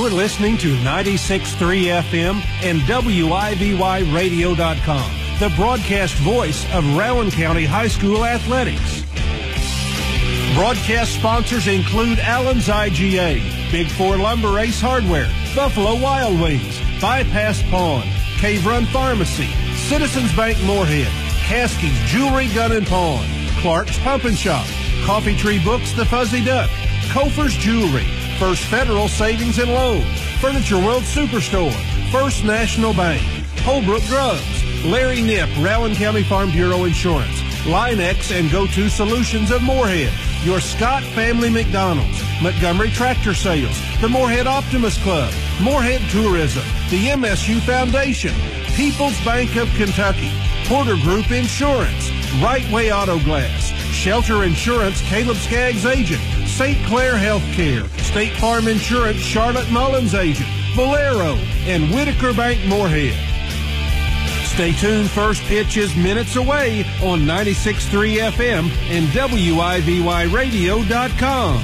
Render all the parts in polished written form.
You're listening to 96.3 FM and WIVYradio.com, the broadcast voice of Rowan County High School athletics. Broadcast sponsors include Allen's IGA, Big Four Lumber, Ace Hardware, Buffalo Wild Wings, Bypass Pawn, Cave Run Pharmacy, Citizens Bank Moorhead, Caskey's Jewelry, Gun and Pawn, Clark's Pump and Shop, Coffee Tree Books, The Fuzzy Duck, Kofer's Jewelry, First Federal Savings and Loan, Furniture World Superstore, First National Bank, Holbrook Drugs, Larry Knipp, Rowan County Farm Bureau Insurance, Linex and Go-To Solutions of Moorhead, your Scott Family McDonald's, Montgomery Tractor Sales, the Moorhead Optimus Club, Moorhead Tourism, the MSU Foundation, People's Bank of Kentucky, Porter Group Insurance, Right Way Auto Glass, Shelter Insurance, Caleb Skaggs agent, St. Clair Healthcare, State Farm Insurance, Charlotte Mullins agent, Valero, and Whitaker Bank Moorhead. Stay tuned. First pitch is minutes away on 96.3 FM and WIVYradio.com.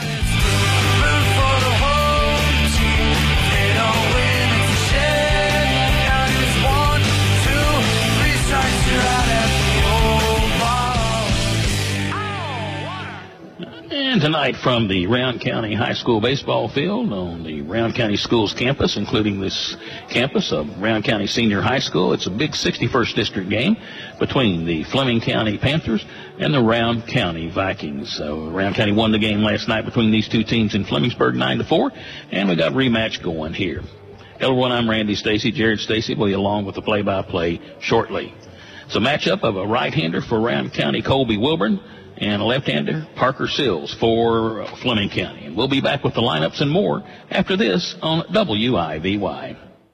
And tonight from the Rowan County High School baseball field on the Rowan County Schools campus, including this campus of Rowan County Senior High School, it's a big 61st District game between the Fleming County Panthers and the Rowan County Vikings. So Rowan County won the game last night between these two teams in Flemingsburg 9-4, and we got a rematch going here. Hello, everyone. I'm Randy Stacy. Jared Stacy will be along with the play-by-play shortly. It's a matchup of a right-hander for Rowan County, Colby Wilburn, and a left-hander, Parker Sills, for Fleming County. And we'll be back with the lineups and more after this on WIVY.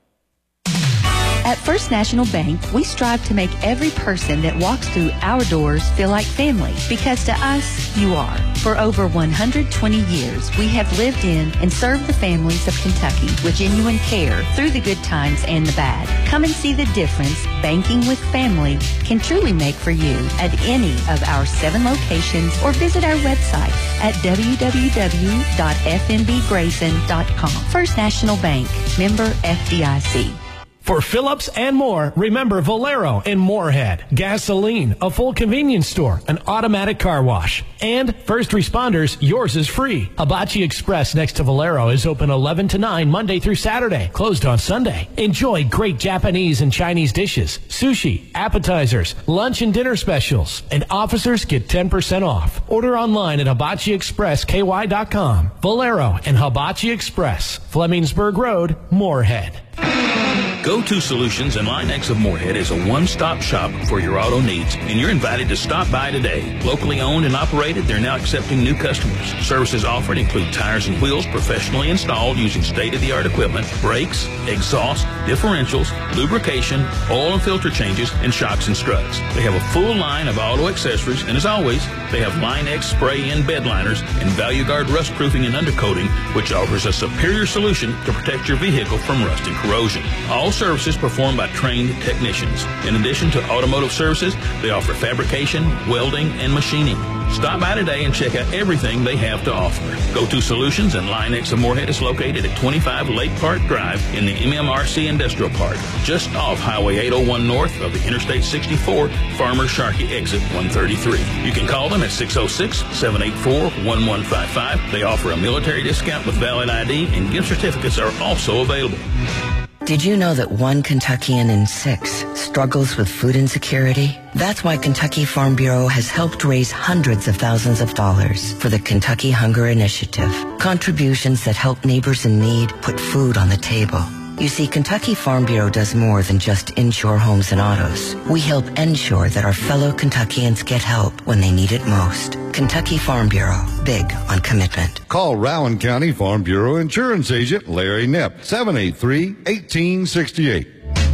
At First National Bank, we strive to make every person that walks through our doors feel like family, because to us, you are. For over 120 years, we have lived in and served the families of Kentucky with genuine care through the good times and the bad. Come and see the difference banking with family can truly make for you at any of our 7 locations, or visit our website at www.fnbgrayson.com. First National Bank, member FDIC. For Phillips and more, remember Valero in Moorhead, gasoline, a full convenience store, an automatic car wash. And first responders, yours is free. Hibachi Express next to Valero is open 11 to 9 Monday through Saturday, closed on Sunday. Enjoy great Japanese and Chinese dishes, sushi, appetizers, lunch and dinner specials, and officers get 10% off. Order online at hibachiexpressky.com. Valero and Hibachi Express, Flemingsburg Road, Moorhead. Go-To Solutions and Linex of Moorhead is a one-stop shop for your auto needs, and you're invited to stop by today. Locally owned and operated, they're now accepting new customers. Services offered include tires and wheels professionally installed using state-of-the-art equipment, brakes, exhaust, differentials, lubrication, oil and filter changes, and shocks and struts. They have a full line of auto accessories, and as always, they have Linex spray-in bed liners and ValueGuard rust proofing and undercoating, which offers a superior solution to protect your vehicle from rust and corrosion. All services performed by trained technicians. In addition to automotive services, they offer fabrication, welding, and machining. Stop by today and check out everything they have to offer. Go-To Solutions and Linex of Moorhead is located at 25 Lake Park Drive in the MMRC Industrial Park, just off Highway 801 north of the Interstate 64 Farmer Sharkey exit 133. You can call them at 606-784-1155. They offer a military discount with valid ID, and gift certificates are also available. Did you know that 1 Kentuckian in 6 struggles with food insecurity? That's why Kentucky Farm Bureau has helped raise hundreds of thousands of dollars for the Kentucky Hunger Initiative. Contributions that help neighbors in need put food on the table. You see, Kentucky Farm Bureau does more than just insure homes and autos. We help ensure that our fellow Kentuckians get help when they need it most. Kentucky Farm Bureau, big on commitment. Call Rowan County Farm Bureau Insurance Agent Larry Knipp, 783-1868.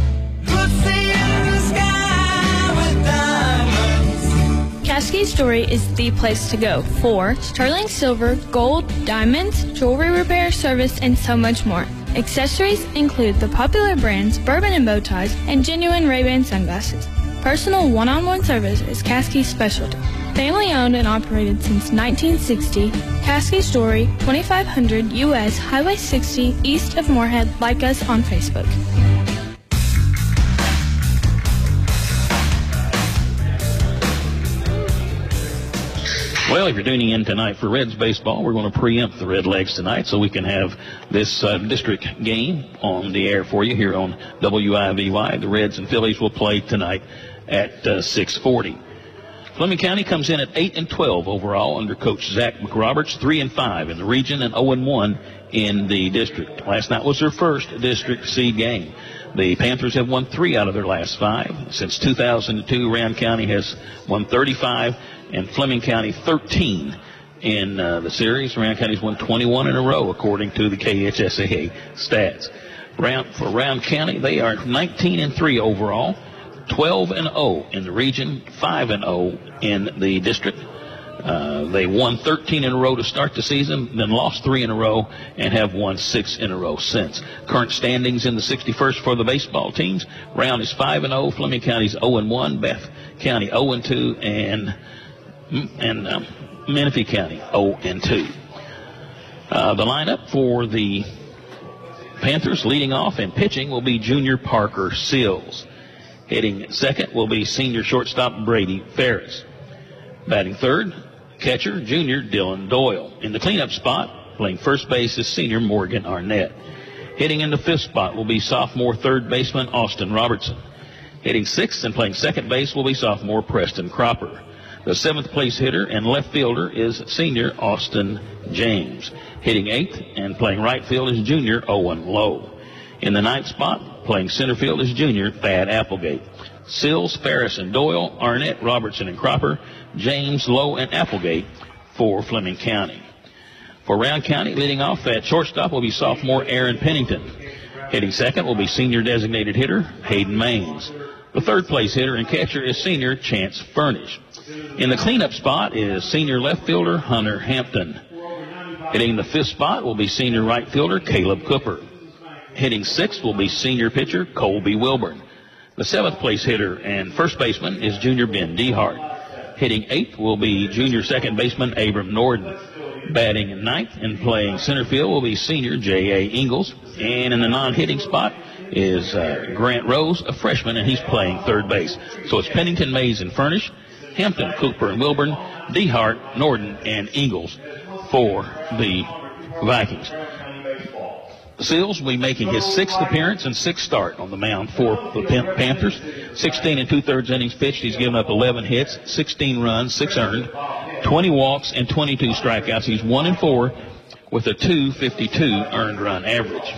Cascade Jewelry is the place to go for sterling silver, gold, diamonds, jewelry repair, service, and so much more. Accessories include the popular brands Bourbon and Bow Ties and genuine Ray-Ban sunglasses. Personal one-on-one service is Caskey's specialty. Family owned and operated since 1960, Caskey Story, 2500 U.S. Highway 60 east of Moorhead. Like us on Facebook. Well, if you're tuning in tonight for Reds baseball, we're going to preempt the Red Legs tonight so we can have this district game on the air for you here on WIVY. The Reds and Phillies will play tonight at 6:40. Fleming County comes in at 8-12 overall under Coach Zach McRoberts, 3-5 in the region and 0-1 in the district. Last night was their first district seed game. The Panthers have won 3 out of their last 5. Since 2002, Round County has won 35 and Fleming County 13 in the series. Round County's won 21 in a row, according to the KHSAA stats. For Round County, they are 19-3 overall, 12-0 in the region, 5-0 in the district. They won 13 in a row to start the season, then lost 3 in a row, and have won 6 in a row since. Current standings in the 61st for the baseball teams. Round is 5-0, Fleming County's 0-1, Bath County 0-2, and Menifee County 0-2. The lineup for the Panthers leading off and pitching will be junior Parker Sills. Hitting second will be senior shortstop Brady Ferris. Batting third, catcher junior Dylan Doyle. In the cleanup spot, playing first base is senior Morgan Arnett. Hitting in the fifth spot will be sophomore third baseman Austin Robertson. Hitting sixth and playing second base will be sophomore Preston Cropper. The seventh place hitter and left fielder is senior Austin James. Hitting eighth and playing right field is junior Owen Lowe. In the ninth spot, playing center field is junior Thad Applegate. Sills, Ferris, and Doyle, Arnett, Robertson, and Cropper, James, Lowe, and Applegate for Fleming County. For Round County, leading off at shortstop will be sophomore Aaron Pennington. Hitting second will be senior designated hitter Hayden Maines. The third place hitter and catcher is senior Chance Furnish. In the cleanup spot is senior left fielder Hunter Hampton. Hitting the fifth spot will be senior right fielder Caleb Cooper. Hitting sixth will be senior pitcher Colby Wilburn. The seventh place hitter and first baseman is junior Ben Dehart. Hitting eighth will be junior second baseman Abram Norden. Batting in ninth and playing center field will be senior J.A. Ingalls. And in the non-hitting spot is Grant Rose, a freshman, and he's playing third base. So it's Pennington, Mays, and Furnish, Hampton, Cooper, and Wilburn, Dehart, Norden, and Ingalls for the Vikings. Sills will be making his sixth appearance and sixth start on the mound for the Panthers. 16 2/3 innings pitched. He's given up 11 hits, 16 runs, 6 earned, 20 walks, and 22 strikeouts. He's 1-4 with a .252 earned run average.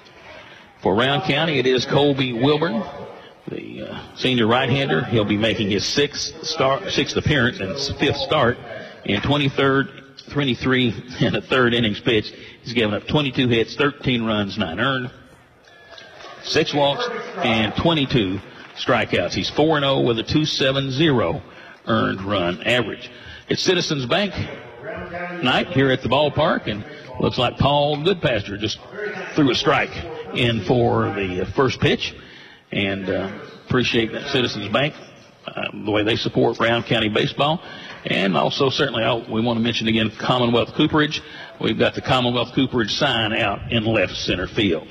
For Round County, it is Colby Wilburn, the senior right-hander. He'll be making his sixth appearance and fifth start in 23 1/3 innings pitched. He's given up 22 hits, 13 runs, 9 earned, 6 walks, and 22 strikeouts. He's 4-0 with a .270 earned run average. It's Citizens Bank night here at the ballpark, and looks like Paul Goodpasture just threw a strike in for the first pitch, and appreciate that Citizens Bank, the way they support Round County baseball. And also, certainly, we want to mention again Commonwealth Cooperage. We've got the Commonwealth Cooperage sign out in left center field.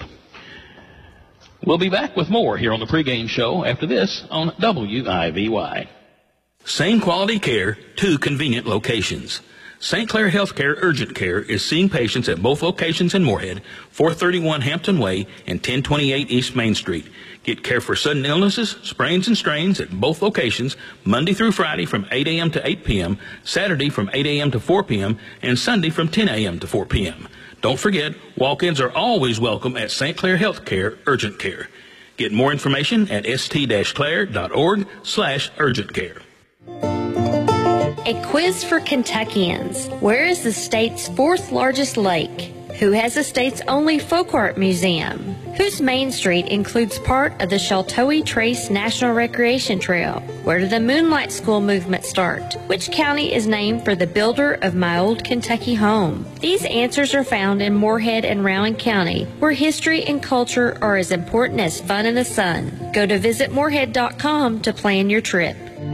We'll be back with more here on the pregame show after this on WIVY. Same quality care, 2 convenient locations. St. Clair Healthcare Urgent Care is seeing patients at both locations in Moorhead, 431 Hampton Way and 1028 East Main Street. Get care for sudden illnesses, sprains, and strains at both locations Monday through Friday from 8 a.m. to 8 p.m., Saturday from 8 a.m. to 4 p.m., and Sunday from 10 a.m. to 4 p.m. Don't forget, walk-ins are always welcome at St. Clair Healthcare Urgent Care. Get more information at st-clair.org/urgent care. A quiz for Kentuckians. Where is the state's 4th largest lake? Who has the state's only folk art museum? Whose Main Street includes part of the Sheltowee Trace National Recreation Trail? Where did the Moonlight School movement start? Which county is named for the builder of my old Kentucky home? These answers are found in Moorhead and Rowan County, where history and culture are as important as fun in the sun. Go to visitmoorhead.com to plan your trip.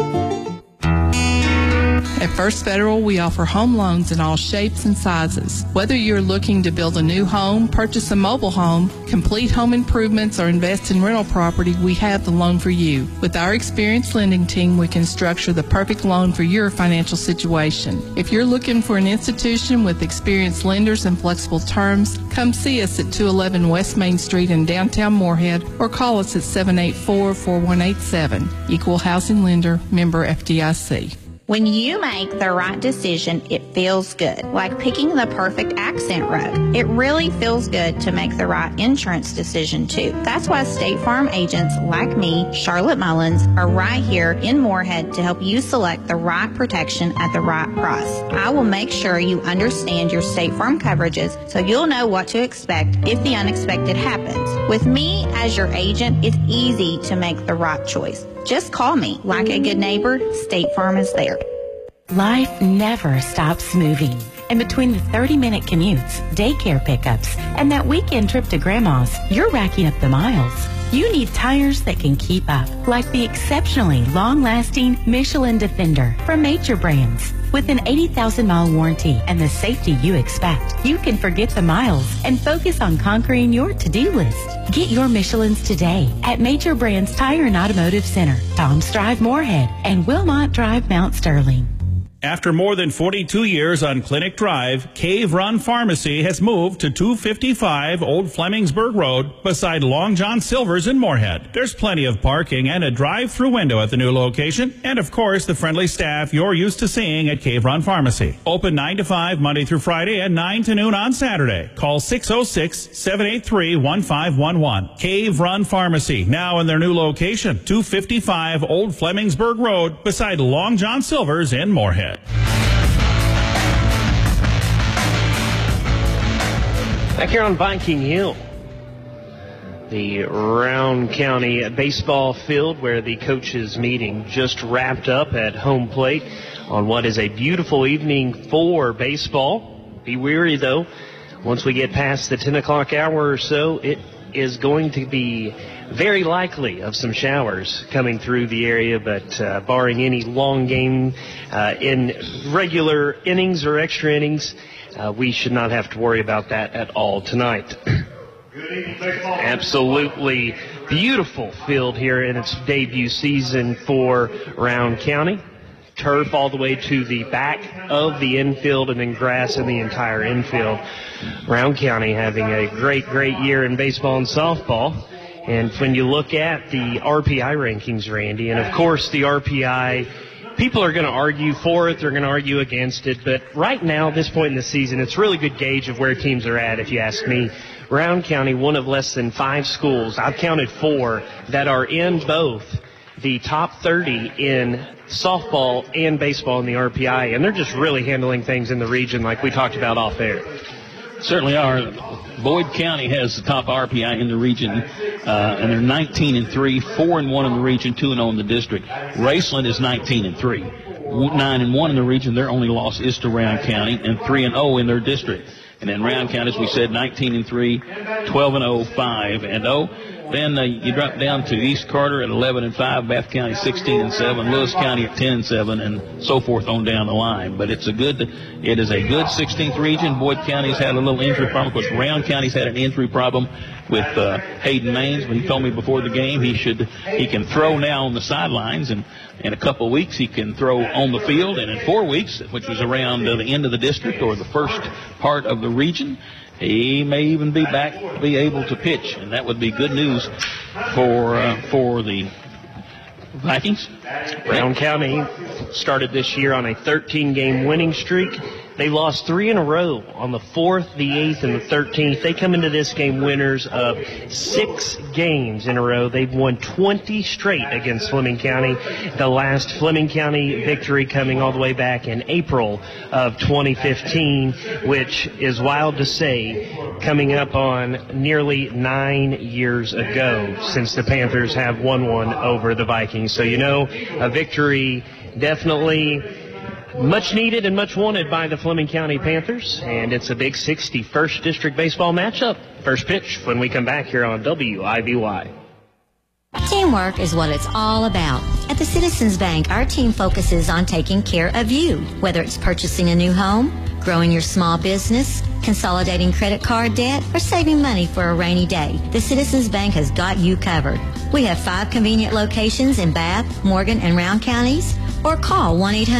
At First Federal, we offer home loans in all shapes and sizes. Whether you're looking to build a new home, purchase a mobile home, complete home improvements, or invest in rental property, we have the loan for you. With our experienced lending team, we can structure the perfect loan for your financial situation. If you're looking for an institution with experienced lenders and flexible terms, come see us at 211 West Main Street in downtown Moorhead or call us at 784-4187. Equal Housing Lender, member FDIC. When you make the right decision, it feels good, like picking the perfect accent rug. It really feels good to make the right insurance decision, too. That's why State Farm agents like me, Charlotte Mullins, are right here in Moorhead to help you select the right protection at the right price. I will make sure you understand your State Farm coverages so you'll know what to expect if the unexpected happens. With me as your agent, it's easy to make the right choice. Just call me. Like a good neighbor, State Farm is there. Life never stops moving. And between the 30-minute commutes, daycare pickups, and that weekend trip to Grandma's, you're racking up the miles. You need tires that can keep up, like the exceptionally long-lasting Michelin Defender from Major Brands. With an 80,000-mile warranty and the safety you expect, you can forget the miles and focus on conquering your to-do list. Get your Michelins today at Major Brands Tire and Automotive Center, Toms Drive Moorhead, and Wilmot Drive Mount Sterling. After more than 42 years on Clinic Drive, Cave Run Pharmacy has moved to 255 Old Flemingsburg Road beside Long John Silver's in Moorhead. There's plenty of parking and a drive-through window at the new location, and of course the friendly staff you're used to seeing at Cave Run Pharmacy. Open 9 to 5 Monday through Friday and 9 to noon on Saturday. Call 606-783-1511. Cave Run Pharmacy, now in their new location, 255 Old Flemingsburg Road beside Long John Silver's in Moorhead. Back here on Viking Hill, the Rowan County baseball field where the coaches' meeting just wrapped up at home plate on what is a beautiful evening for baseball. Be weary, though. Once we get past the 10 o'clock hour or so, it is going to be very likely of some showers coming through the area, but barring any long game in regular innings or extra innings, we should not have to worry about that at all tonight. Absolutely beautiful field here in its debut season for Rowan County. Turf all the way to the back of the infield and then grass in the entire infield. Rowan County having a great year in baseball and softball. And when you look at the RPI rankings, Randy, and of course the RPI, people are going to argue for it, they're going to argue against it, but right now, at this point in the season, it's a really good gauge of where teams are at, if you ask me. Rowan County, one of less than 5 schools, I've counted 4, that are in both the top 30 in softball and baseball in the RPI, and they're just really handling things in the region like we talked about off air. Certainly are. Boyd County has the top RPI in the region, and they're 19-3, 4-1 in the region, 2-0 in the district. Raceland is 19-3, 9-1 in the region. Their only loss is to Rowan County, and 3-0 in their district. And then Rowan County, as we said, 19-3, 12-0, 5-0. Then you drop down to East Carter at 11-5, Bath County 16-7, Lewis County at 10-7, and so forth on down the line. But it is a good 16th region. Boyd County's had a little injury problem. Of course, Rowan County's had an injury problem with Hayden Maines. But he told me before the game he can throw now on the sidelines, and in a couple of weeks he can throw on the field, and in 4 weeks, which was around the end of the district or the first part of the region, he may even be able to pitch, and that would be good news for the Vikings. Rowan County started this year on a 13-game winning streak. They lost 3 in a row on the 4th, the 8th, and the 13th. They come into this game winners of 6 games in a row. They've won 20 straight against Fleming County. The last Fleming County victory coming all the way back in April of 2015, which is wild to say, coming up on nearly 9 years ago since the Panthers have won one over the Vikings. So, a victory definitely much needed and much wanted by the Fleming County Panthers, and it's a big 61st District baseball matchup. First pitch when we come back here on WIVY. Teamwork is what it's all about. At the Citizens Bank, our team focuses on taking care of you, whether it's purchasing a new home, growing your small business, consolidating credit card debt, or saving money for a rainy day. The Citizens Bank has got you covered. We have 5 convenient locations in Bath, Morgan, and Round counties, or call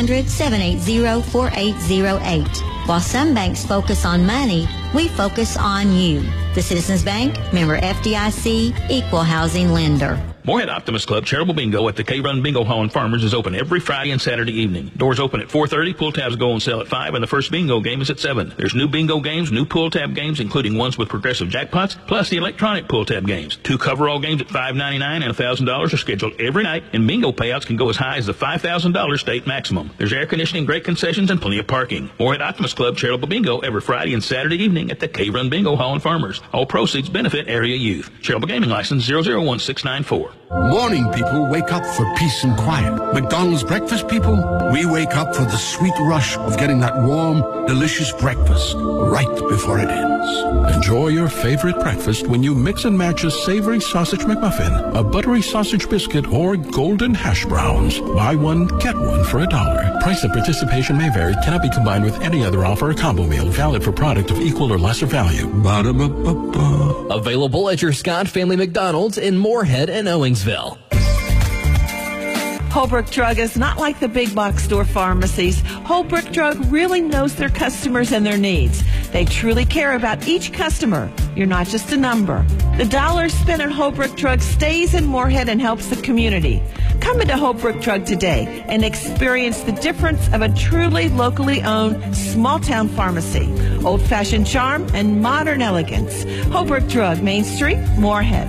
1-800-780-4808. While some banks focus on money, we focus on you. The Citizens Bank, member FDIC, equal housing lender. Morehead Optimist Club Charitable Bingo at the K-Run Bingo Hall in Farmers is open every Friday and Saturday evening. Doors open at 4:30, pull tabs go on sale at 5, and the first bingo game is at 7. There's new bingo games, new pull tab games, including ones with progressive jackpots, plus the electronic pull tab games. 2 coverall games at $5.99 and $1,000 are scheduled every night, and bingo payouts can go as high as the $5,000 state maximum. There's air conditioning, great concessions, and plenty of parking. Morehead Optimist Club Charitable Bingo every Friday and Saturday evening at the K-Run Bingo Hall in Farmers. All proceeds benefit area youth. Charitable Gaming License 001694. Morning people wake up for peace and quiet. McDonald's breakfast people, we wake up for the sweet rush of getting that warm, delicious breakfast right before it ends. Enjoy your favorite breakfast when you mix and match a savory sausage McMuffin, a buttery sausage biscuit, or golden hash browns. Buy one, get one for $1. Price and participation may vary. Cannot be combined with any other offer or combo meal. Valid for product of equal or lesser value. Ba-da-ba-ba-ba. Available at your Scott Family McDonald's in Morehead and Owensville. Holbrook Drug is not like the big box store pharmacies. Holbrook Drug really knows their customers and their needs. They truly care about each customer. You're not just a number. The dollar spent at Holbrook Drug stays in Morehead and helps the community. Come into Holbrook Drug today and experience the difference of a truly locally owned small-town pharmacy. Old-fashioned charm and modern elegance. Holbrook Drug, Main Street, Morehead.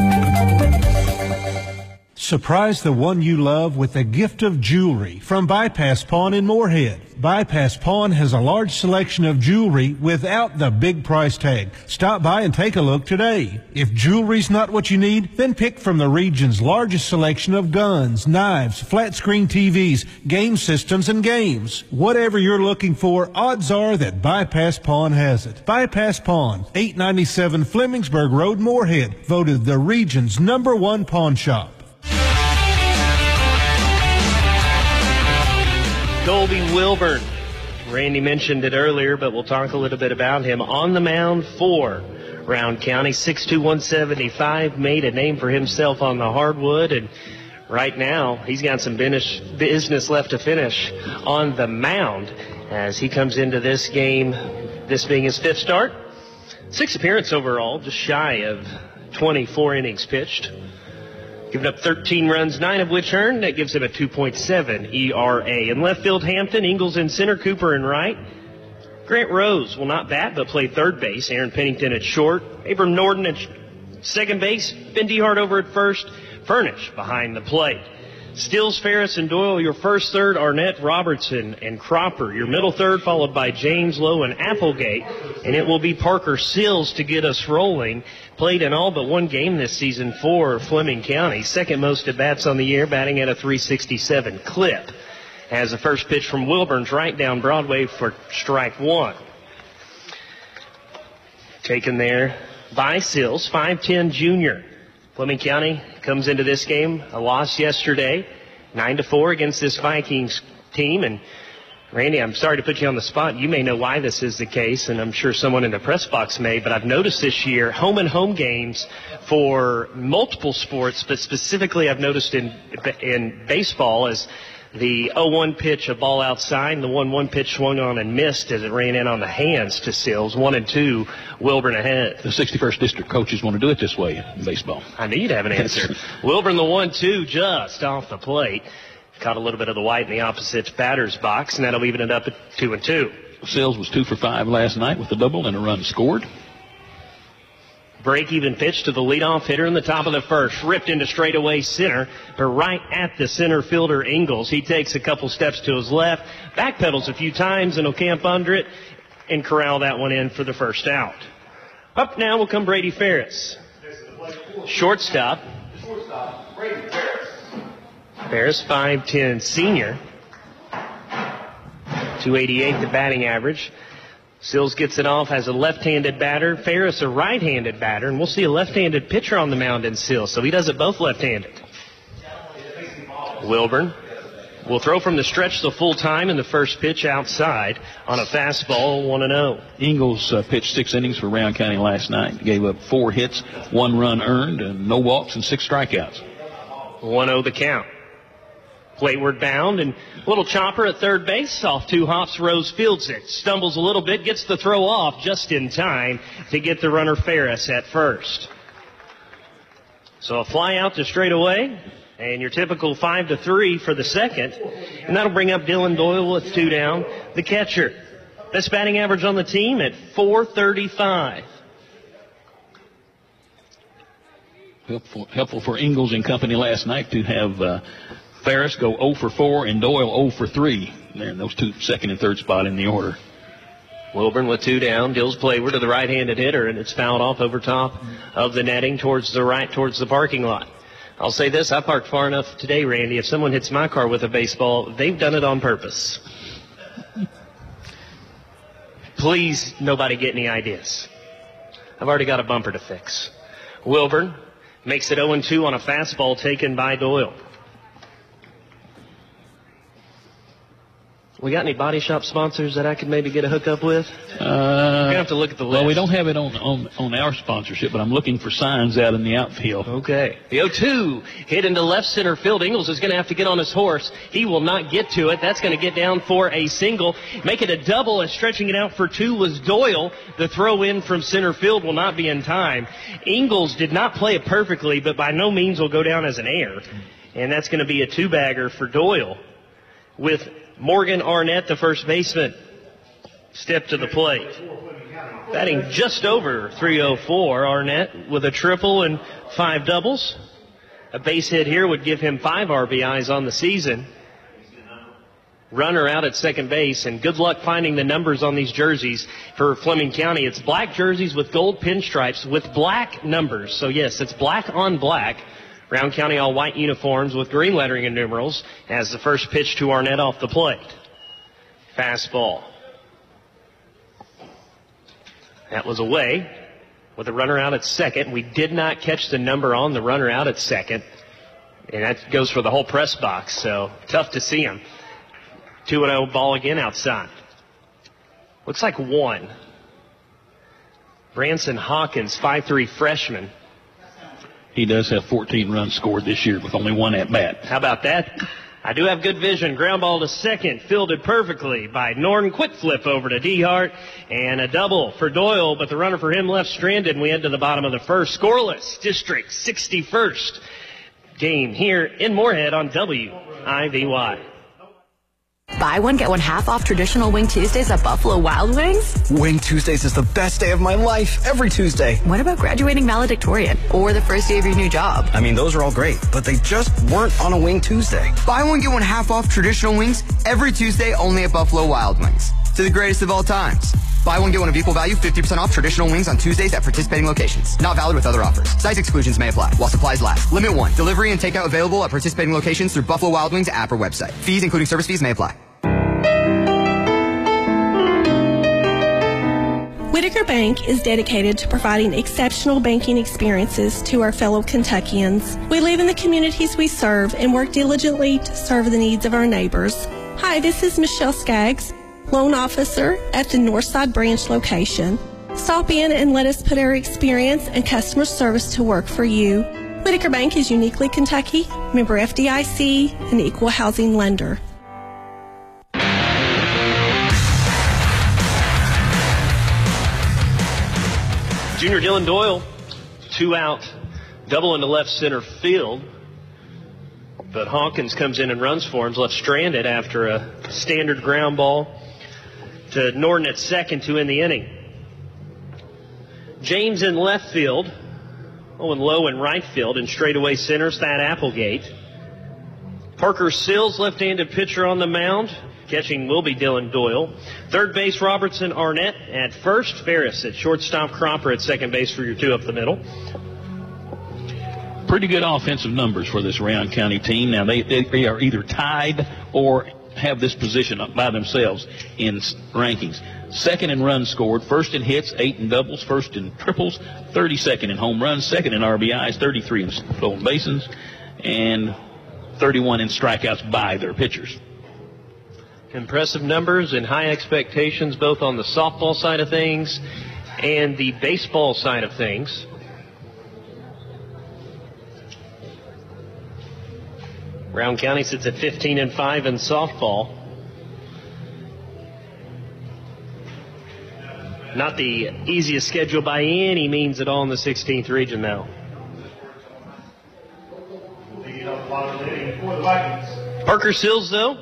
Surprise the one you love with a gift of jewelry from Bypass Pawn in Morehead. Bypass Pawn has a large selection of jewelry without the big price tag. Stop by and take a look today. If jewelry's not what you need, then pick from the region's largest selection of guns, knives, flat screen TVs, game systems, and games. Whatever you're looking for, odds are that Bypass Pawn has it. Bypass Pawn, 897 Flemingsburg Road, Morehead, voted the region's #1 pawn shop. Colby Wilburn. Randy mentioned it earlier, but we'll talk a little bit about him. On the mound for Round County, 6'2", 175, made a name for himself on the hardwood, and right now he's got some business left to finish on the mound as he comes into this game, this being his 5th start. 6 appearances overall, just shy of 24 innings pitched. Giving up 13 runs, 9 of which earned. That gives him a 2.7 ERA. In left field, Hampton, Ingalls in center, Cooper in right. Grant Rose will not bat, but play third base. Aaron Pennington at short. Abram Norden at second base. Ben DeHart over at first. Furnish behind the plate. Stills, Ferris, and Doyle, your first third. Arnett, Robertson, and Cropper, your middle third, followed by James Lowe and Applegate. And it will be Parker Sills to get us rolling. Played in all but one game this season for Fleming County. Second most at-bats on the year, batting at a .367 clip. Has the first pitch from Wilburn's right down Broadway for strike 1. Taken there by Sills, 5'10" junior. Fleming County comes into this game, a loss yesterday, 9-4 against this Vikings team. And Randy, I'm sorry to put you on the spot. You may know why this is the case, and I'm sure someone in the press box may, but I've noticed this year home and home games for multiple sports, but specifically I've noticed in baseball as the 0-1 pitch, a ball outside, and the 1-1 pitch swung on and missed as it ran in on the hands to Sills. 1-2, Wilburn ahead. The 61st District coaches want to do it this way in baseball. I knew you'd have an answer. Wilburn the 1-2 just off the plate. Caught a little bit of the white in the opposite batter's box, and that'll even it up at 2-2. Sills was 2 for 5 last night with a double and a run scored. Break-even pitch to the leadoff hitter in the top of the first. Ripped into straightaway center, but right at the center fielder, Ingles. He takes a couple steps to his left, backpedals a few times, and will camp under it and corral that one in for the first out. Up now will come Brady Ferris. Shortstop. Ferris, 5'10", senior. 288 the batting average. Sills gets it off, has a left-handed batter. Ferris a right-handed batter, and we'll see a left-handed pitcher on the mound in Sills, so he does it both left-handed. Wilburn will throw from the stretch the full time in the first pitch outside on a fastball, 1-0. Ingles pitched 6 innings for Round County last night. Gave up 4 hits, 1 run earned, and no walks and 6 strikeouts. 1-0 the count. Plateward bound, and little chopper at third base. Off 2 hops, Rose fields it. Stumbles a little bit, gets the throw off just in time to get the runner Ferris at first. So a fly out to straightaway, and your typical 5-3 for the second. And that'll bring up Dylan Doyle with 2 down, the catcher. Best batting average on the team at .435. Helpful for Ingles and company last night to have Ferris go 0 for 4 and Doyle 0 for 3. There in those 2 second and third spot in the order. Wilburn with 2 down. Dills Plateward to the right-handed hitter, and it's fouled off over top of the netting towards the right, towards the parking lot. I'll say this, I parked far enough today, Randy. If someone hits my car with a baseball, they've done it on purpose. Please, nobody get any ideas. I've already got a bumper to fix. Wilburn makes it 0-2 on a fastball taken by Doyle. We got any body shop sponsors that I could maybe get a hookup with? We're going to have to look at the list. Well, we don't have it on our sponsorship, but I'm looking for signs out in the outfield. Okay. The 0-2 hit into left center field. Ingles is going to have to get on his horse. He will not get to it. That's going to get down for a single. Make it a double, and stretching it out for 2 was Doyle. The throw in from center field will not be in time. Ingles did not play it perfectly, but by no means will go down as an error. And that's going to be a 2-bagger for Doyle with Morgan Arnett, the first baseman, step to the plate. Batting just over .304, Arnett with a triple and 5 doubles. A base hit here would give him 5 RBIs on the season. Runner out at second base, and good luck finding the numbers on these jerseys for Fleming County. It's black jerseys with gold pinstripes with black numbers. So yes, it's black on black. Round County all white uniforms with green lettering and numerals as the first pitch to Arnett off the plate. Fastball. That was away with a runner out at second. We did not catch the number on the runner out at second. And that goes for the whole press box, so tough to see him. 2-0 ball again outside. Looks like 1. Branson Hawkins, 5'3" freshman. He does have 14 runs scored this year with only 1 at-bat. How about that? I do have good vision. Ground ball to second, fielded perfectly by Norton. Quick flip over to DeHart, and a double for Doyle, but the runner for him left stranded, and we head to the bottom of the first. Scoreless, District 61st game here in Moorhead on WIVY. Buy one, get one half off traditional Wing Tuesdays at Buffalo Wild Wings? Wing Tuesdays is the best day of my life, every Tuesday. What about graduating valedictorian or the first day of your new job? I mean, those are all great, but they just weren't on a Wing Tuesday. Buy one, get one half off traditional wings every Tuesday only at Buffalo Wild Wings. To the greatest of all times. Buy one, get one of equal value, 50% off traditional wings on Tuesdays at participating locations. Not valid with other offers. Size exclusions may apply while supplies last. Limit 1. Delivery and takeout available at participating locations through Buffalo Wild Wings app or website. Fees, including service fees, may apply. Whitaker Bank is dedicated to providing exceptional banking experiences to our fellow Kentuckians. We live in the communities we serve and work diligently to serve the needs of our neighbors. Hi, this is Michelle Skaggs, loan officer at the Northside branch location. Stop in and let us put our experience and customer service to work for you. Whitaker Bank is uniquely Kentucky, member FDIC, and equal housing lender. Junior Dylan Doyle, 2 out, double into left center field. But Hawkins comes in and runs for him, left stranded after a standard ground ball to Norton at second to end the inning. James in left field. Owen Lowe in right field. And straightaway center, Thad Applegate. Parker Sills, left-handed pitcher on the mound. Catching will be Dylan Doyle. Third base, Robertson Arnett at first. Ferris at shortstop. Cropper at second base for your two up the middle. Pretty good offensive numbers for this Rowan County team. Now, they are either tied or have this position up by themselves in rankings. Second in runs scored, first in hits, 8 in doubles, first in triples, 32nd in home runs, second in RBIs, 33 in stolen bases, and 31 in strikeouts by their pitchers. Impressive numbers and high expectations both on the softball side of things and the baseball side of things. Rowan County sits at 15-5 in softball. Not the easiest schedule by any means at all in the 16th region, though. Parker Sills, though,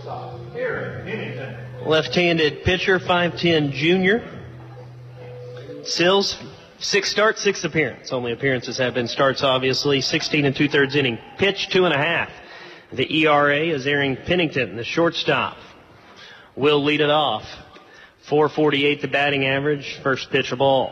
left-handed pitcher, 5'10" junior. Sills, 6 starts, 6 appearances. Only appearances have been starts, obviously. 16 2/3 inning. Pitch, 2.5. The ERA is Aaron Pennington, the shortstop. Will lead it off. 448 the batting average. First pitch of ball.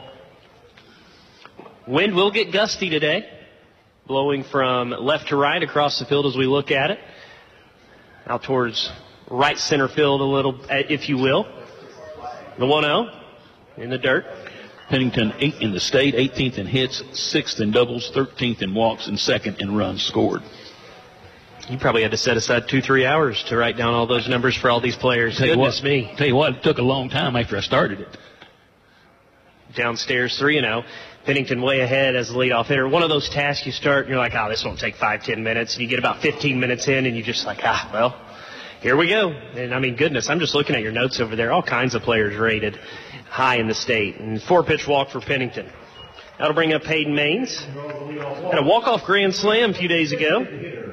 Wind will get gusty today. Blowing from left to right across the field as we look at it. Out towards right center field a little, if you will. The 1-0 in the dirt. Pennington 8th in the state, 18th in hits, 6th in doubles, 13th in walks, and 2nd in runs scored. You probably had to set aside 2-3 hours to write down all those numbers for all these players. Goodness me. Tell you what, it took a long time after I started it. Downstairs, 3-0. Pennington way ahead as the leadoff hitter. One of those tasks you start and you're like, this won't take 5-10 minutes. And you get about 15 minutes in and you just like, well, here we go. And I mean, goodness, I'm just looking at your notes over there. All kinds of players rated high in the state. And 4-pitch walk for Pennington. That'll bring up Hayden Maines. Had a walk-off grand slam a few days ago.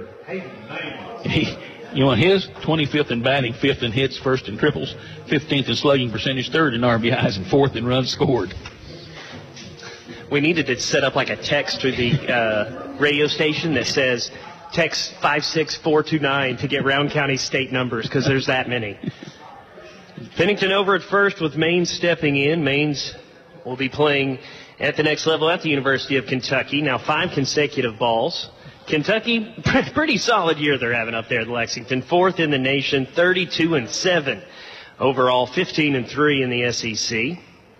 His 25th in batting, 5th in hits, 1st in triples, 15th in slugging percentage, 3rd in RBIs, and 4th in runs scored. We needed to set up like a text to the radio station that says text 56429 to get Rowan County state numbers because there's that many. Pennington over at first with Maines stepping in. Maines will be playing at the next level at the University of Kentucky. Now 5 consecutive balls. Kentucky, pretty solid year they're having up there at Lexington. 4th in the nation, 32-7. Overall, 15-3 in the SEC.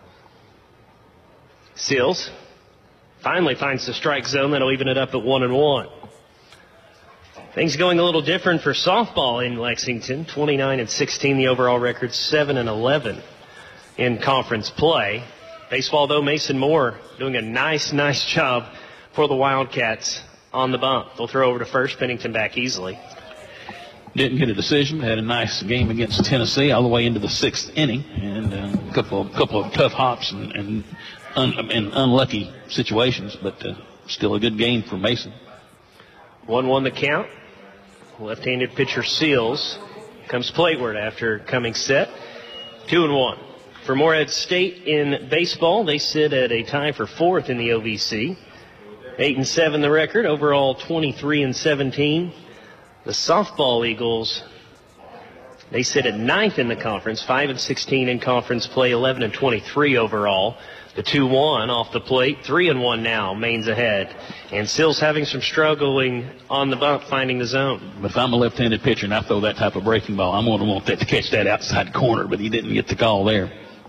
Sills finally finds the strike zone. That'll even it up at 1-1. Things going a little different for softball in Lexington. 29-16, the overall record, 7-11 in conference play. Baseball, though, Mason Moore doing a nice job for the Wildcats on the bump. They'll throw over to first. Pennington back easily. Didn't get a decision. Had a nice game against Tennessee all the way into the 6th inning, and a couple of tough hops and unlucky situations, but still a good game for Mason. 1-1 the count. Left-handed pitcher Sills comes plateward after coming set. 2-1. For Morehead State in baseball, they sit at a tie for 4th in the OVC. 8-7 the record. Overall 23-17. The softball Eagles, they sit at 9th in the conference. 5-16 in conference play. 11-23 overall. The 2-1 off the plate. 3-1 now. Maines ahead. And Sills having some struggling on the bump, finding the zone. But if I'm a left-handed pitcher and I throw that type of breaking ball, I'm going to want that to catch that outside corner, but he didn't get the call there.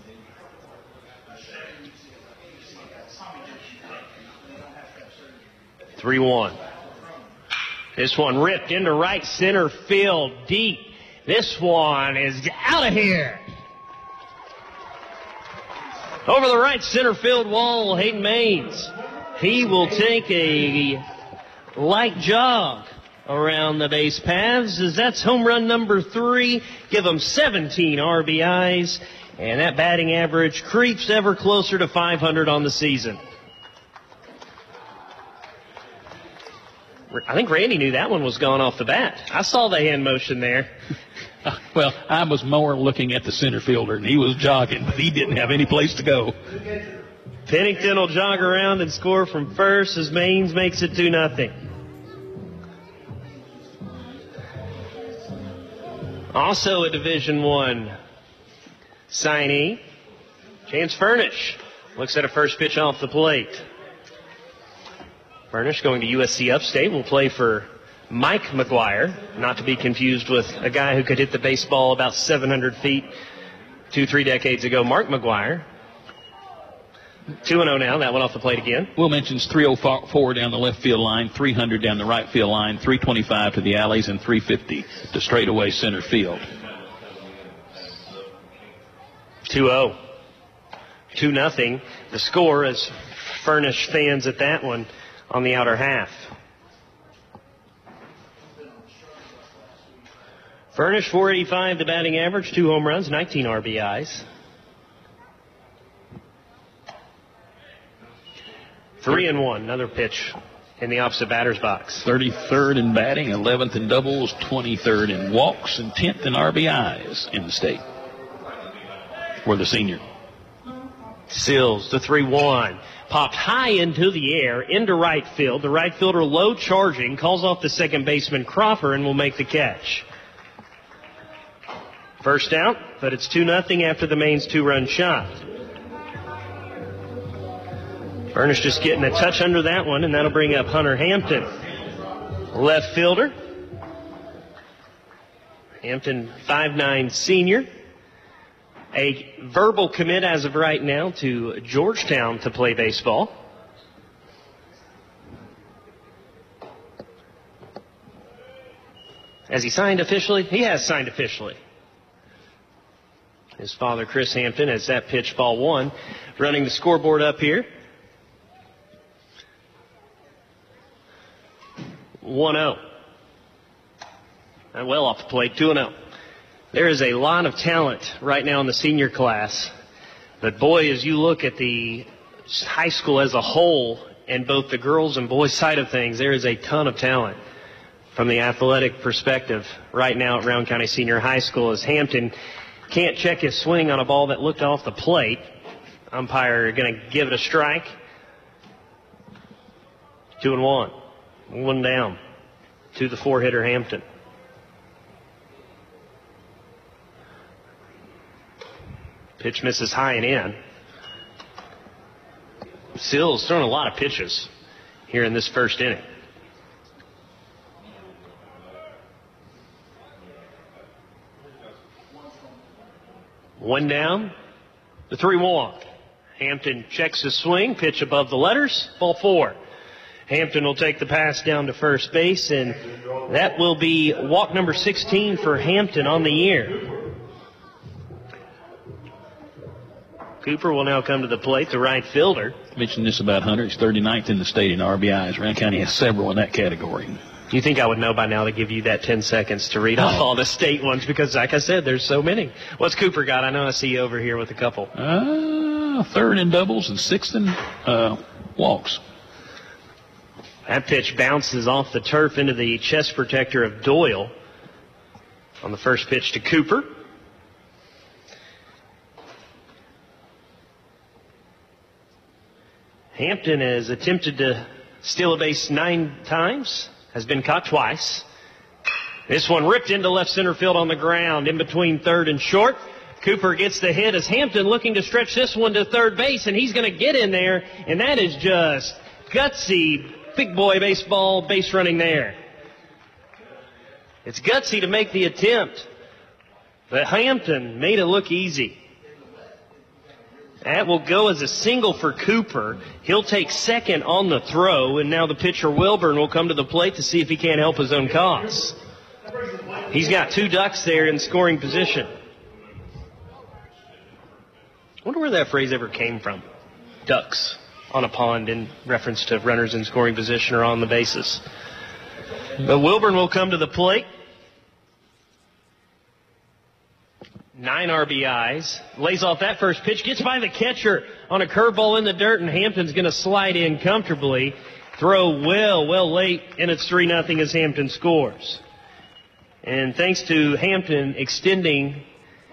This one ripped into right center field deep. This one is out of here. Over the right center field wall, Hayden Maines. He will take a light jog around the base paths as that's home run number 3. Give him 17 RBIs, and that batting average creeps ever closer to 500 on the season. I think Randy knew that one was gone off the bat. I saw the hand motion there. Well, I was more looking at the center fielder, and he was jogging, but he didn't have any place to go. Pennington will jog around and score from first as Maines makes it 2-0. Also a Division I signee, Chance Furnish looks at a first pitch off the plate. Furnish going to USC Upstate will play for Mike McGuire, not to be confused with a guy who could hit the baseball about 700 feet 2-3 decades ago, Mark McGuire. 2-0 now. That went off the plate again. Will mentions 304 down the left field line, 300 down the right field line, 325 to the alleys, and 350 to straightaway center field. 2-0. 2-0. The score as Furnish fans at that one on the outer half. Furnish, 485 the batting average, 2 home runs, 19 RBIs. 3-1, another pitch in the opposite batter's box. 33rd in batting, 11th in doubles, 23rd in walks, and 10th in RBIs in the state for the senior. Sills, the 3-1. Popped high into the air, into right field. The right fielder low charging, calls off the second baseman Crawford and will make the catch. First out, but it's 2-0 after the Maines 2-run shot. Furnish just getting a touch under that one, and that'll bring up Hunter Hampton. Left fielder. Hampton, 5'9" senior. A verbal commit as of right now to Georgetown to play baseball. Has he signed officially? He has signed officially. His father, Chris Hampton, has that pitch, ball 1. Running the scoreboard up here. 1-0. And well off the plate, 2-0. There is a lot of talent right now in the senior class. But boy, as you look at the high school as a whole, and both the girls and boys side of things, there is a ton of talent from the athletic perspective right now at Round County Senior High School, as Hampton can't check his swing on a ball that looked off the plate. Umpire going to give it a strike. 2-1. 1 down to the 4-hitter Hampton. Pitch misses high and in. Sills throwing a lot of pitches here in this first inning. One down, the 3-1. Hampton checks his swing, pitch above the letters, ball 4. Hampton will take the pass down to first base, and that will be walk number 16 for Hampton on the year. Cooper will now come to the plate, the right fielder. I mentioned this about Hunter. He's 39th in the state in RBIs. Round County has several in that category. You think I would know by now to give you that 10 seconds to read off all the state ones, because like I said, there's so many. What's Cooper got? I know I see you over here with a couple. 3rd in doubles and 6th in walks. That pitch bounces off the turf into the chest protector of Doyle on the first pitch to Cooper. Hampton has attempted to steal a base 9 times, has been caught twice. This one ripped into left center field on the ground in between third and short. Cooper gets the hit as Hampton looking to stretch this one to third base, and he's going to get in there, and that is just gutsy, big boy baseball base running there. It's gutsy to make the attempt, but Hampton made it look easy. That will go as a single for Cooper. He'll take second on the throw, and now the pitcher Wilburn will come to the plate to see if he can't help his own cause. He's got 2 ducks there in scoring position. I wonder where that phrase ever came from. Ducks on a pond in reference to runners in scoring position or on the bases. But Wilburn will come to the plate. 9 RBIs. Lays off that first pitch. Gets by the catcher on a curveball in the dirt, and Hampton's going to slide in comfortably. Throw well late, and it's 3-0 as Hampton scores. And thanks to Hampton extending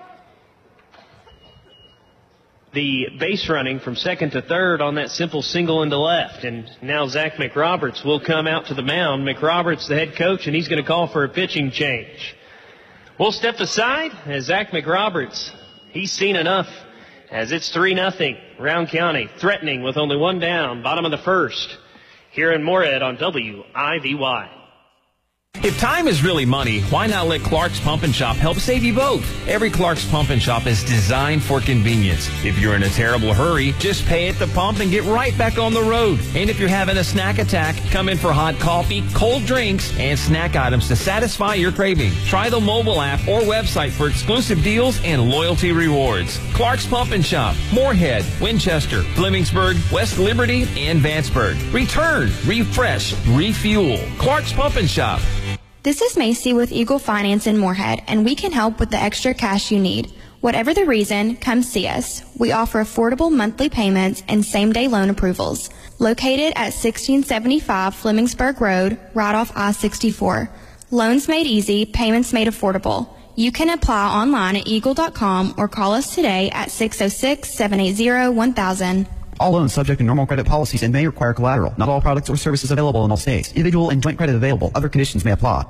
the base running from second to third on that simple single into left. And now Zach McRoberts will come out to the mound. McRoberts, the head coach, and he's going to call for a pitching change. We'll step aside as Zach McRoberts, he's seen enough as it's 3-0. Round County threatening with only one down, bottom of the first, here in Moorhead on WIVY. If time is really money, why not let Clark's Pump and Shop help save you both? Every Clark's Pump and Shop is designed for convenience. If you're in a terrible hurry, just pay at the pump and get right back on the road. And if you're having a snack attack, come in for hot coffee, cold drinks, and snack items to satisfy your craving. Try the mobile app or website for exclusive deals and loyalty rewards. Clark's Pump and Shop, Moorhead, Winchester, Flemingsburg, West Liberty, and Vanceburg. Return, refresh, refuel. Clark's Pump and Shop. This is Macy with Eagle Finance in Moorhead, and we can help with the extra cash you need. Whatever the reason, come see us. We offer affordable monthly payments and same-day loan approvals. Located at 1675 Flemingsburg Road, right off I-64. Loans made easy, payments made affordable. You can apply online at eagle.com or call us today at 606-780-1000. All loans subject to normal credit policies and may require collateral. Not all products or services available in all states. Individual and joint credit available. Other conditions may apply.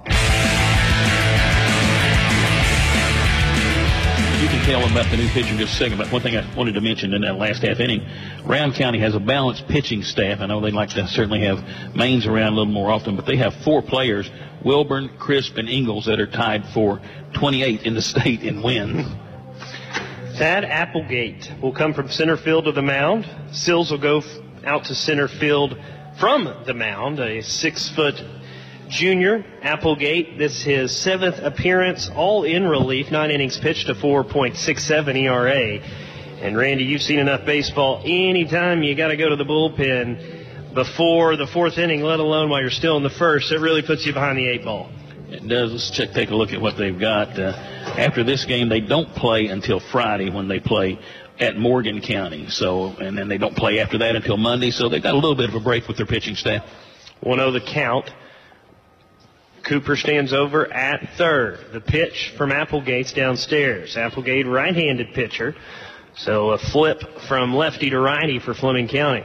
You can tell them about the new pitcher in just a second, but one thing I wanted to mention in that last half inning, Round County has a balanced pitching staff. I know they'd like to certainly have mains around a little more often, but they have 4 players, Wilburn, Crisp, and Ingalls, that are tied for 28 in the state in wins. Thad Applegate will come from center field to the mound. Sills will go out to center field from the mound, a 6-foot junior. Applegate, this is his 7th appearance, all in relief, 9 innings pitched, a 4.67 ERA. And Randy, you've seen enough baseball. Anytime you got to go to the bullpen before the 4th inning, let alone while you're still in the first, it really puts you behind the 8 ball. It does. Let's take a look at what they've got. After this game, they don't play until Friday when they play at Morgan County. So, and then they don't play after that until Monday. So they've got a little bit of a break with their pitching staff. 1-0 the count. Cooper stands over at third. The pitch from Applegate's downstairs. Applegate, right-handed pitcher. So a flip from lefty to righty for Fleming County.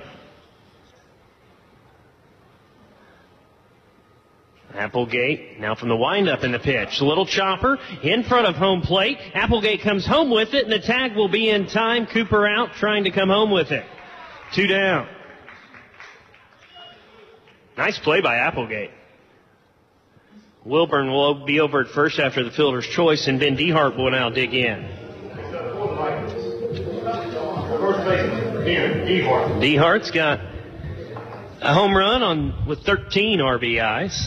Applegate now from the windup in the pitch. A little chopper in front of home plate. Applegate comes home with it, and the tag will be in time. Cooper out trying to come home with it. 2 down. Nice play by Applegate. Wilburn will be over at first after the fielder's choice, and Ben Dehart will now dig in. Dehart's got a home run with 13 RBIs.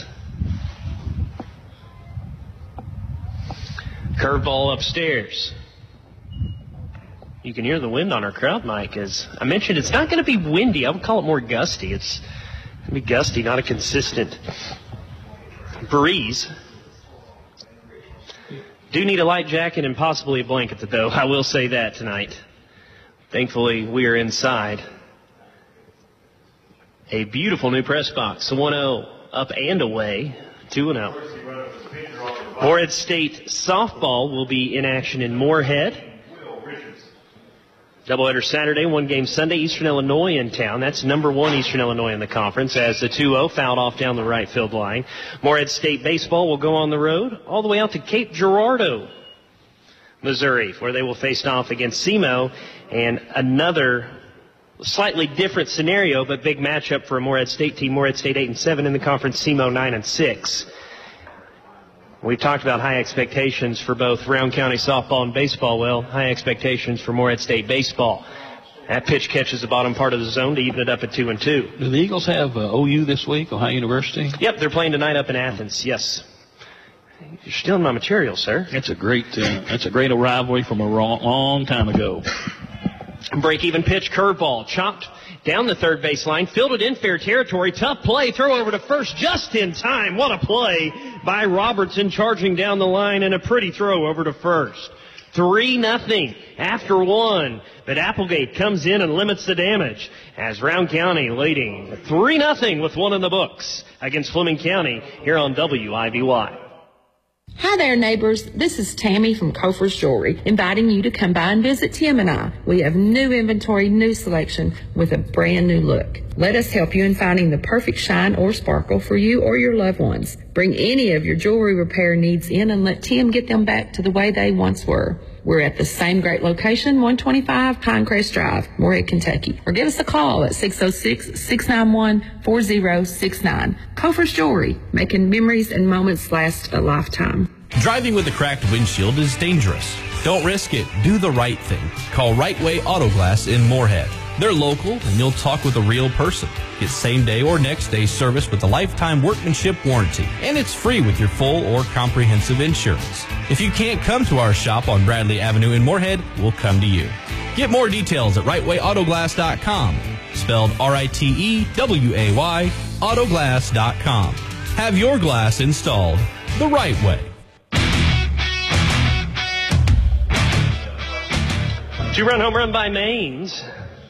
Curveball upstairs. You can hear the wind on our crowd mic. As I mentioned, it's not going to be windy. I would call it more gusty. It's going to be gusty, not a consistent breeze. Do need a light jacket and possibly a blanket, though. I will say that tonight. Thankfully, we are inside. A beautiful new press box. 1-0 up and away. 2-0. Moorhead State softball will be in action in Moorhead. Doubleheader Saturday, 1 game Sunday. Eastern Illinois in town. That's number 1 Eastern Illinois in the conference as the 2-0 fouled off down the right field line. Moorhead State baseball will go on the road all the way out to Cape Girardeau, Missouri, where they will face off against SEMO, and another slightly different scenario, but big matchup for a Moorhead State team. Moorhead State 8-7 in the conference, SEMO 9-6. We've talked about high expectations for both Round County softball and baseball. Well, high expectations for Moorhead State baseball. That pitch catches the bottom part of the zone to even it up at 2-2. Do the Eagles have OU this week, Ohio University? Yep, they're playing tonight up in Athens, yes. You're stealing my material, sir. That's a great rivalry from a long time ago. Break-even pitch, curveball, chopped down the third base line, fielded in fair territory, tough play, throw over to first just in time. What a play by Robertson, charging down the line, and a pretty throw over to first. 3-0 after one, but Applegate comes in and limits the damage as Round County leading 3-0 with one in the books against Fleming County here on WIVY. Hi there, neighbors. This is Tammy from Kofer's Jewelry, inviting you to come by and visit Tim and I. We have new inventory, new selection with a brand new look. Let us help you in finding the perfect shine or sparkle for you or your loved ones. Bring any of your jewelry repair needs in and let Tim get them back to the way they once were. We're at the same great location, 125 Pinecrest Drive, Moorhead, Kentucky. Or give us a call at 606-691-4069. Kofer's Jewelry, making memories and moments last a lifetime. Driving with a cracked windshield is dangerous. Don't risk it. Do the right thing. Call Right Way Auto Glass in Moorhead. They're local, and you'll talk with a real person. Get same-day or next-day service with a lifetime workmanship warranty. And it's free with your full or comprehensive insurance. If you can't come to our shop on Bradley Avenue in Moorhead, we'll come to you. Get more details at RightWayAutoglass.com. Spelled R-I-T-E-W-A-Y, Autoglass.com. Have your glass installed the right way. 2-run home run by Maines.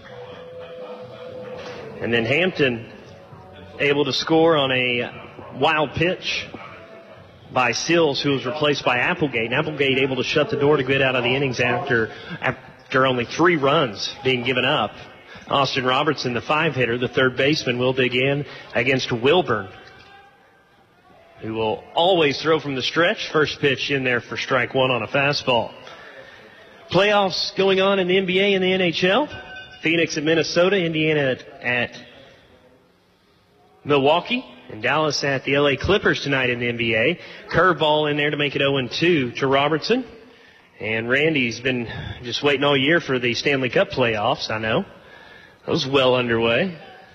And then Hampton able to score on a wild pitch by Sills, who was replaced by Applegate. And Applegate able to shut the door to get out of the innings after only 3 runs being given up. Austin Robertson, the 5-hitter, the third baseman, will dig in against Wilburn, who will always throw from the stretch. First pitch in there for strike one on a fastball. Playoffs going on in the NBA and the NHL. Phoenix at Minnesota, Indiana at Milwaukee, and Dallas at the LA Clippers tonight in the NBA. Curveball in there to make it 0-2 to Robertson. And Randy's been just waiting all year for the Stanley Cup playoffs, I know. Those well underway.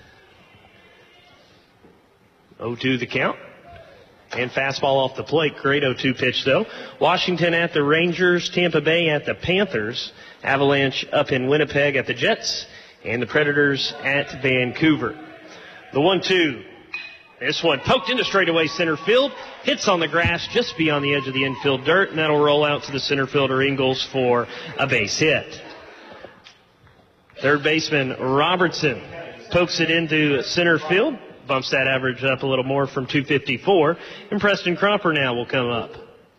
0-2 the count. And fastball off the plate. Great 0-2 pitch, though. Washington at the Rangers. Tampa Bay at the Panthers. Avalanche up in Winnipeg at the Jets. And the Predators at Vancouver. The 1-2. This one poked into straightaway center field. Hits on the grass just beyond the edge of the infield dirt. And that'll roll out to the center fielder Ingles for a base hit. Third baseman Robertson pokes it into center field. Bumps that average up a little more from 254. And Preston Cropper now will come up.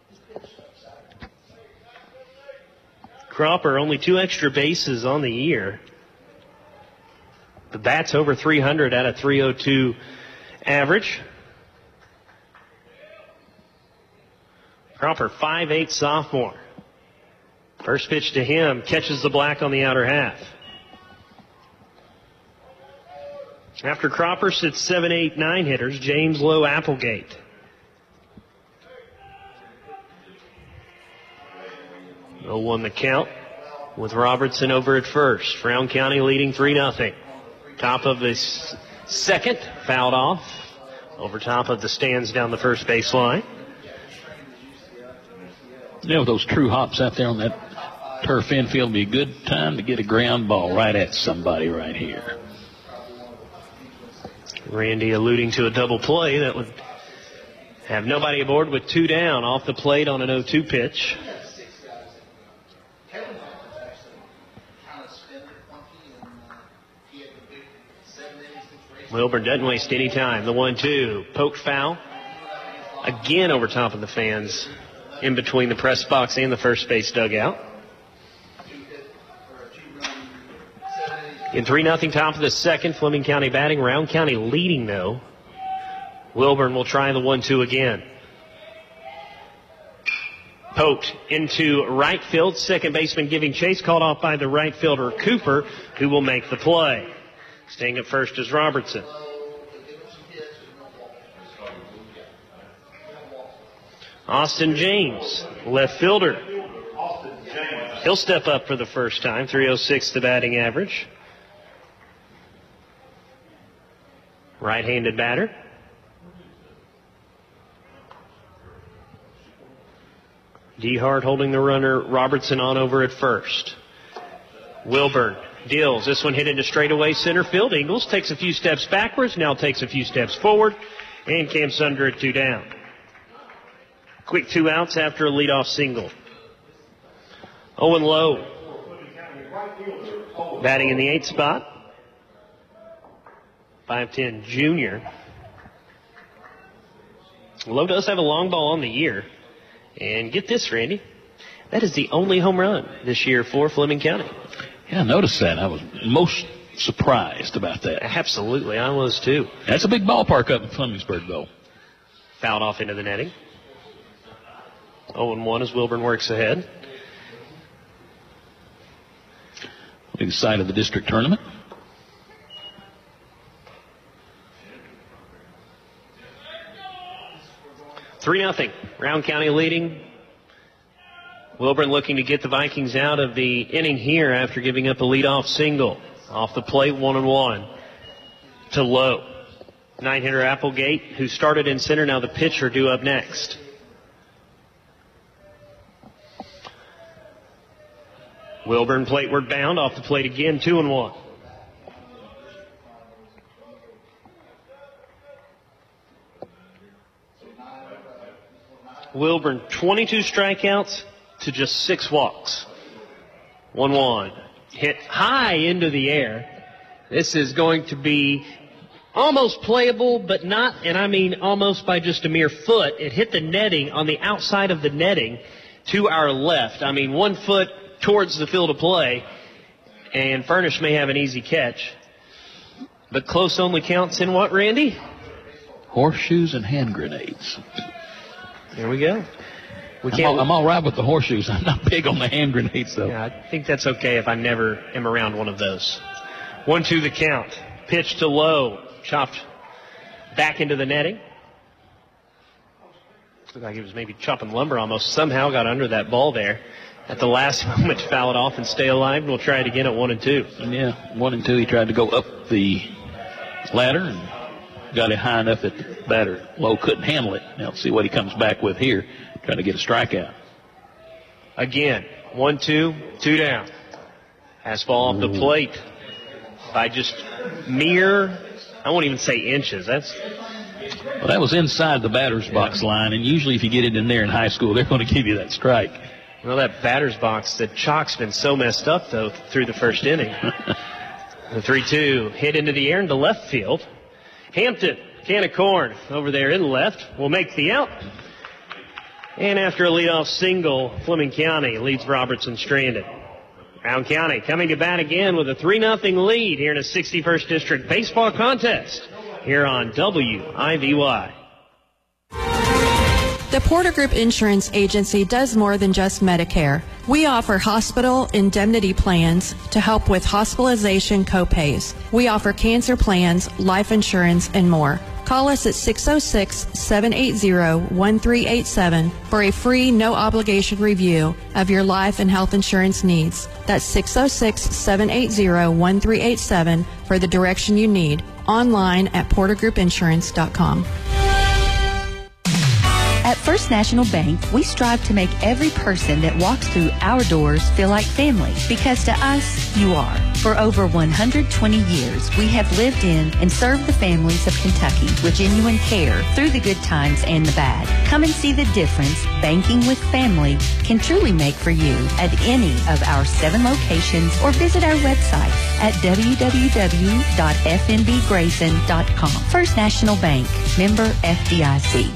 Cropper only 2 extra bases on the year. The bat's over 300 at a 302 average. Cropper, 5'8" sophomore. First pitch to him, catches the black on the outer half. After Cropper sits 7, 8, 9 hitters, James Lowe Applegate. No one the count with Robertson over at first. Round County leading 3-0. Top of the second, fouled off. Over top of the stands down the first baseline. Yeah, with those true hops out there on that turf infield, be a good time to get a ground ball right at somebody right here. Randy alluding to a double play that would have nobody aboard with 2 down off the plate on an 0-2 pitch. Wilburn doesn't waste any time. The 1-2, poked foul. Again over top of the fans in between the press box and the first base dugout. In 3-0 top of the second, Fleming County batting. Round County leading, though. Wilburn will try the 1-2 again. Poked into right field. Second baseman giving chase. Called off by the right fielder, Cooper, who will make the play. Staying at first is Robertson. Austin James, left fielder. He'll step up for the first time. 306 the batting average. Right-handed batter. DeHart holding the runner, Robertson on over at first. Wilburn deals. This one hit into straightaway center field. Ingles takes a few steps backwards, now takes a few steps forward, and camps under at 2 down. Quick 2 outs after a leadoff single. Owen Lowe batting in the 8th spot. 5'10" junior. Lowe does have a long ball on the year. And get this, Randy. That is the only home run this year for Fleming County. Yeah, I noticed that. I was most surprised about that. Absolutely, I was too. That's a big ballpark up in Flemingsburg, though. Fouled off into the netting. 0-1 as Wilburn works ahead. Big side of the district tournament. (3-0). Round County leading. Wilburn looking to get the Vikings out of the inning here after giving up a leadoff single. Off the plate, 1-1 to Lowe. 9-hitter Applegate, who started in center, now the pitcher due up next. Wilburn plateward bound, off the plate again, 2-1. Wilburn, 22 strikeouts to just 6 walks. 1-1. Hit high into the air. This is going to be almost playable, but not, and I mean almost by just a mere foot. It hit the netting on the outside of the netting to our left. I mean, 1 foot towards the field of play, and Furnish may have an easy catch. But close only counts in what, Randy? Horseshoes and hand grenades. There we go. I'm all right with the horseshoes. I'm not big on the hand grenades, though. Yeah, I think that's okay if I never am around one of those. 1-2 the count. Pitch to Lowe. Chopped back into the netting. Looked like he was maybe chopping lumber almost. Somehow got under that ball there. At the last moment to foul it off and stay alive. And we'll try it again at 1-2. Yeah, 1-2. He tried to go up the ladder and got it high enough that the batter, Lowe, couldn't handle it. Now, let's see what he comes back with here. Trying to get a strikeout. Again, 1-2, 2 down. Fastball off the plate by just mere, I won't even say inches. Well, that was inside the batter's box line, and usually if you get it in there in high school, they're going to give you that strike. Well, that batter's box, the chalk's been so messed up, though, through the first inning. The 3-2 hit into the air into left field. Hampton, can of corn over there in left, will make the out. And after a leadoff single, Fleming County leads Robertson Stranded. Round County coming to bat again with a 3-0 lead here in a 61st District baseball contest here on WIVY. The Porter Group Insurance Agency does more than just Medicare. We offer hospital indemnity plans to help with hospitalization copays. We offer cancer plans, life insurance, and more. Call us at 606-780-1387 for a free, no-obligation review of your life and health insurance needs. That's 606-780-1387 for the direction you need. Online at portergroupinsurance.com. At First National Bank, we strive to make every person that walks through our doors feel like family, because to us, you are. For over 120 years, we have lived in and served the families of Kentucky with genuine care through the good times and the bad. Come and see the difference banking with family can truly make for you at any of our 7 locations, or visit our website at www.fnbgrayson.com. First National Bank, member FDIC.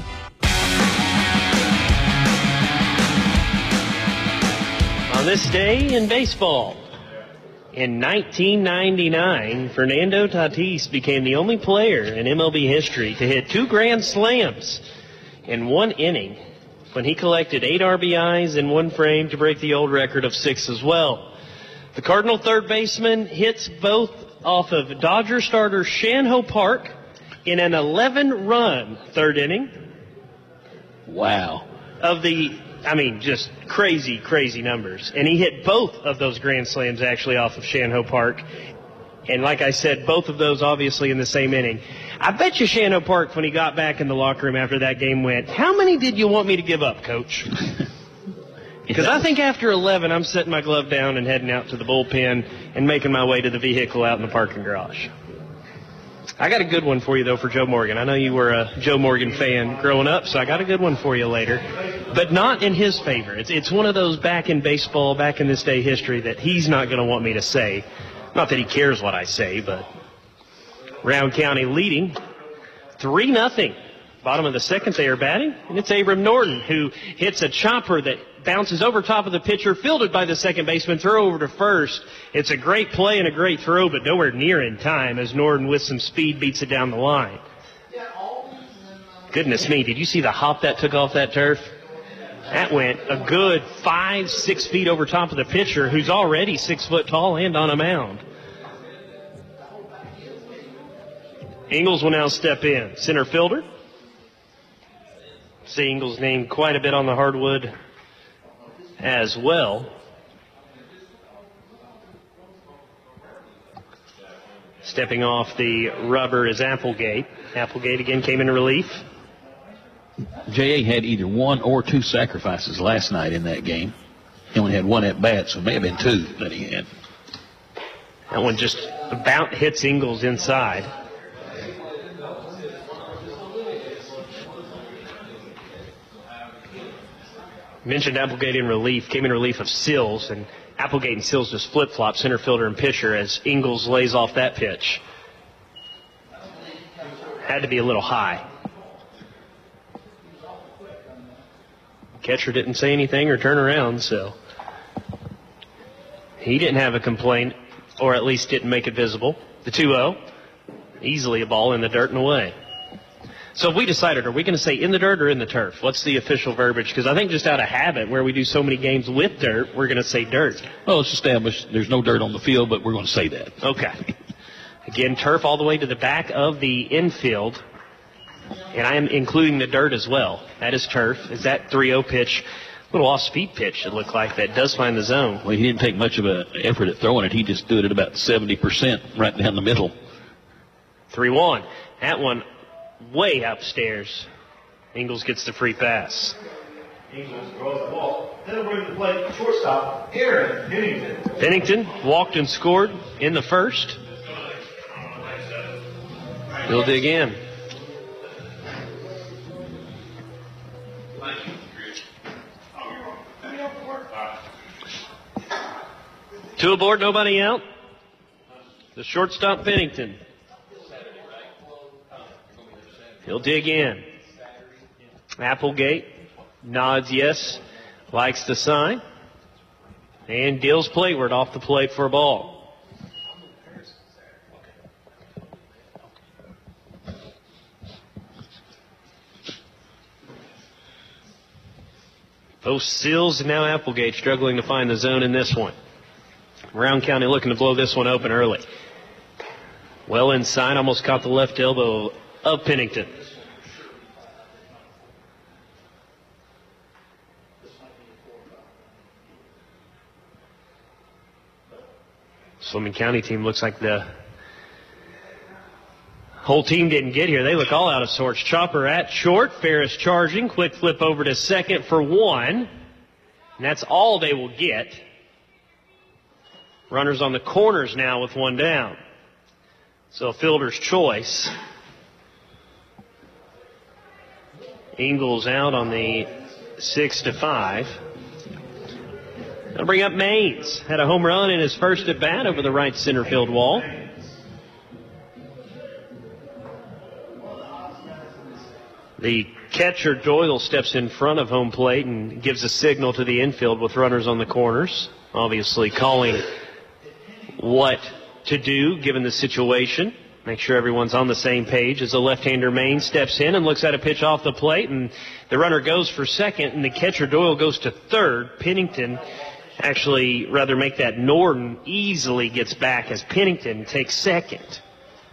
On this day in baseball, in 1999, Fernando Tatis became the only player in MLB history to hit 2 grand slams in 1 inning when he collected 8 RBIs in 1 frame to break the old record of 6 as well. The Cardinal third baseman hits both off of Dodger starter Shanho Park in an 11-run 3rd inning. Wow. Just crazy, crazy numbers. And he hit both of those grand slams actually off of Shanho Park. And like I said, both of those obviously in the same inning. I bet you Shanho Park, when he got back in the locker room after that game, went, "How many did you want me to give up, Coach?" Because I think after 11, I'm setting my glove down and heading out to the bullpen and making my way to the vehicle out in the parking garage. I got a good one for you, though, for Joe Morgan. I know you were a Joe Morgan fan growing up, so I got a good one for you later. But not in his favor. It's one of those back in baseball, back in this day history that he's not going to want me to say. Not that he cares what I say, but Round County leading 3-0. Bottom of the second they are batting, and it's Abram Norton who hits a chopper that bounces over top of the pitcher, fielded by the second baseman, throw over to first. It's a great play and a great throw, but nowhere near in time as Norton with some speed beats it down the line. Goodness me, did you see the hop that took off that turf? That went a good 5-6 feet over top of the pitcher, who's already 6 foot tall and on a mound. Ingalls will now step in. Center fielder. See Ingalls' name quite a bit on the hardwood as well. Stepping off the rubber is Applegate. Applegate again came in relief. J.A. had either 1 or 2 sacrifices last night in that game. He only had 1 at bat, so it may have been 2 that he had. That one just about hits Ingalls inside. Mentioned Applegate in relief, came in relief of Sills, and Applegate and Sills just flip-flop center fielder and pitcher as Ingalls lays off that pitch. Had to be a little high. Catcher didn't say anything or turn around, so he didn't have a complaint, or at least didn't make it visible. The 2-0, easily a ball in the dirt and away. So if we decided, are we going to say in the dirt or in the turf? What's the official verbiage? Because I think just out of habit, where we do so many games with dirt, we're going to say dirt. Well, it's established there's no dirt on the field, but we're going to say that. Okay. Again, turf all the way to the back of the infield. And I am including the dirt as well. That is turf. Is that 3-0 pitch? A little off-speed pitch, it looked like, that does find the zone. Well, he didn't take much of an effort at throwing it. He just threw it at about 70% right down the middle. 3-1. That one way upstairs. Ingalls gets the free pass. Ingalls throws the ball. Then over to the plate, shortstop, Aaron Pennington. Pennington walked and scored in the first. He'll dig in. Two aboard, nobody out. The shortstop, Pennington. He'll dig in. Applegate nods yes, likes the sign, and deals plateward off the plate for a ball. Both Sills and now Applegate struggling to find the zone in this one. Round County looking to blow this one open early. Well inside, almost caught the left elbow of Pennington. Swimming County team looks like the whole team didn't get here. They look all out of sorts. Chopper at short. Ferris charging. Quick flip over to second for 1. And that's all they will get. Runners on the corners now with 1 down. So fielder's choice. Ingalls out on the 6-5. They'll bring up Maines. Had a home run in his first at bat over the right center field wall. The catcher Doyle steps in front of home plate and gives a signal to the infield with runners on the corners. Obviously calling what to do given the situation. Make sure everyone's on the same page as the left-hander Maine steps in and looks at a pitch off the plate, and the runner goes for second, and the catcher Doyle goes to third. Pennington actually, rather make that Norton easily gets back as Pennington takes second.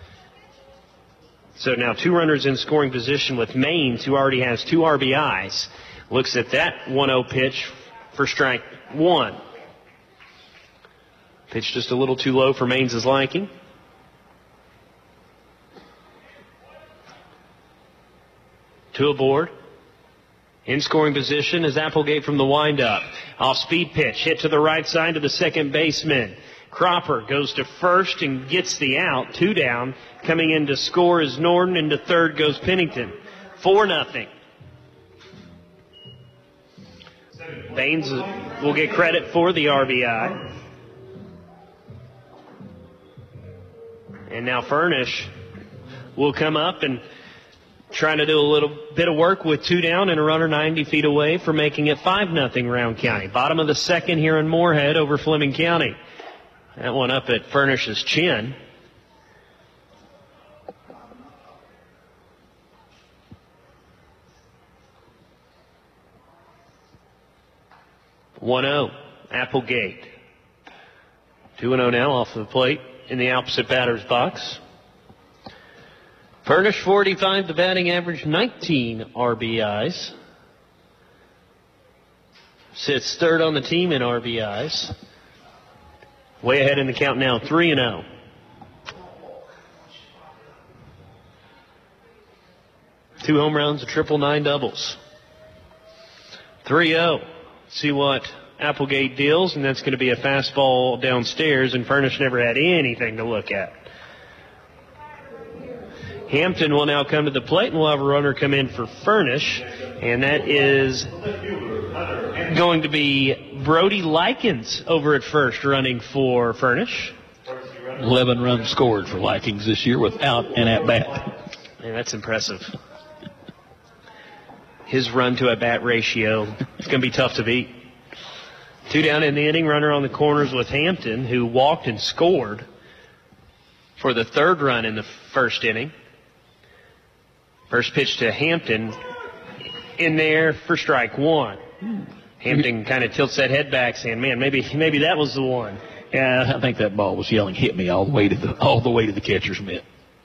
So now 2 runners in scoring position with Maines, who already has 2 RBIs. Looks at that 1-0 pitch for strike 1. Pitch just a little too low for Maines' liking. Two aboard. In scoring position is Applegate from the windup. Off-speed pitch, hit to the right side to the second baseman. Cropper goes to first and gets the out. 2 down. Coming in to score is Norton, and to third goes Pennington. 4-0. Baines will get credit for the RBI. And now Furnish will come up and trying to do a little bit of work with 2 down and a runner 90 feet away for making it 5-0 Round County. Bottom of the second here in Moorhead over Fleming County. That one up at Furnish's chin. (1-0) Applegate. 2-0 now off the plate in the opposite batter's box. Furnish 45, the batting average 19 RBIs. Sits third on the team in RBIs. Way ahead in the count now, 3-0. Two home runs, a triple, 9 doubles. 3-0. See what Applegate deals, and that's going to be a fastball downstairs, and Furnish never had anything to look at. Hampton will now come to the plate, and we'll have a runner come in for Furnish, and that is going to be Brody Likens over at first running for Furnish. 11 runs scored for Likens this year without an at-bat. Man, that's impressive. His run-to-at-bat ratio is going to be tough to beat. 2 down in the inning, runner on the corners with Hampton, who walked and scored for the third run in the first inning. First pitch to Hampton in there for strike 1. Hampton kind of tilts that head back, saying, "Man, maybe that was the one." Yeah, I think that ball was yelling, "Hit me!" all the way to the catcher's mitt.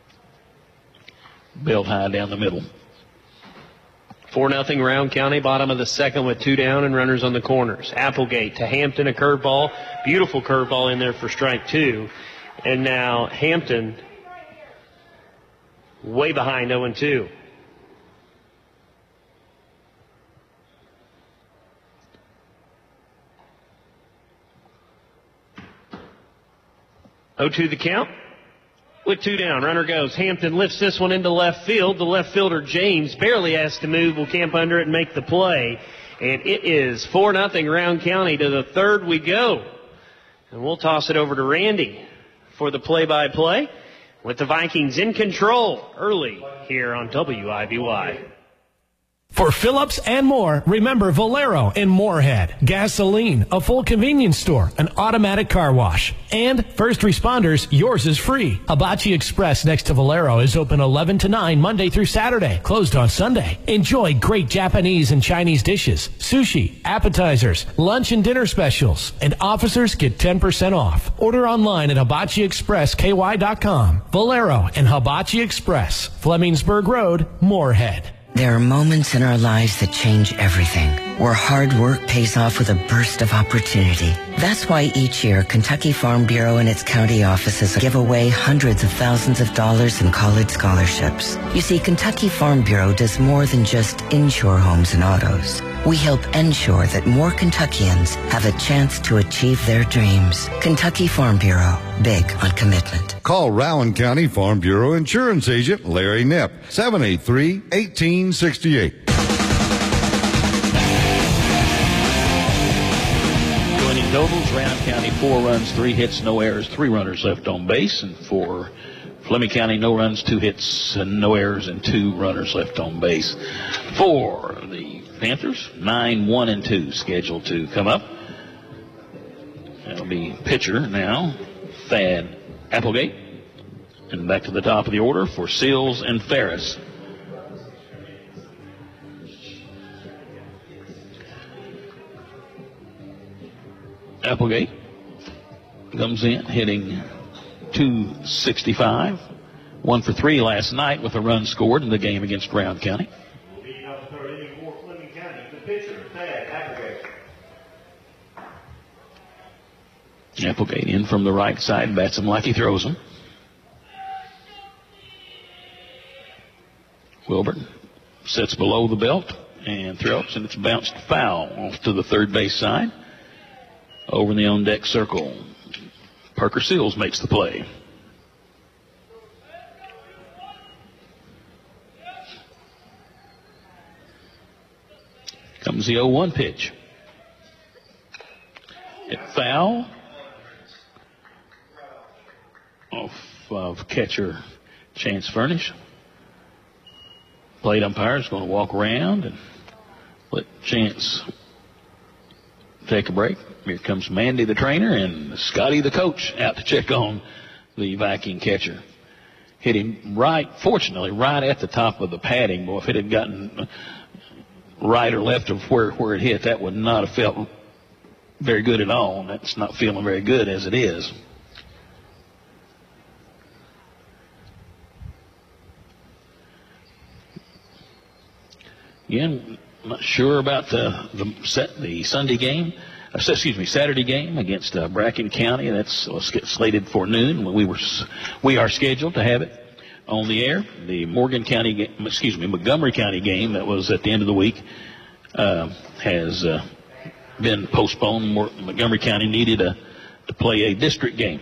Belt high down the middle. 4-0 Round County, bottom of the second with 2 down and runners on the corners. Applegate to Hampton, a curveball. Beautiful curveball in there for strike 2. And now Hampton way behind 0-2. (0-2) the count. With 2 down, runner goes. Hampton lifts this one into left field. The left fielder, James, barely has to move. Will camp under it and make the play. And it is 4-0 Round County. To the third we go. And we'll toss it over to Randy for the play-by-play with the Vikings in control early here on WIBY. For Phillips and more, remember Valero in Moorhead. Gasoline, a full convenience store, an automatic car wash. And first responders, yours is free. Hibachi Express next to Valero is open 11 to 9 Monday through Saturday, closed on Sunday. Enjoy great Japanese and Chinese dishes, sushi, appetizers, lunch and dinner specials, and officers get 10% off. Order online at HibachiExpressKY.com. Valero and Hibachi Express, Flemingsburg Road, Moorhead. There are moments in our lives that change everything, where hard work pays off with a burst of opportunity. That's why each year, Kentucky Farm Bureau and its county offices give away hundreds of thousands of dollars in college scholarships. You see, Kentucky Farm Bureau does more than just insure homes and autos. We help ensure that more Kentuckians have a chance to achieve their dreams. Kentucky Farm Bureau, big on commitment. Call Rowan County Farm Bureau Insurance Agent Larry Knepp, 783-1868. Joining totals, Rowan County 4 runs, 3 hits, no errors, 3 runners left on base. And for Fleming County, no runs, 2 hits, and no errors, and 2 runners left on base. For the Panthers, 9-1-2 scheduled to come up. That'll be pitcher now, Thad Applegate. And back to the top of the order for Seals and Ferris. Applegate comes in hitting .265. 1 for 3 last night with a run scored in the game against Rowan County. Applegate in from the right side, bats him like he throws him. Wilbert sits below the belt and throws, and it's bounced foul off to the third base side. Over in the on-deck circle, Parker Seals makes the play. Comes the 0-1 pitch. Hit foul off of catcher Chance Furnish. Plate umpire is going to walk around and let Chance take a break. Here comes Mandy, the trainer, and Scotty, the coach, out to check on the Viking catcher. Hit him fortunately, right at the top of the padding. Boy, if it had gotten right or left of where it hit, that would not have felt very good at all. And that's not feeling very good as it is. Again, I'm not sure about the Sunday game. Saturday game against Bracken County. That's slated for noon. We are scheduled to have it on the air. The Montgomery County game that was at the end of the week has been postponed. Montgomery County needed to play a district game.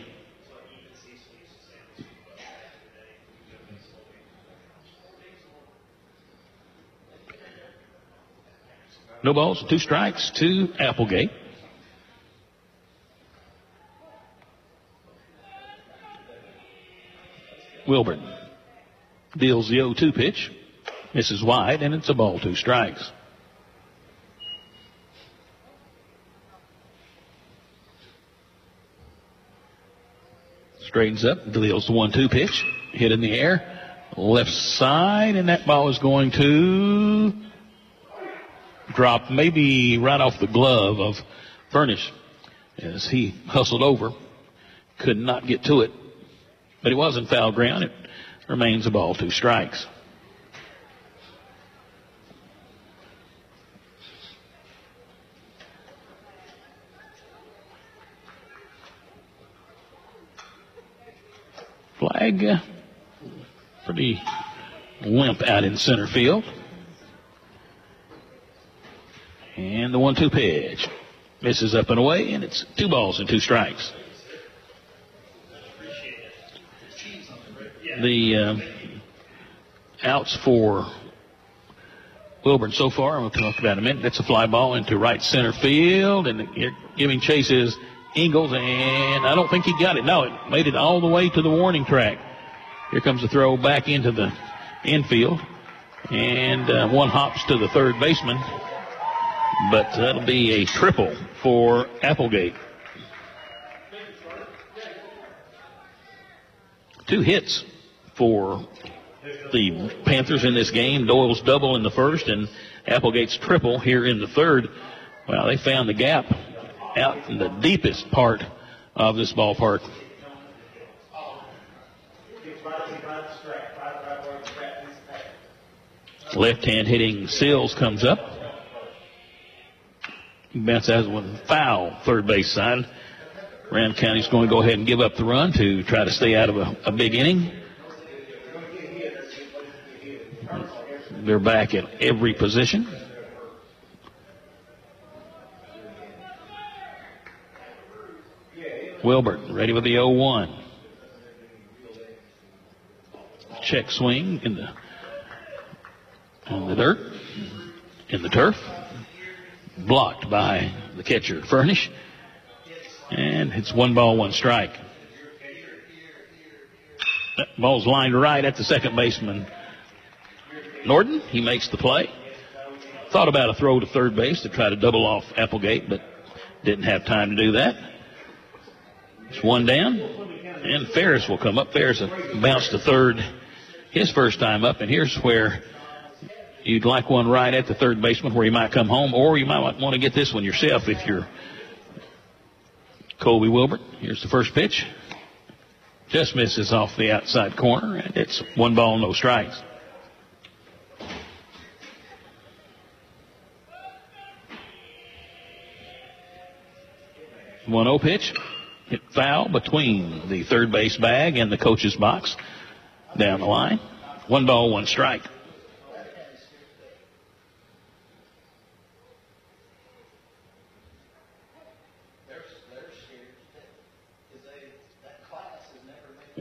No balls, 2 strikes to Applegate. Wilburn deals the 0-2 pitch. Misses wide, and it's a ball, 2 strikes. Straightens up, deals the 1-2 pitch. Hit in the air, left side, and that ball is going to drop maybe right off the glove of Furnish as he hustled over. Could not get to it, but he was in foul ground. It remains a ball, 2 strikes. Flag pretty limp out in center field. And the 1-2 pitch misses up and away, and it's 2 balls and 2 strikes. The outs for Wilburn so far, I'm going to talk about in a minute. That's a fly ball into right center field, and giving chase is Ingalls, and I don't think he got it. No, it made it all the way to the warning track. Here comes the throw back into the infield, and one hops to the third baseman, but that'll be a triple for Applegate. 2 hits for the Panthers in this game. Doyle's double in the first and Applegate's triple here in the third. Well, they found the gap out in the deepest part of this ballpark. Left-hand hitting Sills comes up. Bounce has one foul third base side. Rand County's going to go ahead and give up the run to try to stay out of a big inning. They're back at every position. Wilbert ready with the 0-1. Check swing in the dirt, in the turf. Blocked by the catcher, Furnish. And it's 1 ball, 1 strike. That ball's lined right at the second baseman, Norton. He makes the play. Thought about a throw to third base to try to double off Applegate, but didn't have time to do that. It's 1 down, and Ferris will come up. Ferris bounced to third his first time up, and here's where you'd like one right at the third baseman where he might come home, or you might want to get this one yourself if you're Colby Wilbert. Here's the first pitch. Just misses off the outside corner, and it's 1 ball, no strikes. The 1-0 pitch. Hit foul between the third base bag and the coach's box down the line. 1 ball, 1 strike.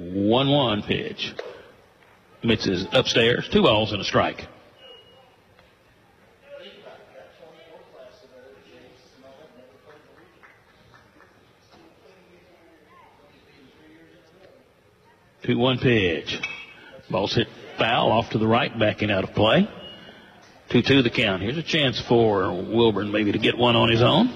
1-1 pitch. Misses upstairs. 2 balls and a strike. Two 1 pitch. Ball's hit foul off to the right, backing out of play. 2-2 the count. Here's a chance for Wilburn maybe to get one on his own.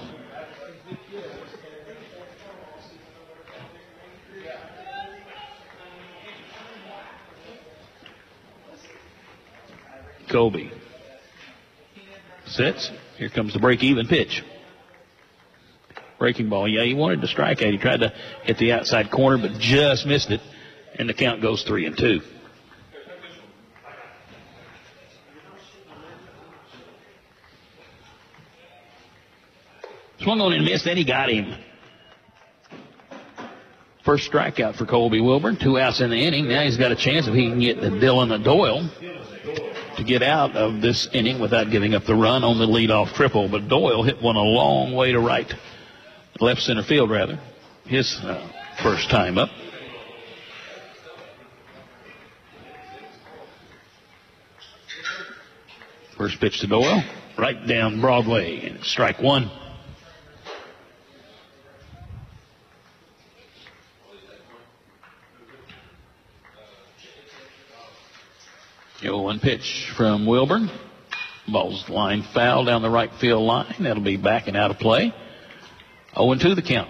Colby sets. Here comes the break-even pitch. Breaking ball. Yeah, he wanted to strike out. He tried to hit the outside corner, but just missed it. And the count goes 3-2. Swung on and missed, then he got him. First strikeout for Colby Wilburn. 2 outs in the inning. Now he's got a chance if he can get the Dylan Doyle to get out of this inning without giving up the run on the leadoff triple. But Doyle hit one a long way to right. Left center field, rather. His first time up. First pitch to Doyle, right down Broadway, and strike 1. The 0-1 pitch from Wilburn. Ball's line foul down the right field line. That'll be back and out of play. 0-2 the count.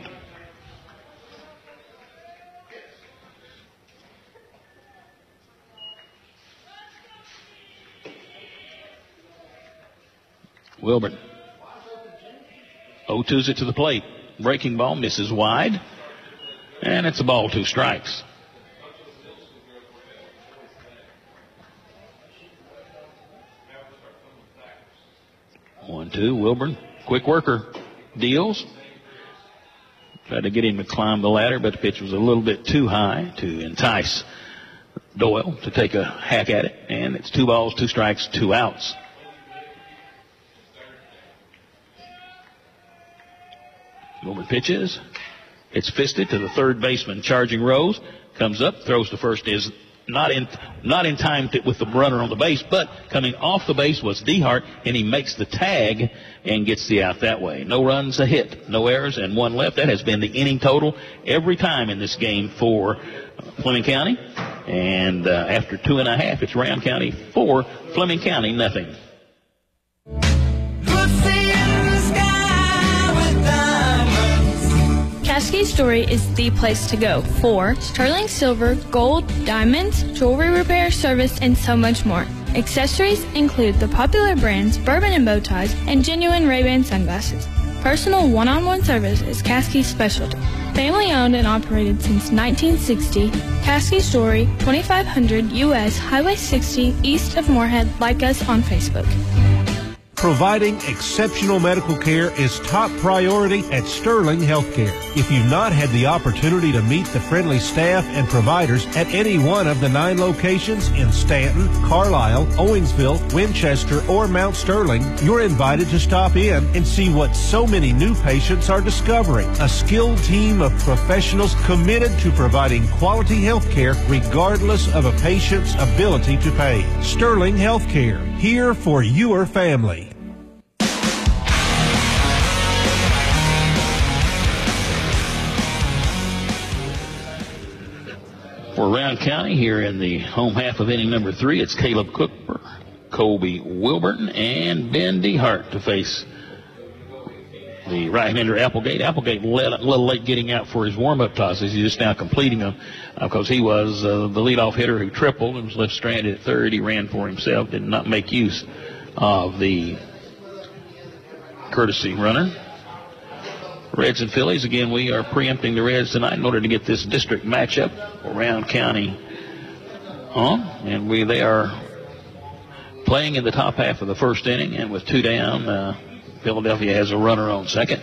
Wilburn 0-2s it to the plate. Breaking ball misses wide. And it's a ball, 2 strikes. One, 2. Wilburn, quick worker, deals. Tried to get him to climb the ladder, but the pitch was a little bit too high to entice Doyle to take a hack at it. And it's 2 balls, 2 strikes, 2 outs. Wilburn pitches. It's fisted to the third baseman. Charging Rose. Comes up, throws to first. Is not in time with the runner on the base, but coming off the base was DeHart, and he makes the tag and gets the out that way. No runs, a hit, no errors, and 1 left. That has been the inning total every time in this game for Fleming County. And after 2.5, it's Round County 4, Fleming County nothing. Caskey Story is the place to go for sterling silver, gold, diamonds, jewelry repair, service, and so much more. Accessories include the popular brands Bourbon and Bow Ties and genuine Ray-Ban sunglasses. Personal one-on-one service is Caskey's specialty. Family owned and operated since 1960, Caskey Story, 2500 U.S. Highway 60 east of Moorhead. Like us on Facebook. Providing exceptional medical care is top priority at Sterling Healthcare. If you've not had the opportunity to meet the friendly staff and providers at any one of the 9 locations in Stanton, Carlisle, Owensville, Winchester, or Mount Sterling, you're invited to stop in and see what so many new patients are discovering. A skilled team of professionals committed to providing quality health care regardless of a patient's ability to pay. Sterling Healthcare, here for your family. For Round County here in the home half of inning number 3, it's Caleb Cooper, Colby Wilburn, and Ben DeHart to face the right-hander Applegate. Applegate a little late getting out for his warm-up tosses. He's just now completing them because he was the leadoff hitter who tripled and was left stranded at third. He ran for himself, did not make use of the courtesy runner. Reds and Phillies, again, we are preempting the Reds tonight in order to get this district matchup around county on. And they are playing in the top half of the first inning, and with 2 down, Philadelphia has a runner on second.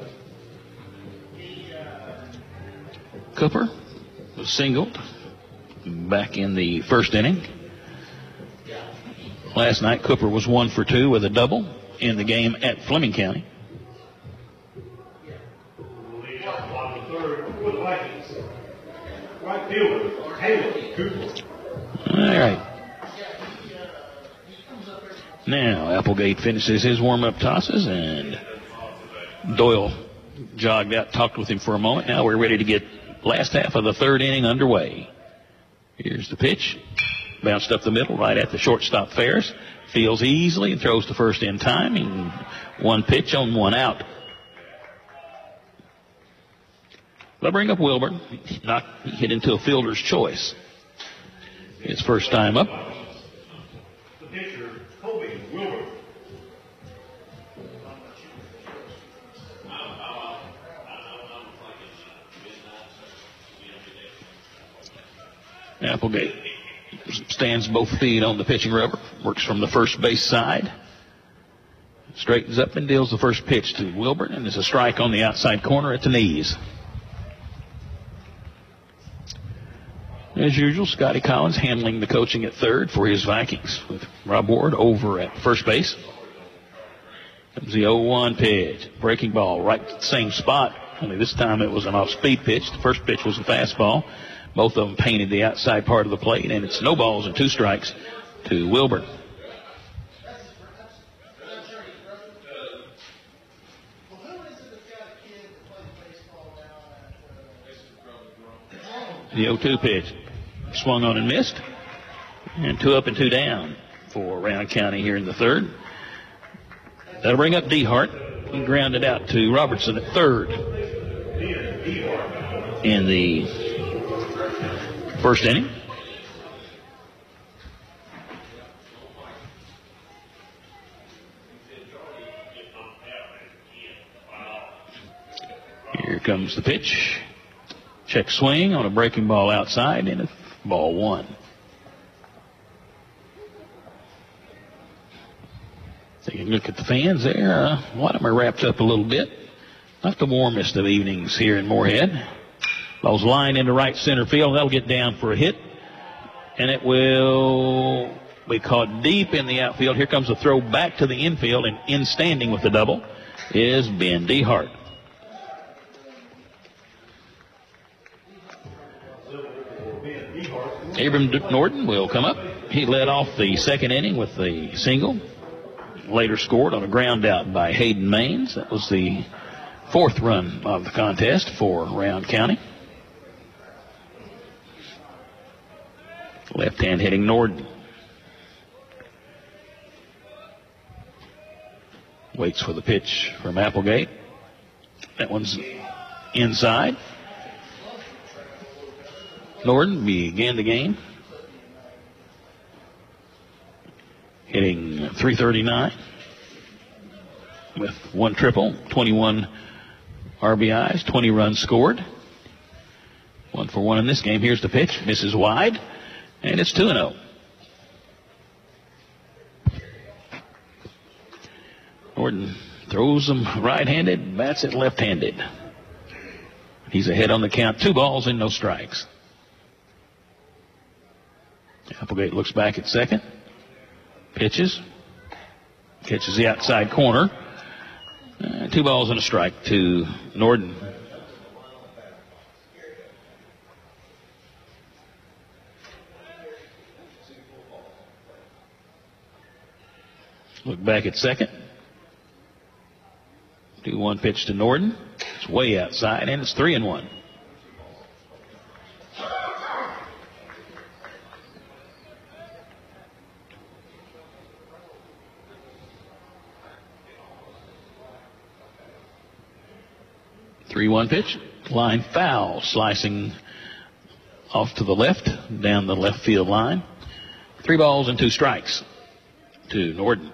Cooper was singled back in the first inning. Last night, Cooper was 1 for 2 with a double in the game at Fleming County. Right fielder, Taylor Cooper. All right. Now, Applegate finishes his warm-up tosses, and Doyle jogged out, talked with him for a moment. Now we're ready to get last half of the third inning underway. Here's the pitch. Bounced up the middle, right at the shortstop Ferris. Fields easily and throws to first in time. And one pitch on one out. They'll bring up Wilburn. He hit into a fielder's choice. His first time up. The pitcher, Colby Wilburn. Applegate stands both feet on the pitching rubber. Works from the first base side. Straightens up and deals the first pitch to Wilburn, and there's a strike on the outside corner at the knees. As usual, Scotty Collins handling the coaching at third for his Vikings, with Rob Ward over at first base. Comes the 0-1 pitch. Breaking ball right at the same spot, only this time it was an off-speed pitch. The first pitch was a fastball. Both of them painted the outside part of the plate, and it's no balls and two strikes to Wilburn. The 0-2 pitch. Swung on and missed. And 2 up and 2 down for Round County here in the third. That'll bring up DeHart. He grounded out to Robertson at third. In the first inning. Here comes the pitch. Check swing on a breaking ball outside, and it's ball 1. Taking a look at the fans there. A lot of them are wrapped up a little bit. Not the warmest of evenings here in Moorhead. Ball's lined into right center field. That'll get down for a hit. And it will be caught deep in the outfield. Here comes a throw back to the infield, and in standing with the double is Ben DeHart. Abram Norton will come up. He led off the second inning with the single. Later scored on a ground out by Hayden Maines. That was the 4th run of the contest for Round County. Left hand hitting Norton. Waits for the pitch from Applegate. That one's inside. Norton began the game hitting .339 with 1 triple, 21 RBIs, 20 runs scored. 1 for 1 in this game. Here's the pitch. Misses wide, and it's 2-0. Norton throws them right-handed, bats it left-handed. He's ahead on the count. 2 balls and no strikes. Applegate looks back at second. Pitches. Catches the outside corner. 2 balls and a strike to Norton. Look back at second. 2-1 pitch to Norton. It's way outside, and it's 3-1. Pitch, line foul, slicing off to the left, down the left field line. 3 balls and 2 strikes to Norton.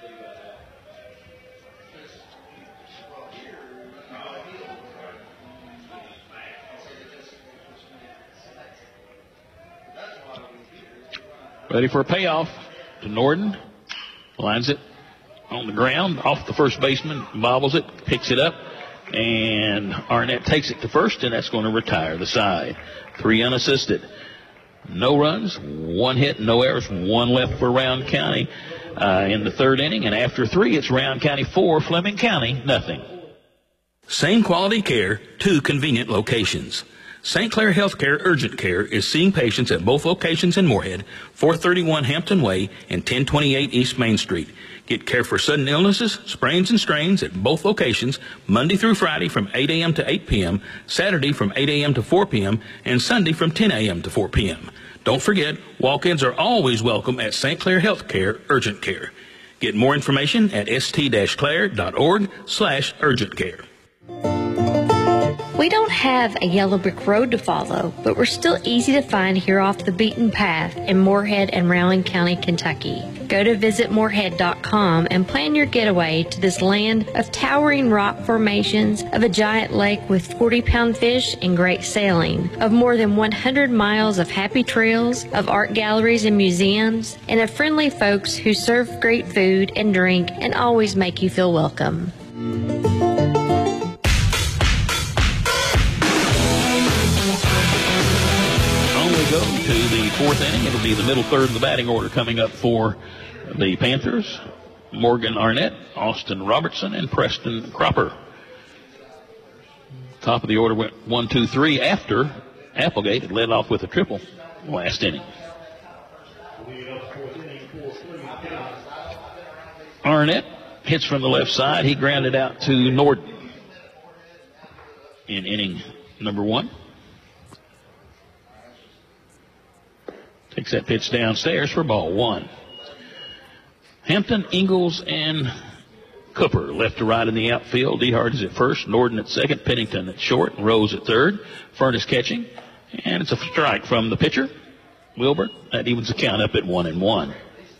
Ready for a payoff to Norton. Lines it on the ground, off the first baseman, bobbles it, picks it up. And Arnett takes it to first, and that's going to retire the side. 3 unassisted. No runs, 1 hit, no errors, 1 left for Round County in the third inning. And after 3, it's Round County 4, Fleming County, nothing. Same quality care, 2 convenient locations. St. Clair Healthcare Urgent Care is seeing patients at both locations in Moorhead, 431 Hampton Way and 1028 East Main Street. Get care for sudden illnesses, sprains and strains at both locations Monday through Friday from 8 a.m. to 8 p.m., Saturday from 8 a.m. to 4 p.m., and Sunday from 10 a.m. to 4 p.m. Don't forget, walk-ins are always welcome at St. Clair Healthcare Urgent Care. Get more information at st-clair.org/urgent care. We don't have a yellow brick road to follow, but we're still easy to find here off the beaten path in Moorhead and Rowan County, Kentucky. Go to visitmoorhead.com and plan your getaway to this land of towering rock formations, of a giant lake with 40-pound fish and great sailing, of more than 100 miles of happy trails, of art galleries and museums, and of friendly folks who serve great food and drink and always make you feel welcome. Go to the fourth inning. It'll be the middle third of the batting order coming up for the Panthers. Morgan Arnett, Austin Robertson, and Preston Cropper. Top of the order went 1, 2, 3 after Applegate had led off with a triple last inning. Arnett hits from the left side. He grounded out to Norden in inning number 1. Takes that pitch downstairs for ball 1. Hampton, Ingalls, and Cooper left to right in the outfield. Dehart is at first, Norden at second, Pennington at short, Rose at third. Furness catching, and it's a strike from the pitcher, Wilbert. That evens the count up at 1-1.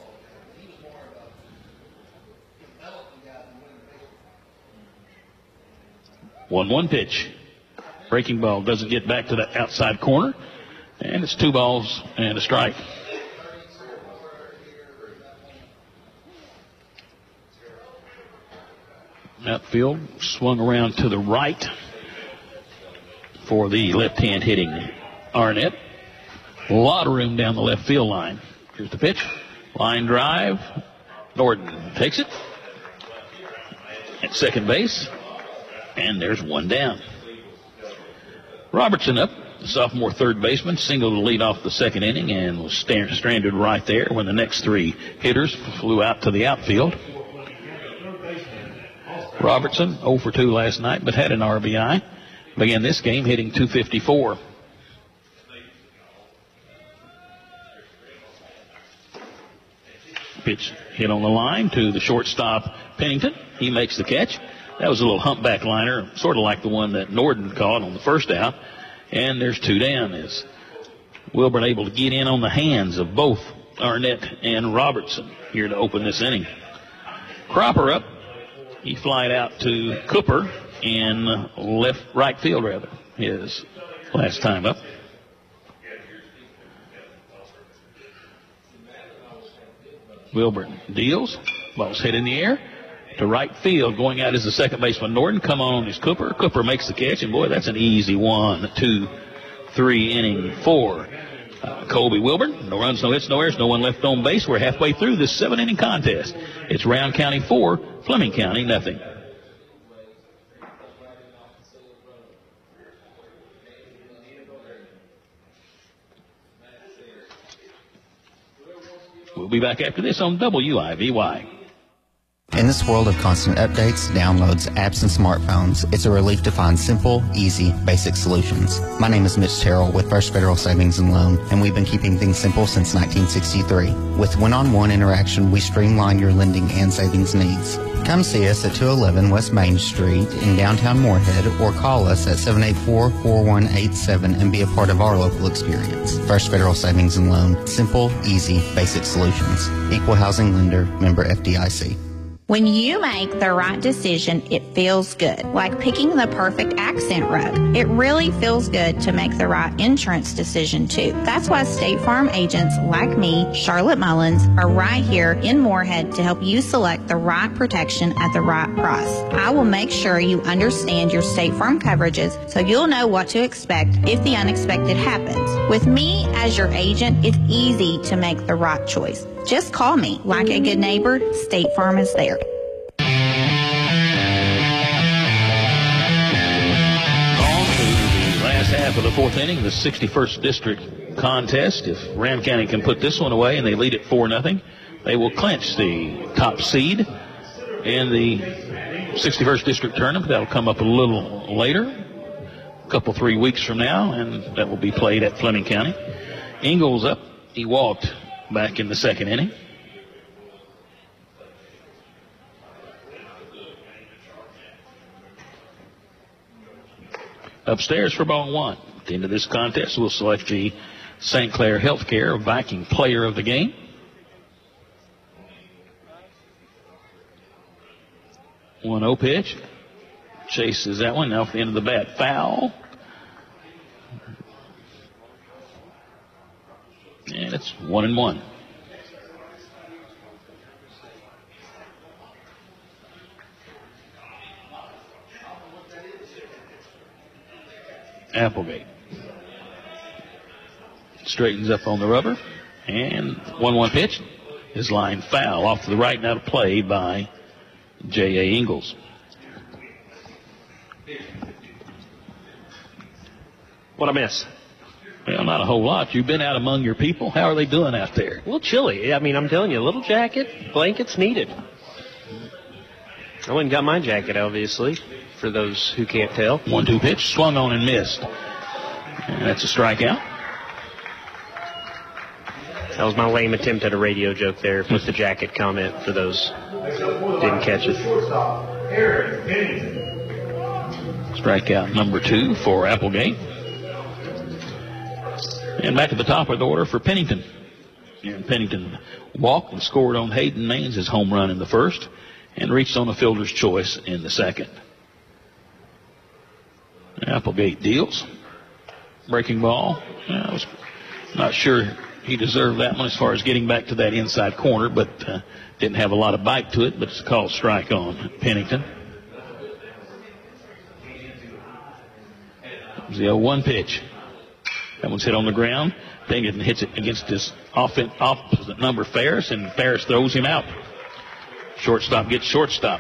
One pitch. Breaking ball doesn't get back to the outside corner. And it's 2 balls and a strike. Outfield swung around to the right for the left-hand hitting Arnett. A lot of room down the left field line. Here's the pitch. Line drive. Norden takes it at second base. And there's 1 down. Robertson up. The sophomore third baseman singled to lead off the second inning and was stranded right there when the next 3 hitters flew out to the outfield. Robertson 0 for 2 last night, but had an RBI. Began this game hitting .254. Pitch hit on the line to the shortstop Pennington. He makes the catch. That was a little humpback liner, sort of like the one that Norden caught on the first out. And there's 2 down. Is Wilburn able to get in on the hands of both Arnett and Robertson here to open this inning. Cropper up. He flied out to Cooper in right field, his last time up. Wilburn deals. Ball's hit in the air to right field. Going out is the second baseman Norden. Come on is Cooper. Cooper makes the catch, and boy, that's an easy 1, 2, 3 inning 4. Colby Wilburn, no runs, no hits, no errors, no one left on base. We're halfway through this 7-inning contest. It's Rowan County 4, Fleming County nothing. We'll be back after this on WIVY. In this world of constant updates, downloads, apps, and smartphones, it's a relief to find simple, easy, basic solutions. My name is Mitch Terrell with First Federal Savings and Loan, and we've been keeping things simple since 1963. With one-on-one interaction, we streamline your lending and savings needs. Come see us at 211 West Main Street in downtown Moorhead, or call us at 784-4187 and be a part of our local experience. First Federal Savings and Loan. Simple, easy, basic solutions. Equal housing lender, member FDIC. When you make the right decision, it feels good. Like picking the perfect accent rug. It really feels good to make the right insurance decision, too. That's why State Farm agents like me, Charlotte Mullins, are right here in Moorhead to help you select the right protection at the right price. I will make sure you understand your State Farm coverages so you'll know what to expect if the unexpected happens. With me as your agent, it's easy to make the right choice. Just call me. Like a good neighbor, State Farm is there. half of the fourth inning, the 61st District contest. If Ram County can put this one away and they lead it 4-0, they will clinch the top seed in the 61st District tournament. That'll come up a little later, a couple, 3 weeks from now, and that will be played at Fleming County. Ingalls up. He walked back in the second inning. Upstairs for ball one. At the end of this contest, we'll select the St. Clair Healthcare Viking Player of the Game. One 0 pitch. Chases that one. Now for the end of the bat, foul. And it's 1-1. Applegate straightens up on the rubber, and 1-1 pitch. His line foul off to the right, now to play by J.A. Ingalls. What I miss? Well, not a whole lot. You've been out among your people. How are they doing out there? A little chilly. I mean, I'm telling you, a little jacket, blankets needed. I went and got my jacket, obviously, for those who can't tell. 1-2 pitch, swung on and missed. And that's a strikeout. That was my lame attempt at a radio joke there with the jacket comment for those who didn't catch it. Strikeout number 2 for Applegate. And back at the top of the order for Pennington. And Pennington walked and scored on Hayden Maines' home run in the first and reached on a fielder's choice in the second. Applegate deals. Breaking ball. I was not sure he deserved that one as far as getting back to that inside corner, but didn't have a lot of bite to it, but it's called strike on Pennington. That was the 0-1 pitch. That one's hit on the ground. Pennington hits it against his opposite number, Ferris, and Ferris throws him out. Shortstop gets shortstop.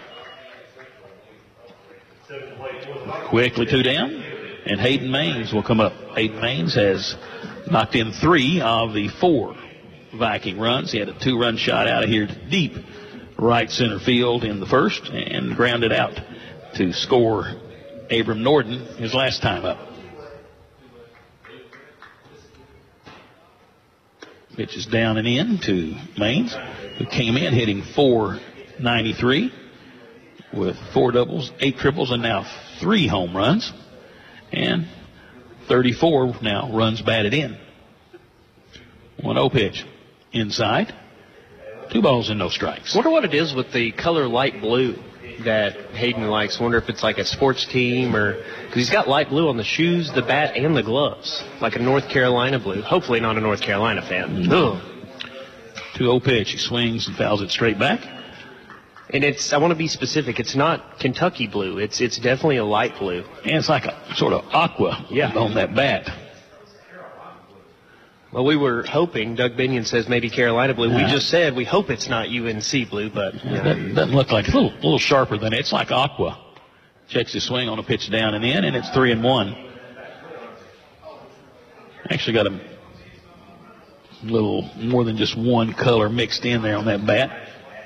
Quickly 2 down, and Hayden Maines will come up. Hayden Maines has knocked in 3 of the 4 Viking runs. He had a 2-run shot out of here to deep right center field in the first and grounded out to score Abram Norden his last time up. Pitch is down and in to Maines, who came in hitting .493 with 4 doubles, 8 triples, and now 3 home runs, and 34 now runs batted in. 1-0 pitch inside. 2 balls and no strikes. Wonder what it is with the color light blue that Hayden likes. Wonder if it's like a sports team, or because he's got light blue on the shoes, the bat, and the gloves, like a North Carolina blue. Hopefully not a North Carolina fan. No. 2-0 pitch. He swings and fouls it straight back. And I want to be specific, it's not Kentucky blue. It's definitely a light blue. And it's like a sort of aqua on that bat. Well, we were hoping, Doug Binion says maybe Carolina blue. We just said we hope it's not UNC blue, but... That doesn't look like it. A little sharper than it. It's like aqua. Checks his swing on a pitch down and in, and it's 3-1. Actually got a little more than just one color mixed in there on that bat.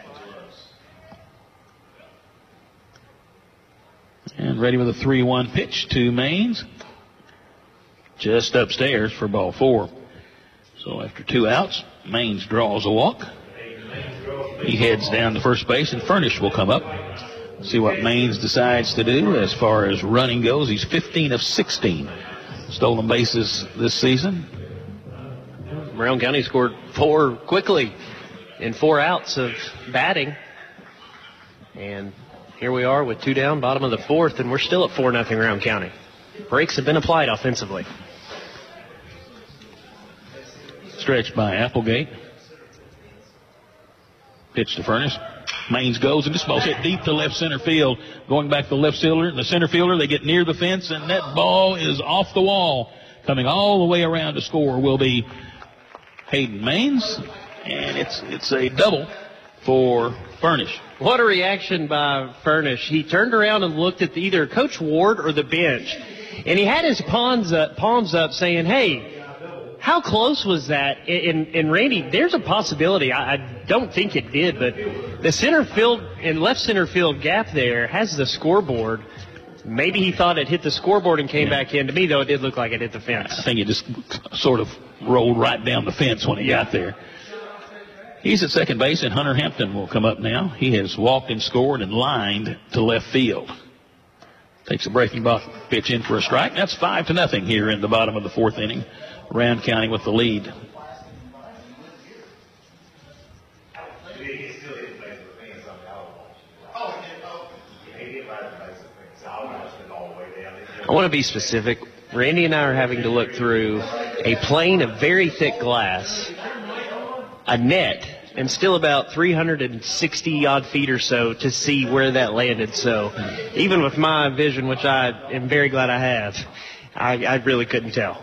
And ready with a 3-1 pitch to Maines. Just upstairs for ball 4. So after 2 outs, Maines draws a walk. He heads down to first base, and Furnish will come up. See what Maines decides to do as far as running goes. He's 15 of 16 stolen bases this season. Brown County scored 4 quickly in 4 outs of batting. And here we are with 2 down, bottom of the 4th, and we're still at 4-0 Round County. Brakes have been applied offensively. Stretched by Applegate. Pitch to Furnace. Maines goes, and this ball's hit deep to left center field. Going back to the left fielder. The center fielder, they get near the fence, and that ball is off the wall. Coming all the way around to score will be Hayden Maines, and it's a double for Furnish. What a reaction by Furnish. He turned around and looked at either Coach Ward or the bench, And he had his palms up saying, hey, how close was that? And Randy, there's a possibility. I don't think it did, but the center field and left center field gap there has the scoreboard. Maybe he thought it hit the scoreboard and came back in. To me, though, it did look like it hit the fence. I think it just sort of rolled right down the fence when he got there. He's at second base, and Hunter Hampton will come up now. He has walked and scored and lined to left field. Takes a breaking ball pitch in for a strike. That's 5-0 here in the bottom of the fourth inning. Round County with the lead. I want to be specific. Randy and I are having to look through a plane of very thick glass, a net, and still about 360-odd feet or so to see where that landed. So even with my vision, which I am very glad I have, I really couldn't tell.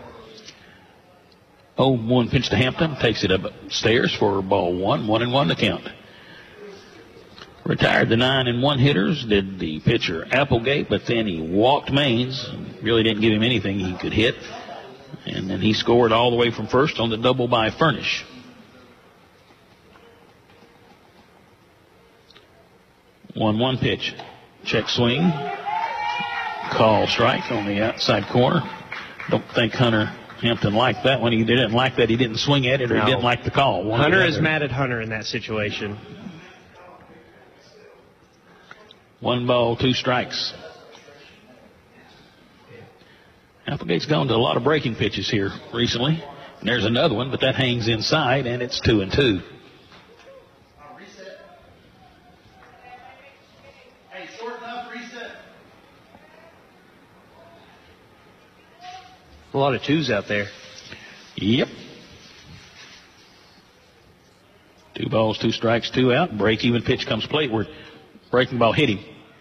0-1 pitch to Hampton. Takes it upstairs for ball 1. 1-1 to count. Retired the 9-1 hitters. Did the pitcher Applegate, but then he walked Maines. Really didn't give him anything he could hit. And then he scored all the way from first on the double by Furnish. 1-1 pitch. Check swing. Call strike on the outside corner. Don't think Hunter Hampton liked that one. He didn't like that he didn't swing at it, or he didn't like the call. Hunter is mad at Hunter in that situation. 1 ball, 2 strikes. Applegate's gone to a lot of breaking pitches here recently. And there's another one, but that hangs inside, and it's 2-2. A lot of twos out there. Yep. 2 balls, 2 strikes, 2 out. Break-even pitch comes plate where breaking ball hit him.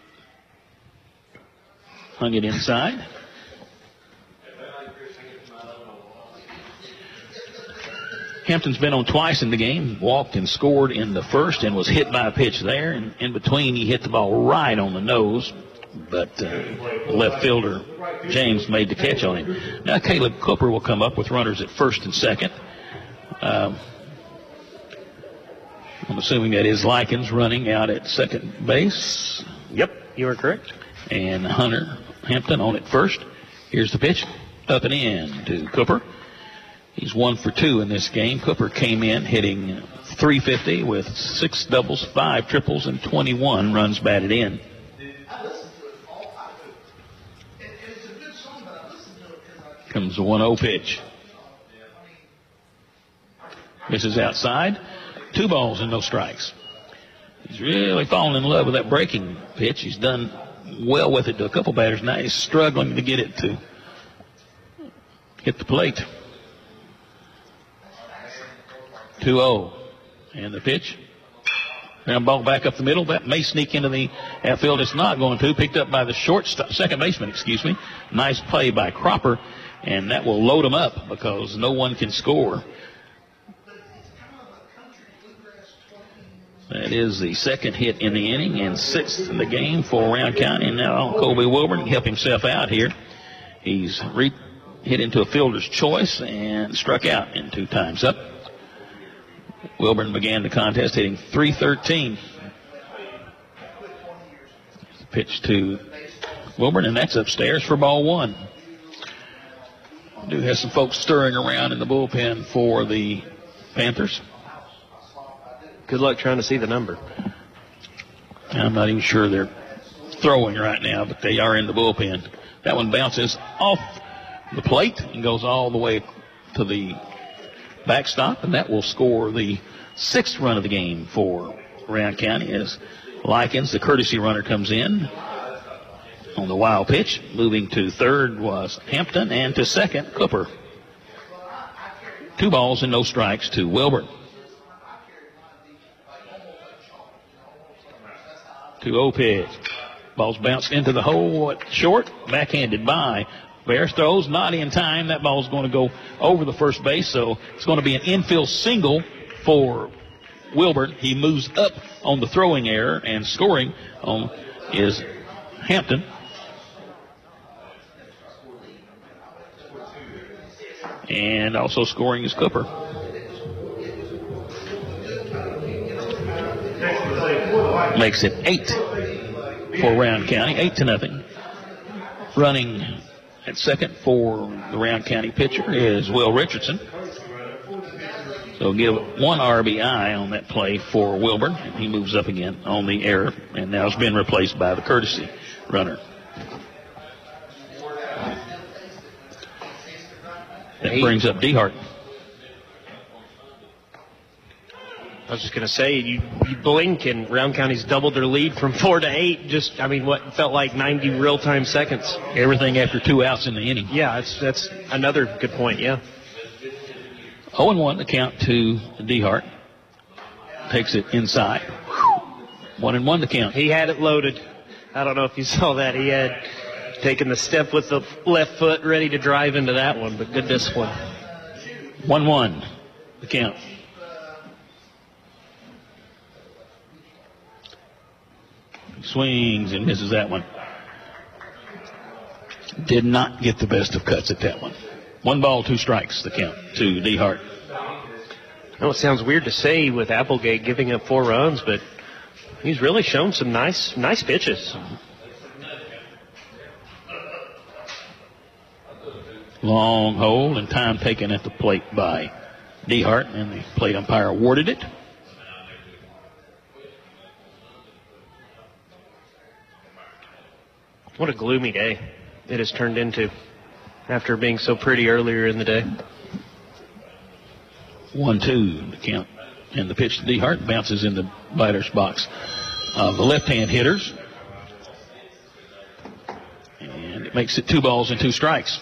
Hung it inside. Hampton's been on twice in the game. Walked and scored in the first and was hit by a pitch there. And in between, he hit the ball right on the nose. But left fielder James made the catch on him. Now Caleb Cooper will come up with runners at first and second. I'm assuming that is Likens running out at second base. Yep, you are correct. And Hunter Hampton on at first. Here's the pitch. Up and in to Cooper. He's 1 for 2 in this game. Cooper came in hitting .350 with 6 doubles, 5 triples, and 21 runs batted in. Comes the 1-0 pitch. Misses outside. 2 balls and no strikes. He's really fallen in love with that breaking pitch. He's done well with it to a couple batters. Now he's struggling to get it to hit the plate. 2-0. And the pitch. Ground ball back up the middle. That may sneak into the outfield. It's not going to. Picked up by the second baseman, excuse me. Nice play by Cropper. And that will load them up because no one can score. That is the second hit in the inning and 6th in the game for Round County. And now Colby Wilburn can help himself out here. He's hit into a fielder's choice and struck out in 2 times up. Wilburn began the contest hitting .313. Pitch to Wilburn, and that's upstairs for ball 1. Do have some folks stirring around in the bullpen for the Panthers. Good luck trying to see the number. I'm not even sure they're throwing right now, but they are in the bullpen. That one bounces off the plate and goes all the way to the backstop, and that will score the 6th run of the game for Round County as Likens, the courtesy runner, comes in on the wild pitch. Moving to third was Hampton, and to second, Cooper. 2 balls and no strikes to Wilburn. 2-0 pitch. Ball's bounced into the hole at short, backhanded by Bears. Throws not in time. That ball's going to go over the first base, so it's going to be an infield single for Wilburn. He moves up on the throwing error, and scoring on is Hampton. And also scoring is Cooper. Makes it 8 for Round County, 8-0. Running at second for the Round County pitcher is Will Richardson. So give 1 RBI on that play for Wilburn. He moves up again on the error and now has been replaced by the courtesy runner. That brings up DeHart. I was just going to say, you blink and Round County's doubled their lead from 4 to 8. Just, what felt like 90 real-time seconds. Everything after 2 outs in the inning. Yeah, that's another good point, yeah. 0-1 the count to DeHart. Takes it inside. 1-1 the count. He had it loaded. I don't know if you saw that. He had taken the step with the left foot, ready to drive into that one, but good discipline. 1-1 the count. Swings and misses that one. Did not get the best of cuts at that one. 1 ball, 2 strikes, the count to DeHart. I know it sounds weird to say with Applegate giving up 4 runs, but he's really shown some nice pitches. Long hold and time taken at the plate by DeHart, and the plate umpire awarded it. What a gloomy day it has turned into after being so pretty earlier in the day. 1-2 the count. And the pitch to DeHart bounces in the batter's box of the left-hand hitters. And it makes it 2 balls and 2 strikes.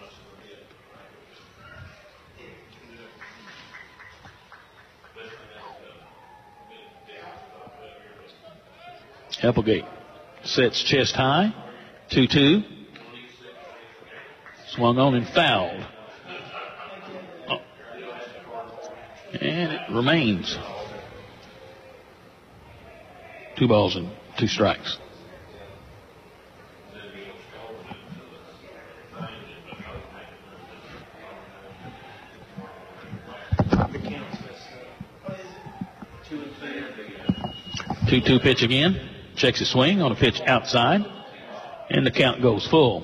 Applegate sets chest high. 2-2. Swung on and fouled. Oh. And it remains 2 balls and 2 strikes. Two pitch again. Checks his swing on a pitch outside. And the count goes full.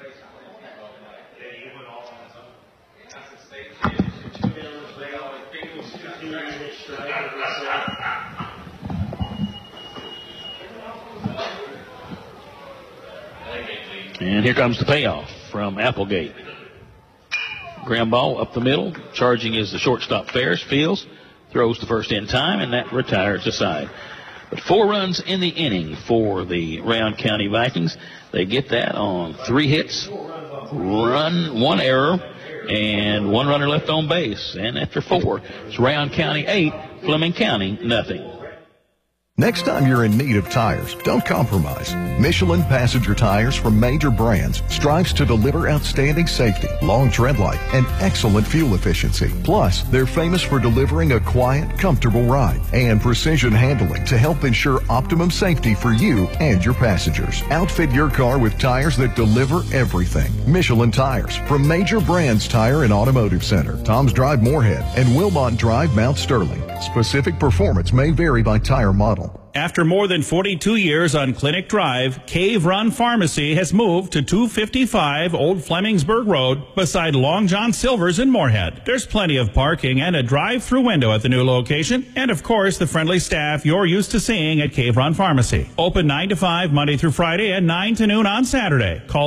And here comes the payoff from Applegate. Ground ball up the middle. Charging is the shortstop Ferris. Fields throws the first in time, and that retires the side. But 4 runs in the inning for the Round County Vikings. They get that on 3 hits, 1 error, and 1 runner left on base. And after 4, it's Round County 8, Fleming County nothing. Next time you're in need of tires, don't compromise. Michelin passenger tires from major brands strives to deliver outstanding safety, long tread life, and excellent fuel efficiency. Plus, they're famous for delivering a quiet, comfortable ride and precision handling to help ensure optimum safety for you and your passengers. Outfit your car with tires that deliver everything. Michelin tires from Major Brands Tire and Automotive Center, Tom's Drive Moorhead, and Wilmont Drive Mount Sterling. Specific performance may vary by tire model. After more than 42 years on Clinic Drive, Cave Run Pharmacy has moved to 255 Old Flemingsburg Road beside Long John Silver's in Moorhead. There's plenty of parking and a drive-through window at the new location, and of course the friendly staff you're used to seeing at Cave Run Pharmacy. Open 9 to 5 Monday through Friday and 9 to noon on Saturday. Call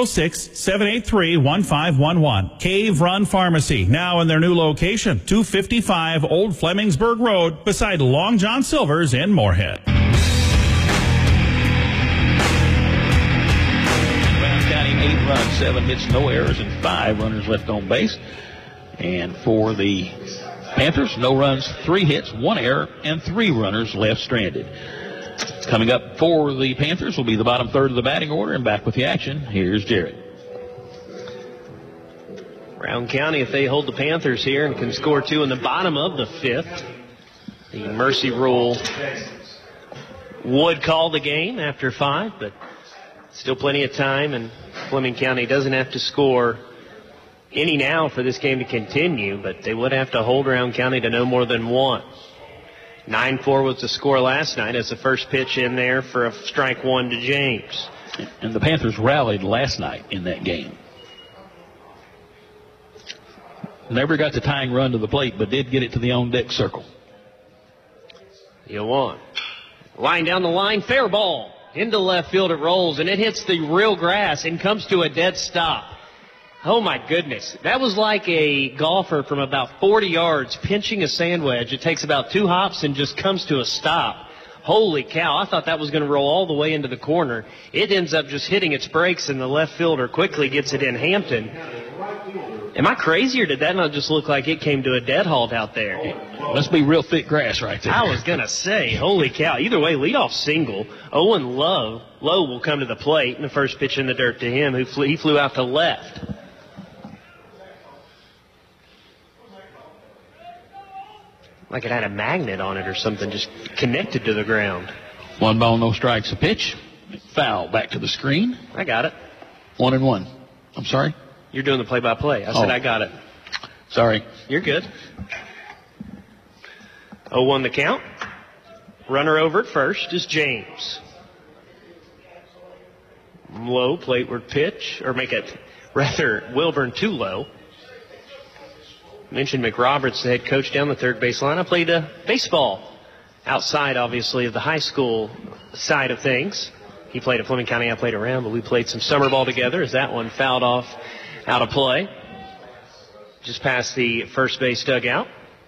606-783-1511. Cave Run Pharmacy, now in their new location, 255 Old Flemingsburg Road beside Long John Silver's in Moorhead. Brown County 8 runs, 7 hits, no errors, and 5 runners left on base. And for the Panthers, no runs, 3 hits, 1 error, and 3 runners left stranded. Coming up for the Panthers will be the bottom third of the batting order, and back with the action, here's Jared. Brown County, if they hold the Panthers here and can score 2 in the bottom of the 5th, the mercy rule would call the game after 5, but still plenty of time, and Fleming County doesn't have to score inning out for this game to continue, but they would have to hold Round County to no more than one. 9-4 was the score last night as the first pitch in there for a strike one to James. And the Panthers rallied last night in that game. Never got the tying run to the plate, but did get it to the on-deck circle. 0-1. Line down the line, fair ball. Into left field it rolls, and it hits the real grass and comes to a dead stop. Oh, my goodness. That was like a golfer from about 40 yards pinching a sand wedge. It takes about 2 hops and just comes to a stop. Holy cow, I thought that was going to roll all the way into the corner. It ends up just hitting its brakes, and the left fielder quickly gets it in. Hampton. Am I crazy, or did that not just look like it came to a dead halt out there? Must be real thick grass right there. I was going to say, holy cow. Either way, leadoff single. Owen Lowe will come to the plate, and the first pitch in the dirt to him. He flew out to left. Like it had a magnet on it or something, just connected to the ground. 1 ball, no strikes. A pitch. Foul. Back to the screen. I got it. 1-1. I'm sorry? You're doing the play-by-play. I said I got it. Sorry. You're good. 0-1 the count. Runner over at first is James. Low plateward pitch, or make it rather Wilburn too low. Mentioned McRoberts, the head coach down the third base line. I played baseball outside, obviously, of the high school side of things. He played at Fleming County, I played around, but we played some summer ball together as that one fouled off out of play. Just past the first base dugout.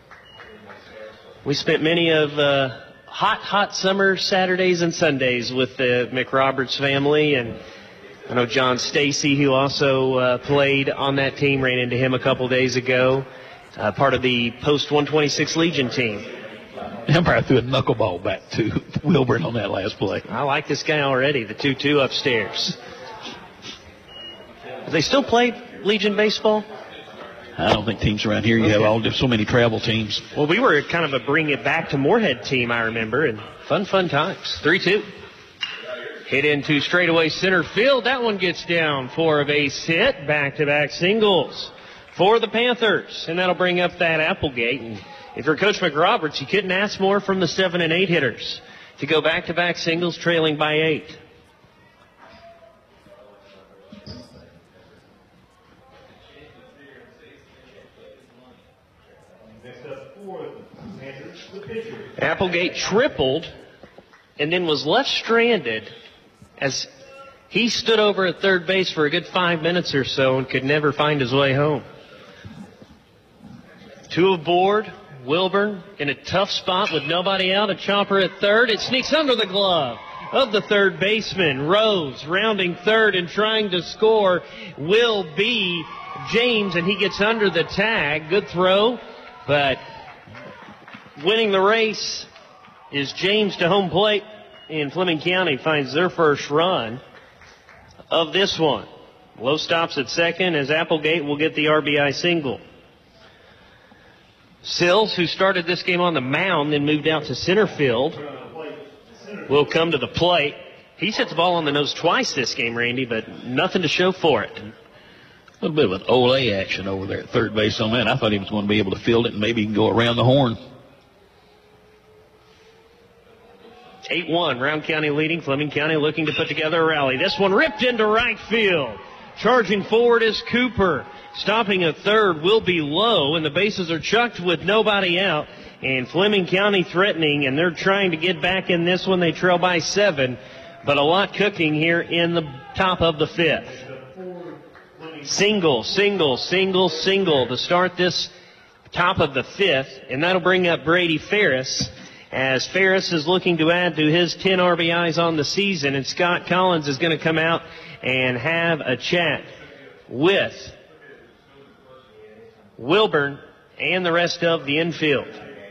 We spent many of hot summer Saturdays and Sundays with the McRoberts family, and I know John Stacy, who also played on that team, ran into him a couple days ago. Part of the post-126 Legion team. Empire threw a knuckleball back to Wilburn on that last play. I like this guy already, the 2-2 upstairs. Do they still play Legion baseball? I don't think teams around here, you have so many travel teams. Well, we were kind of a bring it back to Moorhead team, I remember, and fun times. 3-2. Hit into straightaway center field. That one gets down for a base hit. Back-to-back singles for the Panthers, and that'll bring up that Applegate. And if you're Coach McRoberts, you couldn't ask more from the 7 and 8 hitters to go back-to-back singles, trailing by 8. Applegate tripled and then was left stranded as he stood over at third base for a good 5 minutes or so and could never find his way home. 2 aboard. Wilburn in a tough spot with nobody out. A chopper at third. It sneaks under the glove of the third baseman. Rose rounding third and trying to score will be James, and he gets under the tag. Good throw, but winning the race is James to home plate, and Fleming County finds their first run of this one. Lowe stops at second as Applegate will get the RBI single. Sills, who started this game on the mound, then moved out to center field, will come to the plate. He's hit the ball on the nose twice this game, Randy, but nothing to show for it. A little bit of an Ole action over there at third base on that. I thought he was going to be able to field it and maybe go around the horn. 8-1, Round County leading. Fleming County looking to put together a rally. This one ripped into right field. Charging forward is Cooper. Stopping at third will be Lowe, and the bases are chucked with nobody out. And Fleming County threatening, and they're trying to get back in this one. They trail by 7, but a lot cooking here in the top of the 5th. Single to start this top of the 5th, and that'll bring up Brady Ferris, as Ferris is looking to add to his 10 RBIs on the season, and Scott Collins is going to come out and have a chat with Wilburn and the rest of the infield.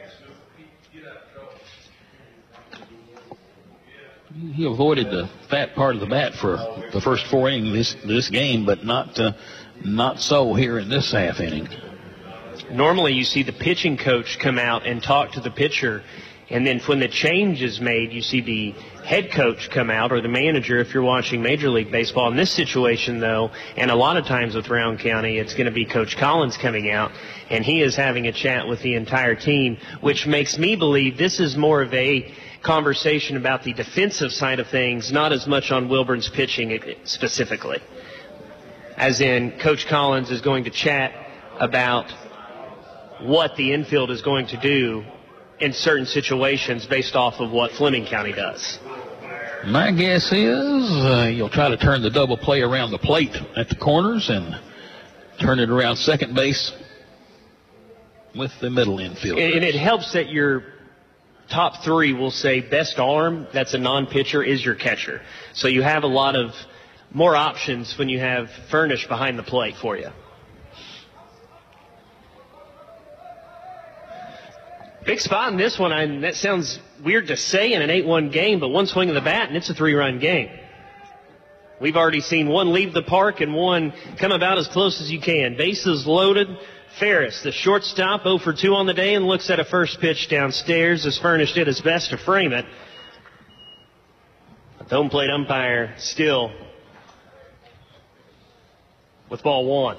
He avoided the fat part of the bat for the first 4 innings this game, but not so here in this half inning. Normally you see the pitching coach come out and talk to the pitcher And then when the change is made, you see the head coach come out, or the manager if you're watching Major League Baseball. In this situation, though, and a lot of times with Round County, it's going to be Coach Collins coming out, and he is having a chat with the entire team, which makes me believe this is more of a conversation about the defensive side of things, not as much on Wilburn's pitching specifically. As in, Coach Collins is going to chat about what the infield is going to do in certain situations based off of what Fleming County does. My guess is you'll try to turn the double play around the plate at the corners and turn it around second base with the middle infield. And it helps that your top three will say best arm, that's a non-pitcher, is your catcher. So you have a lot of more options when you have Furnish behind the plate for you. Big spot in this one. That sounds weird to say in an 8-1 game, but one swing of the bat and it's a 3-run game. We've already seen one leave the park and one come about as close as you can. Bases loaded. Ferris, the shortstop, 0 for 2 on the day, and looks at a first pitch downstairs as Furnish did his best to frame it. The home plate umpire still with ball one.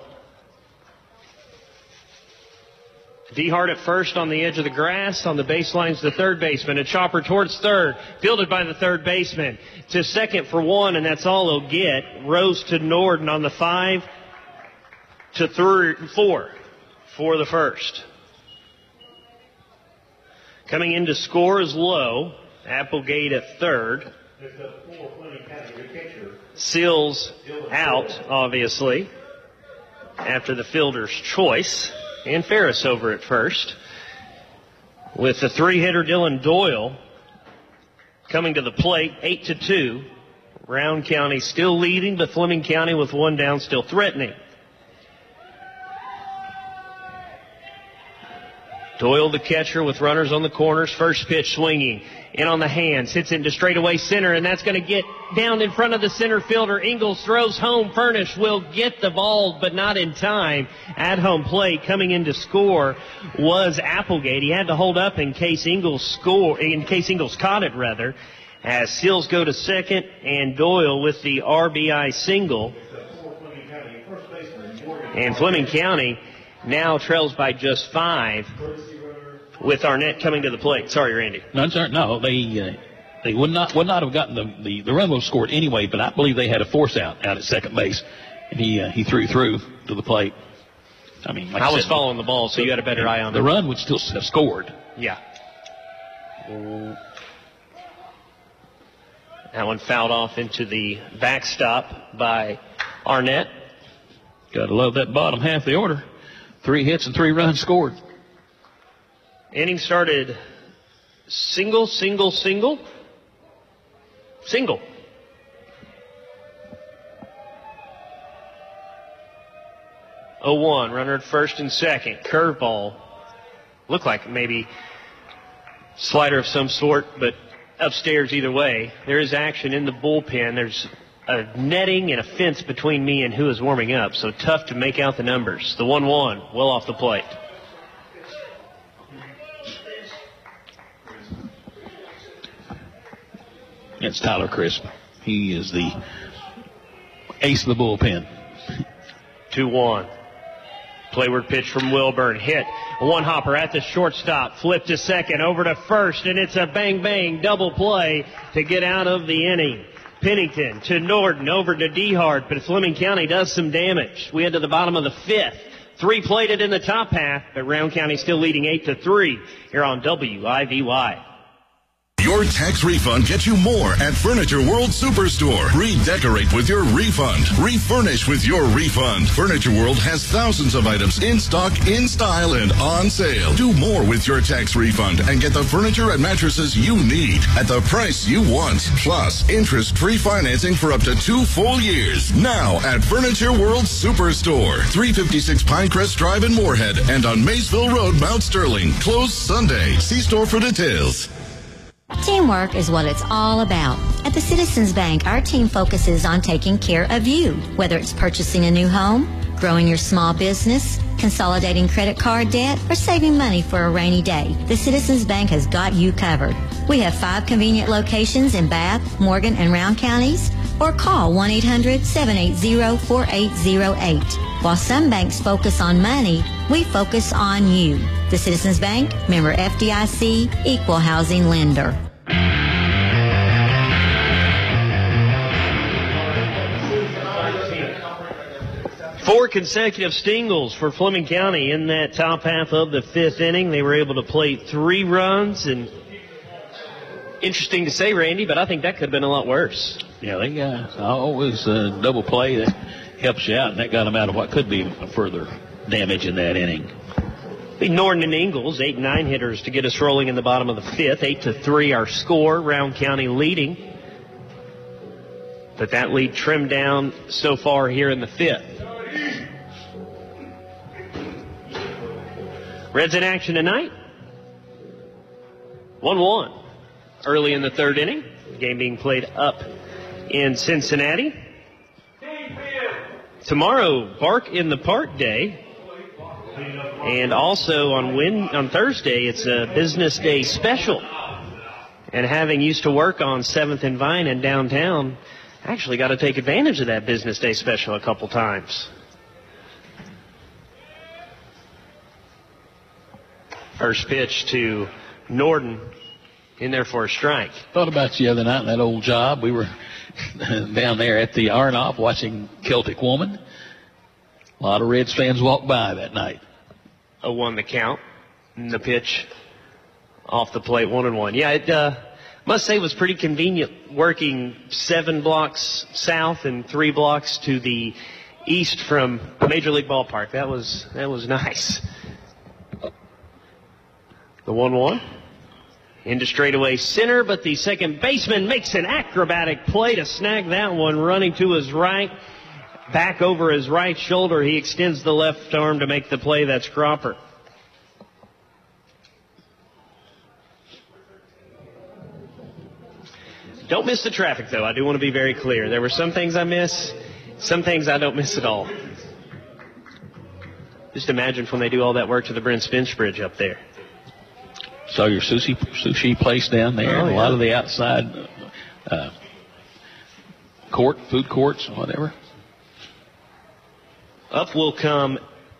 DeHart at first on the edge of the grass. On the baseline's the third baseman. A chopper towards third. Fielded by the third baseman. To second for one, and that's all he'll get. Rose to Norden on the 5 to 4 for the first. Coming in to score is Lowe. Applegate at third. Seals out, obviously, after the fielder's choice. And Ferris over at first. With the 3-hitter Dylan Doyle coming to the plate, 8-2. Round County still leading, but Fleming County with one down still threatening. Doyle the catcher with runners on the corners. First pitch swinging. In on the hands. Hits it into straightaway center, and that's going to get down in front of the center fielder. Ingles throws home. Furnish will get the ball, but not in time. At home plate coming in to score was Applegate. He had to hold up in case Ingles caught it, rather. As Seals go to second, and Doyle with the RBI single. And Fleming County now trails by just 5 with Arnett coming to the plate. Sorry, Randy. No, they would not have gotten the run was scored anyway, but I believe they had a force out at second base, and he threw through to the plate. I mean, like I was following the ball, so you had a better eye on it. The run would still have scored. Yeah. That one fouled off into the backstop by Arnett. Got to love that bottom half of the order. 3 hits and 3 runs scored. Inning started single. 0-1. Runner at first and second. Curveball. Looked like maybe slider of some sort, but upstairs either way. There is action in the bullpen. There's a netting and a fence between me and who is warming up, so tough to make out the numbers. The 1-1, well off the plate. It's Tyler Crisp. He is the ace of the bullpen. 2-1. Playward pitch from Wilburn. Hit. A one-hopper at the shortstop. Flip to second. Over to first. And it's a bang-bang double play to get out of the inning. Pennington to Norden. Over to DeHart. But Fleming County does some damage. We head to the bottom of the 5th. 3 plated in the top half. But Round County still leading 8-3 here on WIVY. Your tax refund gets you more at Furniture World Superstore. Redecorate with your refund. Refurnish with your refund. Furniture World has thousands of items in stock, in style, and on sale. Do more with your tax refund and get the furniture and mattresses you need at the price you want. Plus, interest-free financing for up to 2 full years. Now at Furniture World Superstore. 356 Pinecrest Drive in Moorhead and on Maysville Road, Mount Sterling. Closed Sunday. See store for details. Teamwork is what it's all about. At the Citizens Bank, our team focuses on taking care of you, whether it's purchasing a new home, growing your small business, consolidating credit card debt, or saving money for a rainy day, the Citizens Bank has got you covered. We have 5 convenient locations in Bath, Morgan, and Round counties, or call 1-800-780-4808. While some banks focus on money, we focus on you. The Citizens Bank, member FDIC, equal housing lender. Four consecutive singles for Fleming County in that top half of the 5th inning. They were able to play 3 runs, and interesting to say, Randy, but I think that could have been a lot worse. Yeah, they got always a double play that helps you out, and that got them out of what could be further damage in that inning. The Norton and Ingalls, 8 and 9 hitters to get us rolling in the bottom of the 5th. 8-3 our score. Round County leading. But that lead trimmed down so far here in the 5th. Reds in action tonight. 1-1 early in the 3rd inning. Game being played up in Cincinnati. Tomorrow, Bark in the Park Day. And also on Thursday, it's a Business Day special. And having used to work on 7th and Vine in downtown, actually got to take advantage of that Business Day special a couple times. First pitch to Norton, in there for a strike. Thought about you the other night in that old job. We were down there at the Arnoff watching Celtic Woman. A lot of Reds fans walked by that night. 0-1 the count. And the pitch off the plate, 1-1. Yeah, it must say it was pretty convenient working 7 blocks south and 3 blocks to the east from Major League Ballpark. That was nice. The 1-1 into straightaway center, but the second baseman makes an acrobatic play to snag that one, running to his right, back over his right shoulder. He extends the left arm to make the play. That's Cropper. Don't miss the traffic, though. I do want to be very clear. There were some things I miss, some things I don't miss at all. Just imagine when they do all that work to the Brent Spence Bridge up there. Saw your sushi place down there. Oh, and yeah. A lot of the outside food courts, whatever. Up will come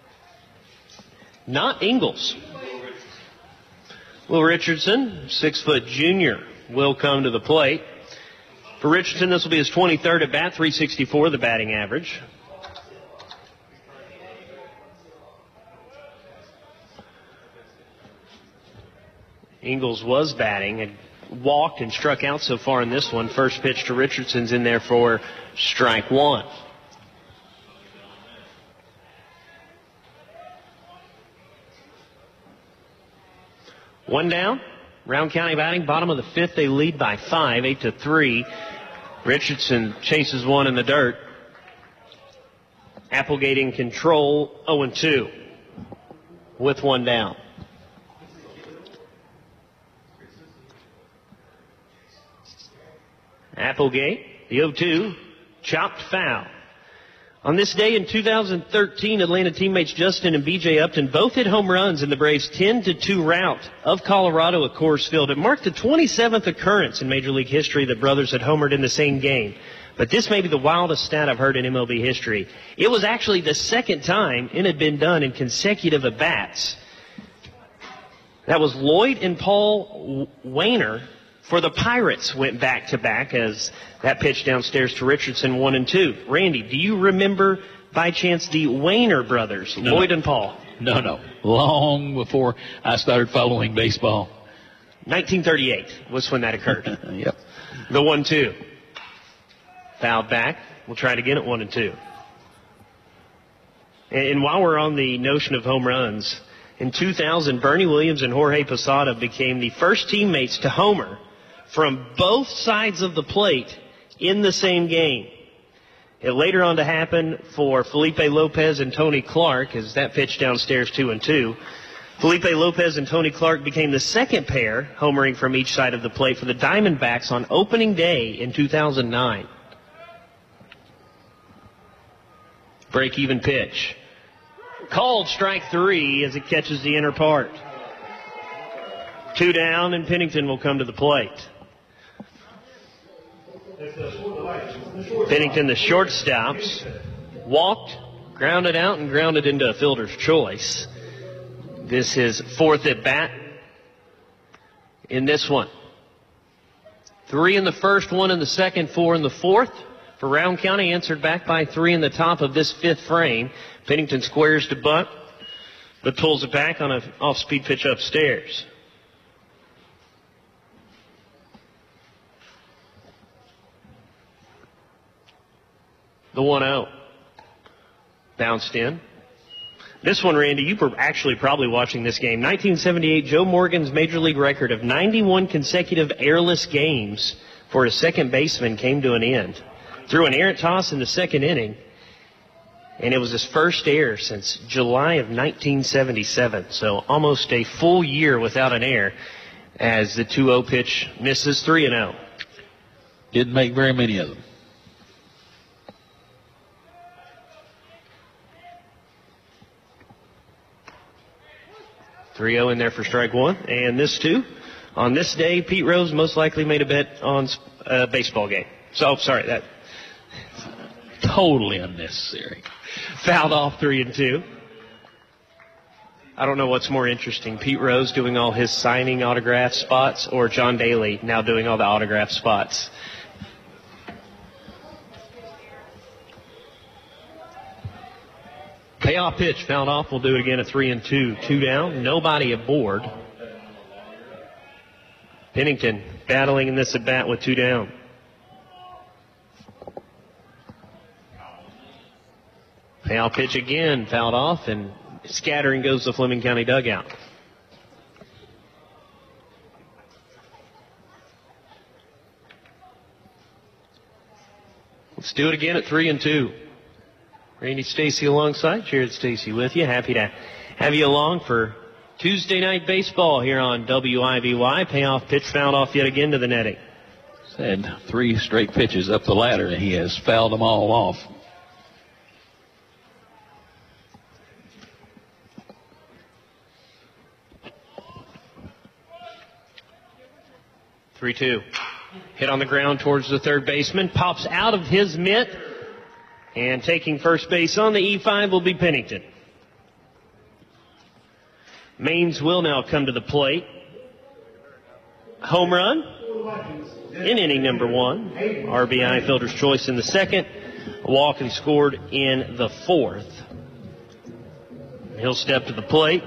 not Ingalls. Will Richardson, 6-foot junior, will come to the plate. For Richardson, this will be his 23rd at bat, 364 the batting average. Ingalls was batting, had walked and struck out so far in this one. First pitch to Richardson's in there for strike 1. One down. Round County batting, bottom of the 5th. They lead by 5, 8-3. Richardson chases one in the dirt. Applegate in control, 0-2 with one down. Applegate, the 0-2, chopped foul. On this day in 2013, Atlanta teammates Justin and B.J. Upton both hit home runs in the Braves' 10-2 rout of Colorado at Coors Field. It marked the 27th occurrence in Major League history that brothers had homered in the same game. But this may be the wildest stat I've heard in MLB history. It was actually the second time it had been done in consecutive at-bats. That was Lloyd and Paul Wainer for the Pirates went back-to-back as that pitch downstairs to Richardson, 1-2. Randy, do you remember by chance the Wainer brothers, No. Lloyd and Paul? No. Long before I started following baseball. 1938 was when that occurred. Yep. The 1-2. Fouled back. We'll try it again at 1-2. And while we're on the notion of home runs, in 2000, Bernie Williams and Jorge Posada became the first teammates to homer from both sides of the plate in the same game. It later on to happen for Felipe Lopez and Tony Clark as that pitch downstairs 2-2. Felipe Lopez and Tony Clark became the second pair homering from each side of the plate for the Diamondbacks on opening day in 2009. Break-even pitch. Called strike 3 as it catches the inner part. 2 down, and Pennington will come to the plate. Pennington, the shortstops, walked, grounded out, and grounded into a fielder's choice. This is 4th at bat in this one. 3 in the first, 1 in the second, 4 in the fourth. For Round County, answered back by 3 in the top of this 5th frame. Pennington squares to bunt, but pulls it back on an off-speed pitch upstairs. The 1-0. Bounced in. This one, Randy, you were actually probably watching this game. 1978, Joe Morgan's Major League record of 91 consecutive airless games for a second baseman came to an end. Threw an errant toss in the second inning, and it was his first error since July of 1977. So almost a full year without an error as the 2-0 pitch misses. 3-0. Didn't make very many of them. .30 in there for strike 1. And this, too. On this day, Pete Rose most likely made a bet on a baseball game. So, sorry, that's totally unnecessary. Fouled off 3-2. I don't know what's more interesting, Pete Rose doing all his signing autograph spots or John Daly now doing all the autograph spots. Payoff pitch, fouled off. We'll do it again at 3-2. 2 down, nobody aboard. Pennington battling in this at bat with 2 down. Payoff pitch again, fouled off, and scattering goes the Fleming County dugout. Let's do it again at 3-2. Randy Stacy alongside. Jared Stacy with you. Happy to have you along for Tuesday night baseball here on WIVY. Payoff pitch fouled off yet again to the netting. Said 3 straight pitches up the ladder, and he has fouled them all off. .3-2. Hit on the ground towards the third baseman. Pops out of his mitt. And taking first base on the E5 will be Pennington. Maines will now come to the plate. Home run in inning number 1. RBI, fielder's choice in the second. A walk and scored in the fourth. He'll step to the plate.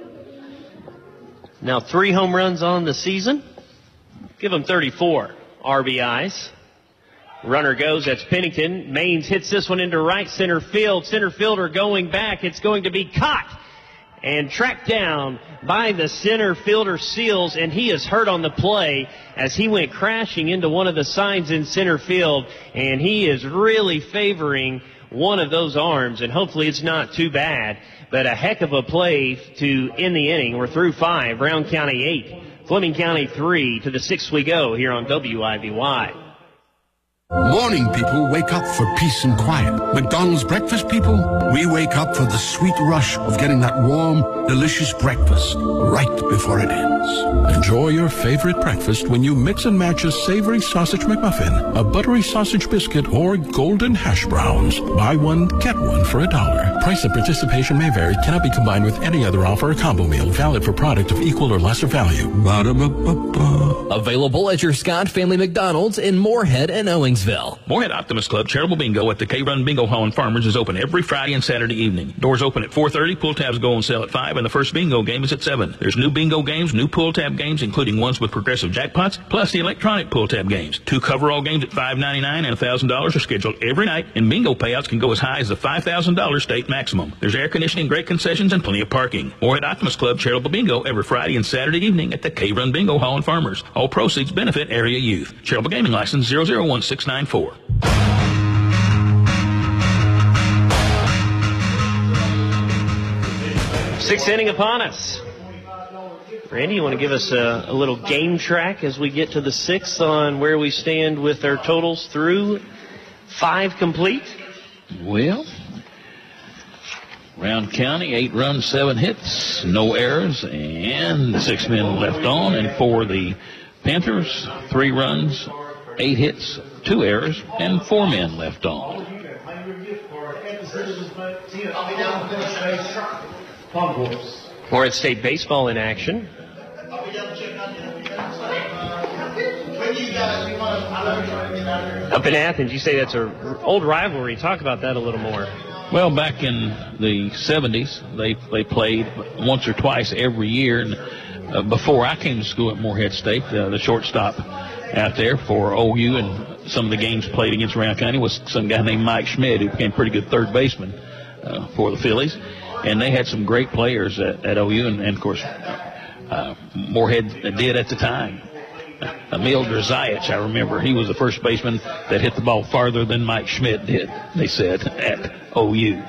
Now 3 home runs on the season. Give him 34 RBIs. Runner goes, that's Pennington. Maines hits this one into right center field. Center fielder going back. It's going to be caught and tracked down by the center fielder Seals, and he is hurt on the play as he went crashing into one of the signs in center field, and he is really favoring one of those arms, and hopefully it's not too bad, but a heck of a play to end the inning. We're through 5, Round County 8, Fleming County 3. To the 6th we go here on WIVY. Morning people wake up for peace and quiet. McDonald's breakfast people, we wake up for the sweet rush of getting that warm, delicious breakfast right before it ends. Enjoy your favorite breakfast when you mix and match a savory sausage McMuffin, a buttery sausage biscuit, or golden hash browns. Buy one, get one for $1. Price and participation may vary. Cannot be combined with any other offer or combo meal. Valid for product of equal or lesser value. Ba-da-ba-ba-ba. Available at your Scott Family McDonald's in Moorhead and Owensville. Moorhead Optimist Club Charitable Bingo at the K-Run Bingo Hall in Farmers is open every Friday and Saturday evening. Doors open at 4:30, pull tabs go on sale at 5, and the first bingo game is at 7. There's new bingo games, new pull tab games, including ones with progressive jackpots, plus the electronic pull tab games. 2 coverall games at $5.99 and $1,000 are scheduled every night, and bingo payouts can go as high as the $5,000 state maximum. There's air conditioning, great concessions, and plenty of parking. Moorhead Optimist Club Charitable Bingo every Friday and Saturday evening at the K-Run Bingo Hall in Farmers. All proceeds benefit area youth. Charitable Gaming License 001694. 6th inning upon us. Randy, you want to give us a little game track as we get to the 6th on where we stand with our totals through 5 complete? Well, Round County, 8 runs, 7 hits, no errors, and 6 men left on. And for the Panthers, 3 runs, 8 hits, 2 errors, and 4 men left on. Morehead State baseball in action. Up in Athens, you say that's an old rivalry. Talk about that a little more. Well, back in the 70s, they played once or twice every year. And before I came to school at Morehead State, the shortstop out there for OU and some of the games played against Round County was some guy named Mike Schmidt, who became a pretty good third baseman for the Phillies. And they had some great players at OU, and of course, Morehead did at the time. Emil Drzajic, I remember, he was the first baseman that hit the ball farther than Mike Schmidt did, they said, at OU.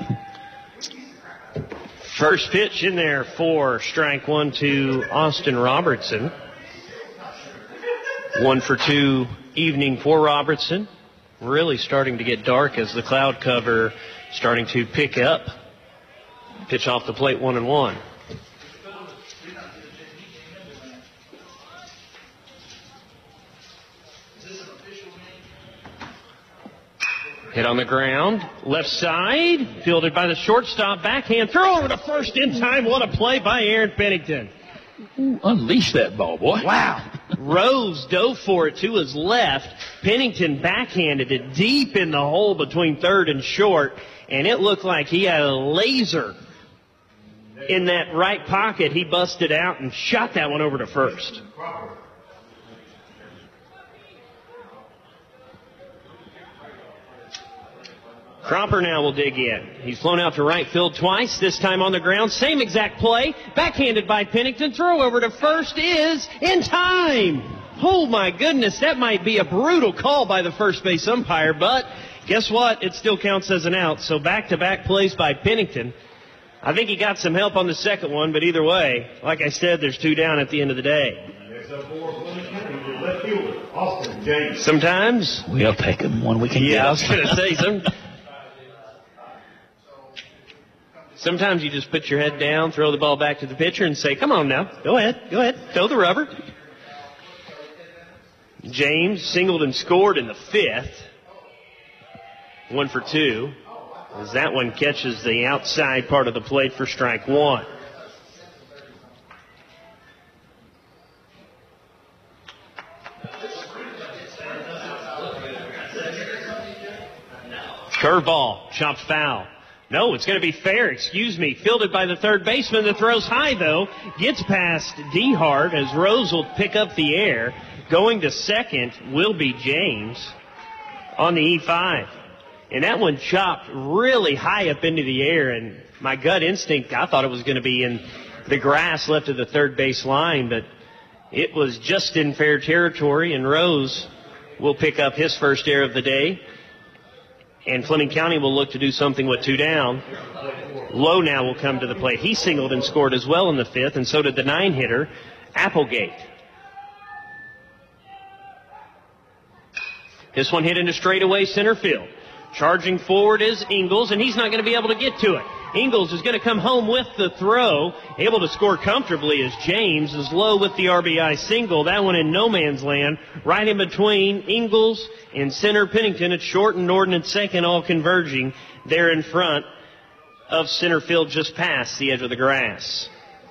First pitch in there for strike 1 to Austin Robertson. 1 for 2 evening for Robertson. Really starting to get dark as the cloud cover starting to pick up. Pitch off the plate, 1-1. Hit on the ground, left side, fielded by the shortstop, backhand, throw over to first in time. What a play by Aaron Pennington. Unleash that ball, boy. Wow. Rose dove for it to his left. Pennington backhanded it deep in the hole between third and short, and it looked like he had a laser in that right pocket. He busted out and shot that one over to first. Cropper now will dig in. He's flown out to right field twice, this time on the ground. Same exact play. Backhanded by Pennington. Throw over to first is in time. Oh, my goodness. That might be a brutal call by the first base umpire, but guess what? It still counts as an out. So back-to-back plays by Pennington. I think he got some help on the second one, but either way, like I said, there's 2 down at the end of the day. Sometimes we'll take him when we can get him. I was going to say, sometimes you just put your head down, throw the ball back to the pitcher, and say, come on now, go ahead, throw the rubber. James singled and scored in the 5th. 1 for 2. As that one catches the outside part of the plate for strike 1. Curveball, chopped foul. No, it's going to be fair. Excuse me. Fielded by the third baseman. The throw's high, though. Gets past DeHart as Rose will pick up the air. Going to second will be James on the E5. And that one chopped really high up into the air. And my gut instinct, I thought it was going to be in the grass left of the third base line. But it was just in fair territory. And Rose will pick up his first error of the day. And Fleming County will look to do something with 2 down. Lowe now will come to the plate. He singled and scored as well in the 5th, and so did the 9-hitter, Applegate. This one hit into straightaway center field. Charging forward is Ingles, and he's not going to be able to get to it. Ingles is going to come home with the throw. Able to score comfortably as James is Low with the RBI single. That one in no man's land. Right in between Ingles and center Pennington at short and Norden at second, all converging there in front of center field just past the edge of the grass.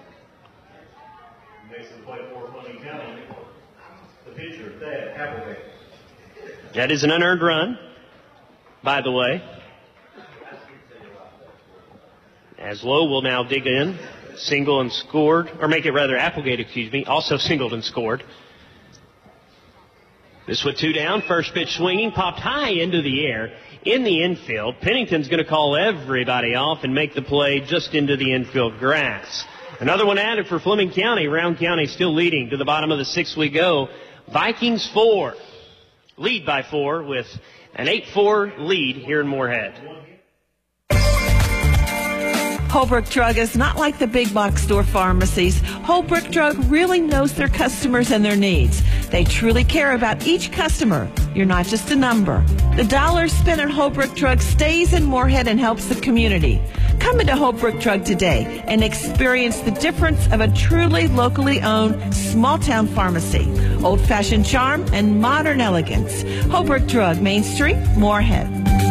That is an unearned run, by the way. As Lowe will now dig in, single and scored, or make it rather Applegate, also singled and scored. This with 2 down, first pitch swinging, popped high into the air in the infield. Pennington's going to call everybody off and make the play just into the infield grass. Another one added for Fleming County. Round County still leading to the bottom of the 6th we go. Vikings 4, lead by 4 with an 8-4 lead here in Morehead. Holbrook Drug is not like the big box store pharmacies. Holbrook Drug really knows their customers and their needs. They truly care about each customer. You're not just a number. The dollar spent at Holbrook Drug stays in Morehead and helps the community. Come into Holbrook Drug today and experience the difference of a truly locally owned small-town pharmacy. Old-fashioned charm and modern elegance. Holbrook Drug, Main Street, Moorhead.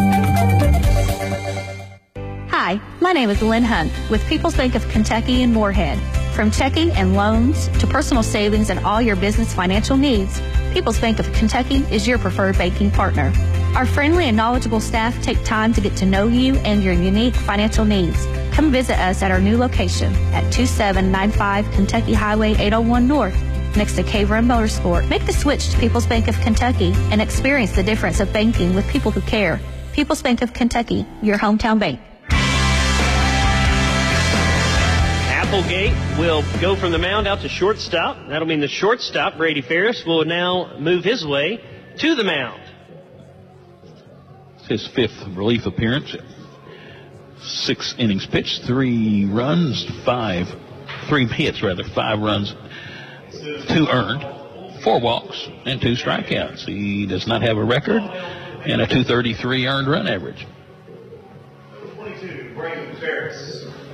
Hi, my name is Lynn Hunt with People's Bank of Kentucky in Moorhead. From checking and loans to personal savings and all your business financial needs, People's Bank of Kentucky is your preferred banking partner. Our friendly and knowledgeable staff take time to get to know you and your unique financial needs. Come visit us at our new location at 2795 Kentucky Highway 801 North, next to Cave Run Motorsport. Make the switch to People's Bank of Kentucky and experience the difference of banking with people who care. People's Bank of Kentucky, your hometown bank. Applegate will go from the mound out to shortstop. That'll mean the shortstop, Brady Ferris, will now move his way to the mound. His fifth relief appearance. 6 innings pitched, 3 runs, 5 runs, 2 earned, 4 walks, and 2 strikeouts. He does not have a record and a .233 earned run average. 22, Brady Ferris.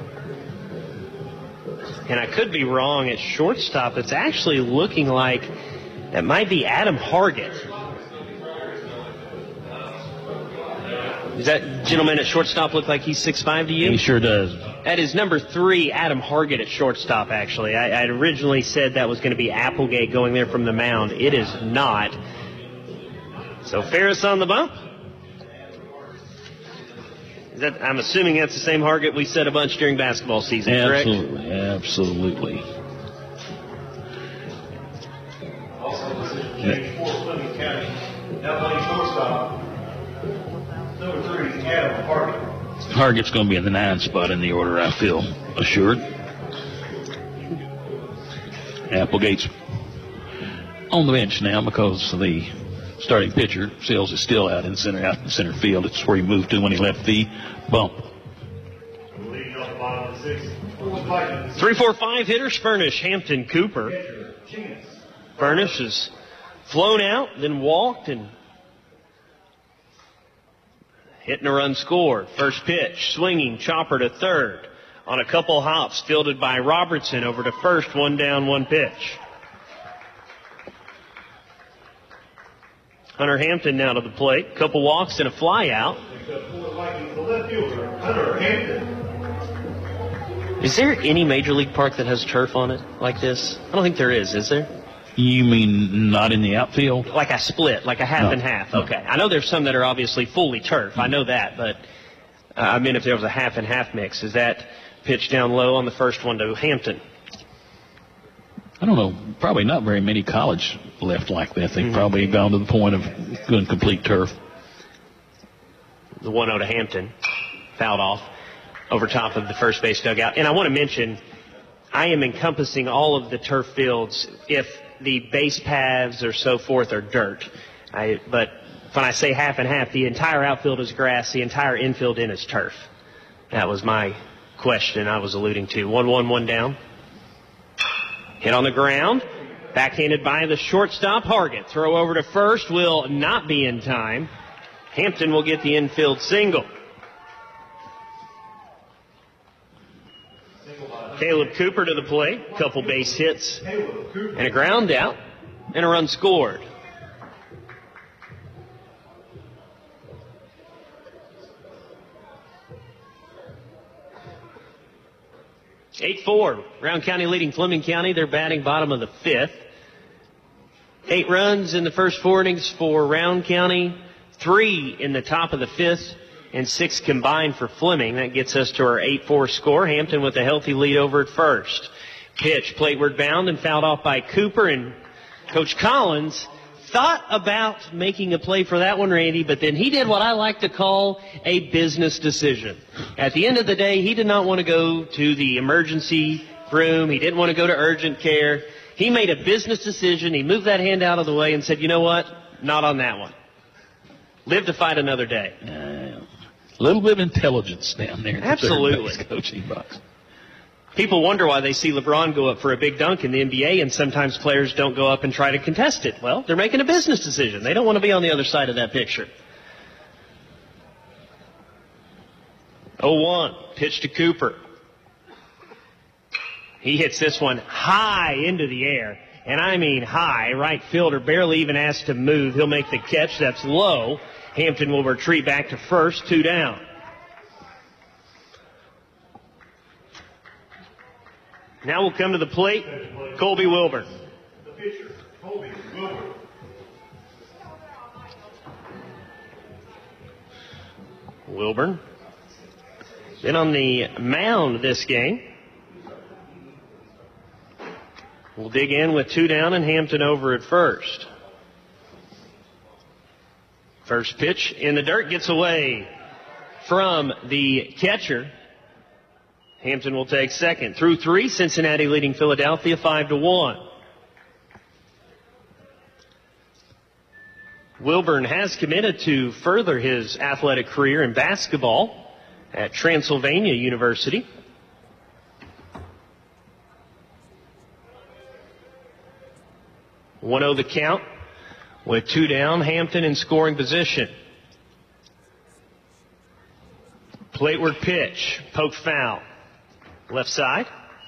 And I could be wrong at shortstop. It's actually looking like that might be Adam Hargett. Does that gentleman at shortstop look like he's 6'5" to you? He sure does. That is number 3, Adam Hargett at shortstop, actually. I had originally said that was going to be Applegate going there from the mound. It is not. So Ferris on the bump. I'm assuming that's the same Hargett we said a bunch during basketball season, correct? Absolutely, absolutely. Hargett's going to be in the 9 spot in the order, I feel assured. Applegate's on the bench now because the starting pitcher, Sills, is still out in center field. It's where he moved to when he left the bump. 3-4-5 hitters, Furnish, Hampton, Cooper. Furnish has flown out, then walked, and hitting a run scored. First pitch, swinging, chopper to third. On a couple hops, fielded by Robertson over to first, 1 down, 1 pitch. Hunter Hampton now to the plate. Couple walks and a fly out. Is there any major league park that has turf on it like this? I don't think there is there? You mean not in the outfield? Like a split, like a half and half. No. Okay. I know there's some that are obviously fully turf. I know that, but I mean if there was a half and half mix. Is that pitch down low on the first one to Hampton? I don't know. Probably not very many college left like that. They've probably gone to the point of doing complete turf. The 1-0 to Hampton. Fouled off over top of the first base dugout. And I want to mention, I am encompassing all of the turf fields if the base paths or so forth are dirt. But when I say half and half, the entire outfield is grass. The entire infield in is turf. That was my question I was alluding to. 1-1, 1 down. Hit on the ground. Backhanded by the shortstop, Hargett. Throw over to first will not be in time. Hampton will get the infield single. Caleb Cooper to the plate. Couple base hits and a ground out and a run scored. (8-4). Round County leading Fleming County. They're batting bottom of the 5th. 8 runs in the first 4 innings for Round County. 3 in the top of the 5th. And 6 combined for Fleming. That gets us to our 8-4 score. Hampton with a healthy lead over at first. Pitch plateward bound and fouled off by Cooper. And Coach Collins thought about making a play for that one, Randy, but then he did what I like to call a business decision. At the end of the day, he did not want to go to the emergency room. He didn't want to go to urgent care. He made a business decision. He moved that hand out of the way and said, you know what? Not on that one. Live to fight another day. A little bit of intelligence down there. Absolutely. The coaching box. People wonder why they see LeBron go up for a big dunk in the NBA and sometimes players don't go up and try to contest it. Well, they're making a business decision. They don't want to be on the other side of that picture. 0-1. Pitch to Cooper. He hits this one high into the air. And I mean high. Right fielder barely even has to move. He'll make the catch. That's low. Hampton will retreat back to first. 2 down. Now we'll come to the plate. Colby Wilburn. The pitcher, Colby Wilburn. Wilburn. Been on the mound this game. We'll dig in with 2 down and Hampton over at first. First pitch in the dirt gets away from the catcher. Hampton will take second. Through 3, Cincinnati leading Philadelphia 5-1. Wilburn has committed to further his athletic career in basketball at Transylvania University. (1-0) the count with 2 down. Hampton in scoring position. Plateward pitch. Poked foul. Left side.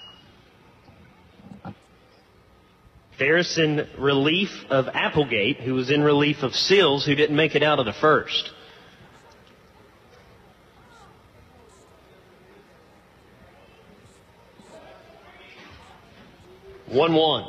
Ferris in relief of Applegate, who was in relief of Sills, who didn't make it out of the first. (1-1).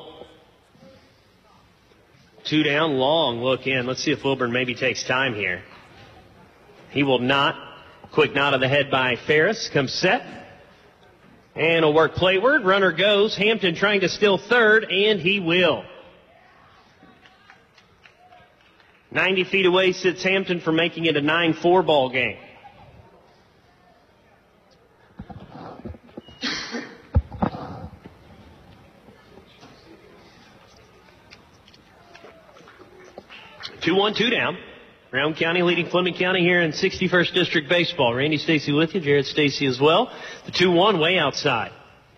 2 down, long look in. Let's see if Wilburn maybe takes time here. He will not. Quick nod of the head by Ferris. Comes set. And a work plateward. Runner goes. Hampton trying to steal third, and he will. 90 feet away sits Hampton for making it a 9-4 ball game. Two down. Round County leading Fleming County here in 61st District Baseball. Randy Stacy with you, Jared Stacy as well. The 2-1 way outside.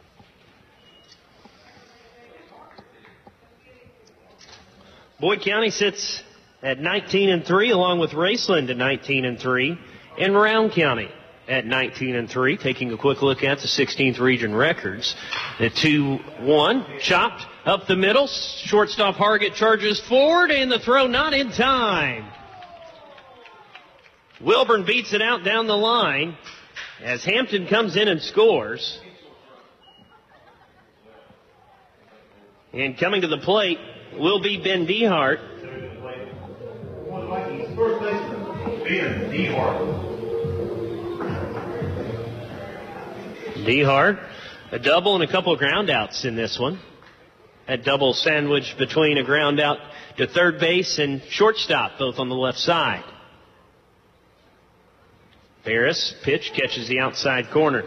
Boyd County sits at 19-3, along with Raceland at 19-3, and Round County at 19-3. Taking a quick look at the 16th region records. The 2-1 chopped up the middle. Shortstop Hargett charges forward, and the throw not in time. Wilburn beats it out down the line as Hampton comes in and scores. And coming to the plate will be Ben Dehart. Dehart, a double and a couple of ground outs in this one. That double sandwiched between a ground out to third base and shortstop, both on the left side. Ferris, pitch, catches the outside corner.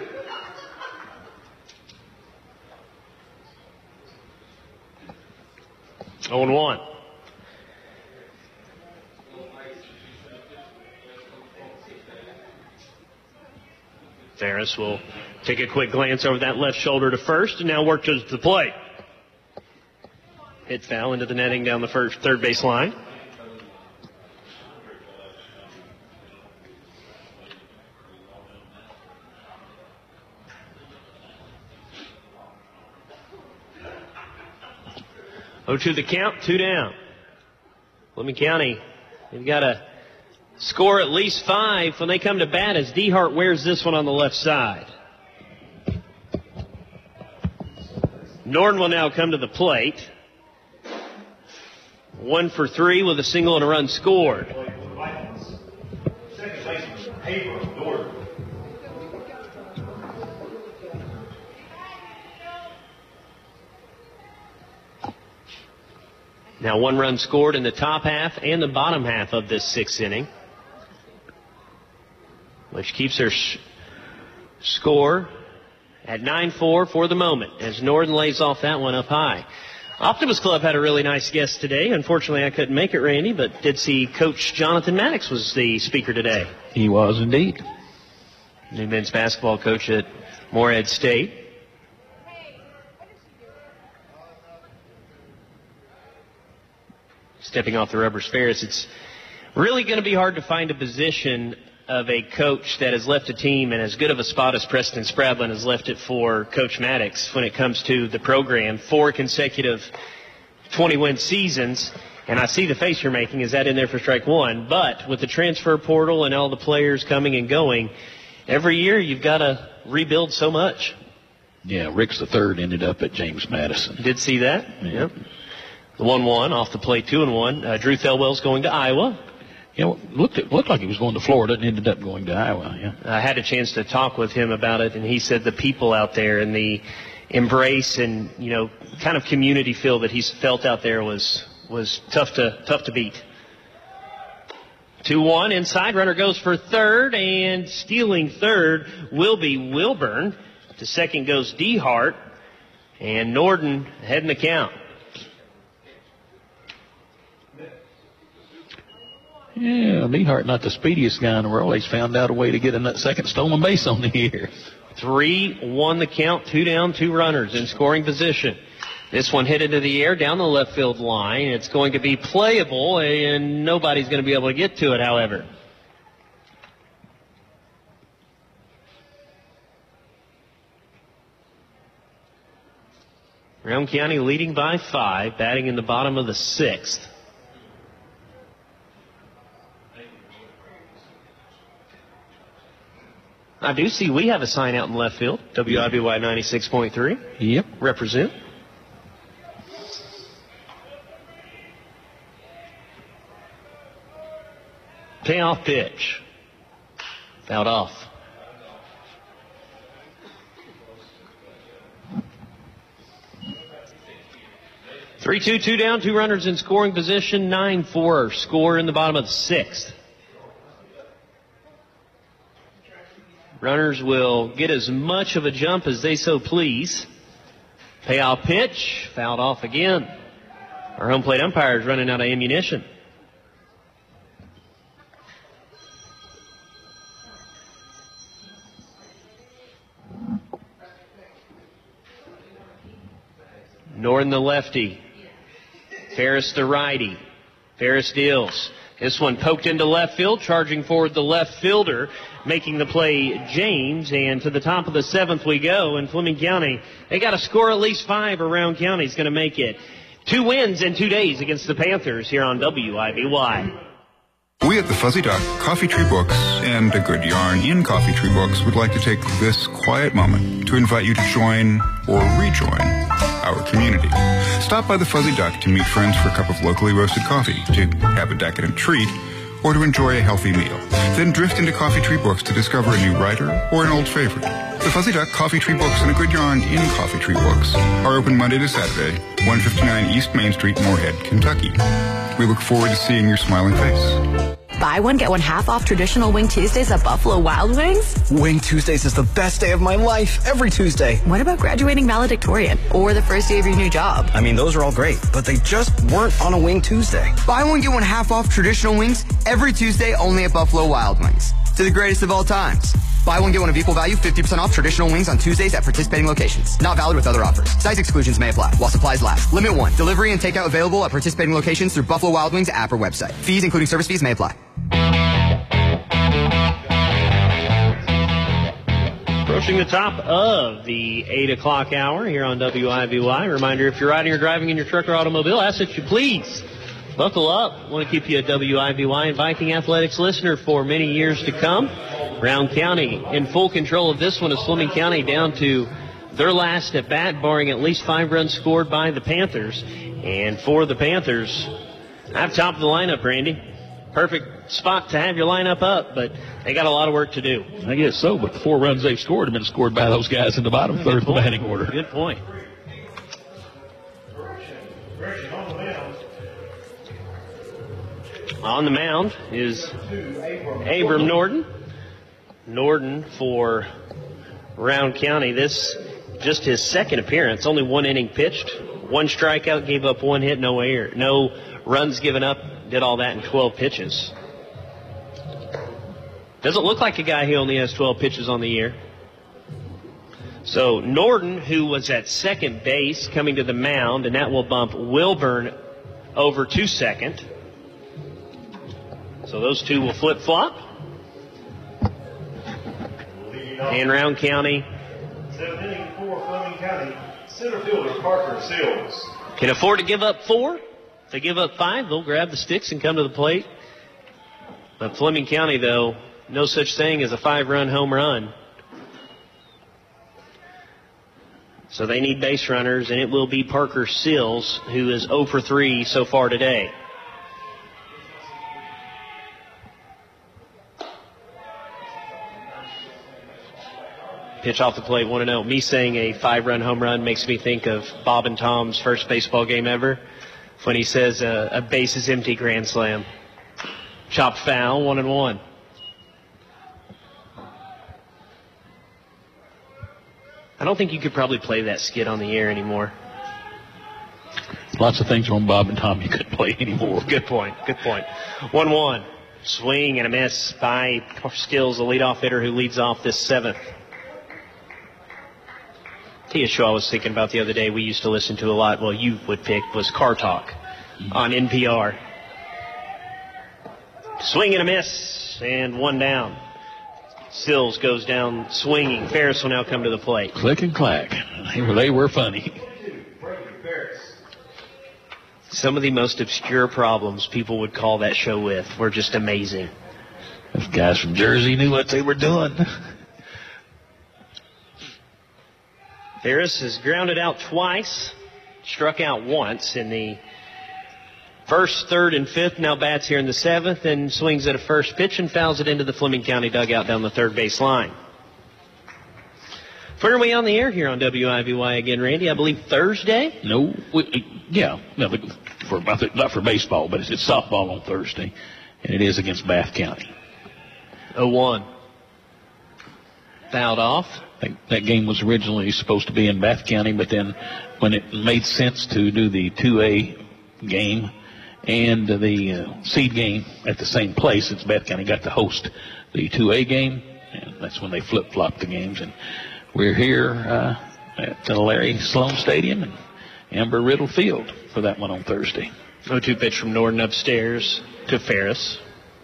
Oh, 1. Ferris will take a quick glance over that left shoulder to first and now work to the plate. Hit foul into the netting down the third base line. To the count, 2 down. Fleming County, they've got to score at least 5 when they come to bat as Dehart wears this one on the left side. Norton will now come to the plate. 1 for 3 with a single and a run scored. Second baseman, Abram Norton. Now 1 run scored in the top half and the bottom half of this 6th inning, which keeps their score at 9-4 for the moment as Norton lays off that one up high. Optimus Club had a really nice guest today. Unfortunately, I couldn't make it, Randy, but did see Coach Jonathan Maddox was the speaker today. He was indeed. New men's basketball coach at Morehead State. Stepping off the rubber Ferris, it's really going to be hard to find a position of a coach that has left a team, and as good of a spot as Preston Spradlin has left it for Coach Maddox when it comes to the program. 4 consecutive 20-win seasons. And I see the face you're making. Is that in there for strike one? But with the transfer portal and all the players coming and going, every year you've got to rebuild so much. Yeah, Ricks III ended up at James Madison. Did see that? Yeah. Yep. The 1-1 off the plate, 2-1. Drew Thelwell's going to Iowa. You know, looked like he was going to Florida and ended up going to Iowa. Yeah. I had a chance to talk with him about it, and he said the people out there and the embrace and, you know, kind of community feel that he's felt out there was tough to beat. 2-1 inside. Runner goes for third, and stealing third will be Wilburn. To second goes DeHart, and Norden heading the count. Yeah, DeHart not the speediest guy in the world. He's found out a way to get in that second stolen base on the year. 3-1 the count. 2 down, 2 runners in scoring position. This one hit into the air down the left field line. It's going to be playable, and nobody's going to be able to get to it, however. Round County leading by 5, batting in the bottom of the 6th. I do see we have a sign out in left field. WIBY 96.3. Yep. Represent. Payoff pitch. Fouled off. Three, 2 down, 2 runners in scoring position. 9-4 score in the bottom of the 6th. Runners will get as much of a jump as they so please. Payoff pitch, fouled off again. Our home plate umpire is running out of ammunition. Norden the lefty. Ferris the righty. Ferris deals. This one poked into left field, charging forward the left fielder, making the play James, and to the top of the 7th we go. In Fleming County, they got to score at least 5, or Round County's going to make it. 2 wins in 2 days against the Panthers here on WIBY. We at the Fuzzy Duck, Coffee Tree Books, and a good yarn in Coffee Tree Books would like to take this quiet moment to invite you to join or rejoin our community. Stop by the Fuzzy Duck to meet friends for a cup of locally roasted coffee, to have a decadent treat, or to enjoy a healthy meal. Then drift into Coffee Tree Books to discover a new writer or an old favorite. The Fuzzy Duck, Coffee Tree Books, and a good yarn in Coffee Tree Books are open Monday to Saturday, 159 East Main Street, Moorhead, Kentucky. We look forward to seeing your smiling face. Buy one, get one half off traditional Wing Tuesdays at Buffalo Wild Wings? Wing Tuesdays is the best day of my life, every Tuesday. What about graduating valedictorian or the first day of your new job? I mean, those are all great, but they just weren't on a Wing Tuesday. Buy one, get one half off traditional wings every Tuesday only at Buffalo Wild Wings. To the greatest of all times. Buy one, get one of equal value, 50% off traditional wings on Tuesdays at participating locations. Not valid with other offers. Size exclusions may apply while supplies last. Limit 1. Delivery and takeout available at participating locations through Buffalo Wild Wings app or website. Fees, including service fees, may apply. Approaching the top of the 8 o'clock hour here on WIBY. Reminder, if you're riding or driving in your truck or automobile, ask that you please buckle up. Want to keep you a WIBY and Viking Athletics listener for many years to come. Round County in full control of this one is Fleming County down to their last at bat, barring at least 5 runs scored by the Panthers. And for the Panthers, I've topped the lineup, Randy. Perfect spot to have your lineup up, but they got a lot of work to do. I guess so, but the 4 runs they've scored have been scored by those guys in the bottom third of the batting order. Good point. On the mound is Abram Norden. Norden for Round County. This just his second appearance. Only 1 inning pitched. 1 strikeout, gave up 1 hit, no error. No runs given up. Did all that in 12 pitches. Doesn't look like a guy who only has 12 pitches on the year. So Norden, who was at second base, coming to the mound, and that will bump Wilburn over to second. So those two will flip-flop. And Round County 7th inning for Fleming County, center fielder Parker Sills. can afford to give up 4. If they give up 5, they'll grab the sticks and come to the plate. But Fleming County, though, no such thing as a 5-run home run. So they need base runners, and it will be Parker Sills, who is 0 for 3 so far today. Pitch off the plate, 1-0. Me saying a 5-run home run makes me think of Bob and Tom's first baseball game ever when he says a base is empty grand slam. Chopped foul, 1-1. I don't think you could probably play that skit on the air anymore. Lots of things on Bob and Tom you couldn't play anymore. Good point. 1-1. Swing and a miss by Stills, the leadoff hitter who leads off this 7th. Tell you a show I was thinking about the other day we used to listen to a lot, well, you would pick, was Car Talk on NPR. Swing and a miss, and 1 down. Sills goes down swinging. Ferris will now come to the plate. Click and clack. They were funny. Some of the most obscure problems people would call that show with were just amazing. Those guys from Jersey knew what they were doing. Ferris has grounded out twice, struck out once in the 1st, 3rd, and 5th. Now bats here in the 7th and swings at a first pitch and fouls it into the Fleming County dugout down the third base line. When are we on the air here on WIVY again, Randy? I believe Thursday? No, not for baseball, but it's softball on Thursday, and it is against Bath County. 0-1. Fouled off. That game was originally supposed to be in Bath County, but then when it made sense to do the 2A game and the seed game at the same place, since Bath County got to host the 2A game, and that's when they flip-flopped the games. And we're here at Larry Sloan Stadium and Amber Riddle Field for that one on Thursday. 0-2 pitch from Norton upstairs to Ferris.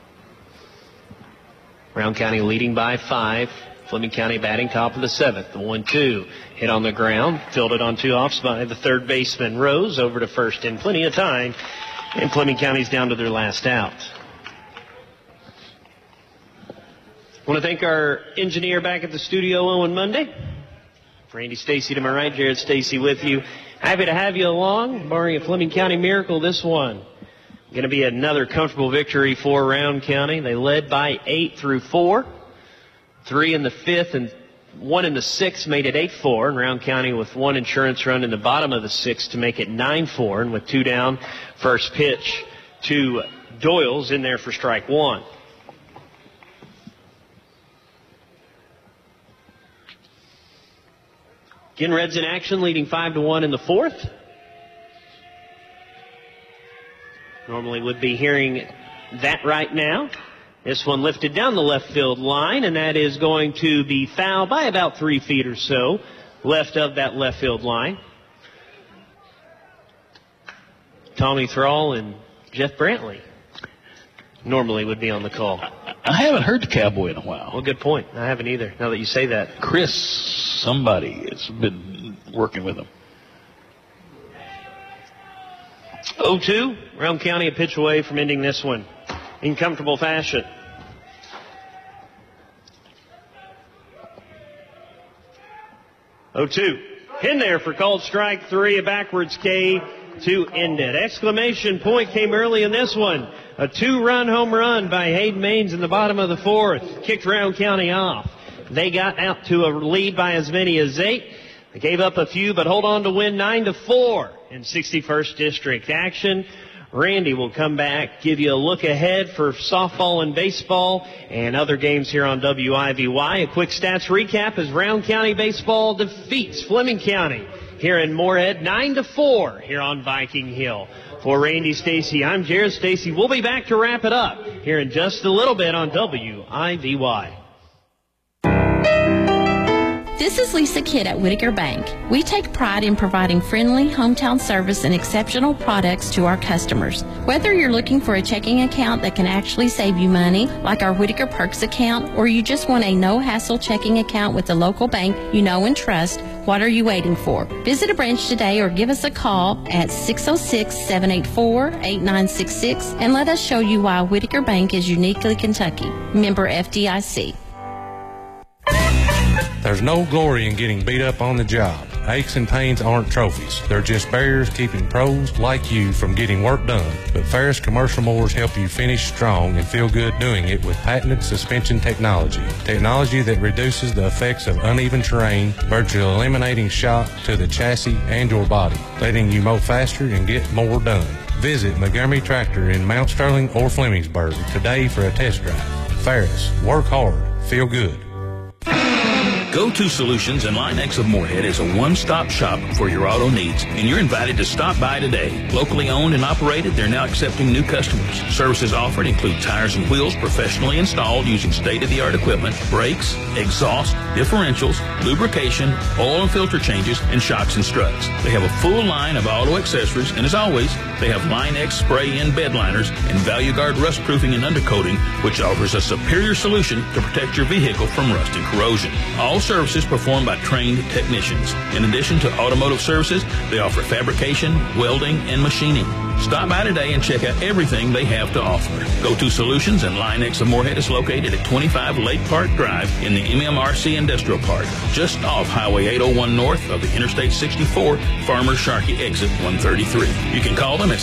Round County leading by 5. Fleming County batting top of the 7th. The 1-2 hit on the ground, fielded on 2 offs by the third baseman Rose over to first in plenty of time, and Fleming County's down to their last out. I want to thank our engineer back at the studio, Owen Monday. Randy Stacy to my right, Jared Stacy with you. Happy to have you along. Barring a Fleming County miracle, this one going to be another comfortable victory for Round County. They led by 8 through 4. 3 in the 5th and 1 in the 6th made it 8-4. And Round County with 1 insurance run in the bottom of the 6th to make it 9-4. And with 2 down, first pitch to Doyle's in there for strike 1. Again, Reds in action, leading 5-1 in the 4th. Normally would be hearing that right now. This one lifted down the left field line, and that is going to be fouled by about 3 feet or so left of that left field line. Tommy Thrall and Jeff Brantley normally would be on the call. I haven't heard the Cowboy in a while. Well, good point. I haven't either, now that you say that. Chris, somebody has been working with him. 0-2. Round County a pitch away from ending this one in comfortable fashion. In there for called strike 3, a backwards K to end it. Exclamation point came early in this one. A 2-run home run by Hayden Maines in the bottom of the 4th. Kicked Round County off. They got out to a lead by as many as 8. They gave up a few, but hold on to win 9-4 in 61st District action. Randy will come back, give you a look ahead for softball and baseball and other games here on WIVY. A quick stats recap as Round County baseball defeats Fleming County here in Moorhead 9-4 here on Viking Hill. For Randy Stacy, I'm Jared Stacy. We'll be back to wrap it up here in just a little bit on WIVY. This is Lisa Kidd at Whitaker Bank. We take pride in providing friendly hometown service and exceptional products to our customers. Whether you're looking for a checking account that can actually save you money, like our Whitaker Perks account, or you just want a no-hassle checking account with a local bank you know and trust, what are you waiting for? Visit a branch today or give us a call at 606-784-8966 and let us show you why Whitaker Bank is uniquely Kentucky. Member FDIC. There's no glory in getting beat up on the job. Aches and pains aren't trophies. They're just barriers keeping pros like you from getting work done. But Ferris Commercial Mowers help you finish strong and feel good doing it with patented suspension technology. Technology that reduces the effects of uneven terrain, virtually eliminating shock to the chassis and your body, letting you mow faster and get more done. Visit Montgomery Tractor in Mount Sterling or Flemingsburg today for a test drive. Ferris, work hard, feel good. Go-To Solutions and Line-X of Moorhead is a one-stop shop for your auto needs, and you're invited to stop by today. Locally owned and operated, they're now accepting new customers. Services offered include tires and wheels professionally installed using state-of-the-art equipment, brakes, exhaust, differentials, lubrication, oil and filter changes, and shocks and struts. They have a full line of auto accessories, and as always, they have Line-X spray-in bed liners and ValueGuard rust proofing and undercoating, which offers a superior solution to protect your vehicle from rust and corrosion. All services performed by trained technicians. In addition to automotive services, they offer fabrication, welding, and machining. Stop by today and check out everything they have to offer. Go-To Solutions and Line-X of Moorhead is located at 25 Lake Park Drive in the MMRC Industrial Park, just off Highway 801 north of the Interstate 64 Farmers Sharkey exit 133. You can call them at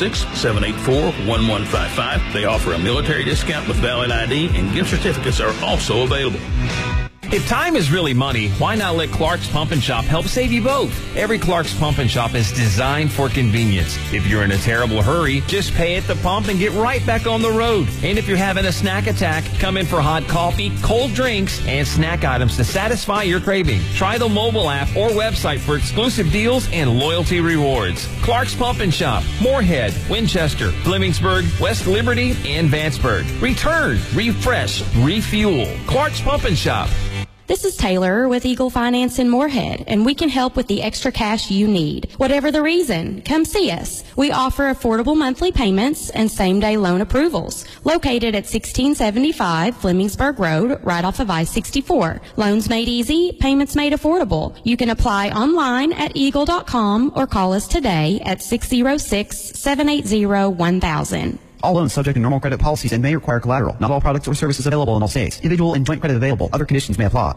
606-784-1155. They offer a military discount with valid ID, and gift certificates are also available. If time is really money, why not let Clark's Pump and Shop help save you both? Every Clark's Pump and Shop is designed for convenience. If you're in a terrible hurry, just pay at the pump and get right back on the road. And if you're having a snack attack, come in for hot coffee, cold drinks, and snack items to satisfy your craving. Try the mobile app or website for exclusive deals and loyalty rewards. Clark's Pump and Shop, Moorhead, Winchester, Flemingsburg, West Liberty, and Vanceburg. Return, refresh, refuel. Clark's Pump and Shop. This is Taylor with Eagle Finance in Moorhead, and we can help with the extra cash you need. Whatever the reason, come see us. We offer affordable monthly payments and same-day loan approvals. Located at 1675 Flemingsburg Road, right off of I-64. Loans made easy, payments made affordable. You can apply online at eagle.com or call us today at 606-780-1000. All loans subject to normal credit policies and may require collateral. Not all products or services available in all states. Individual and joint credit available. Other conditions may apply.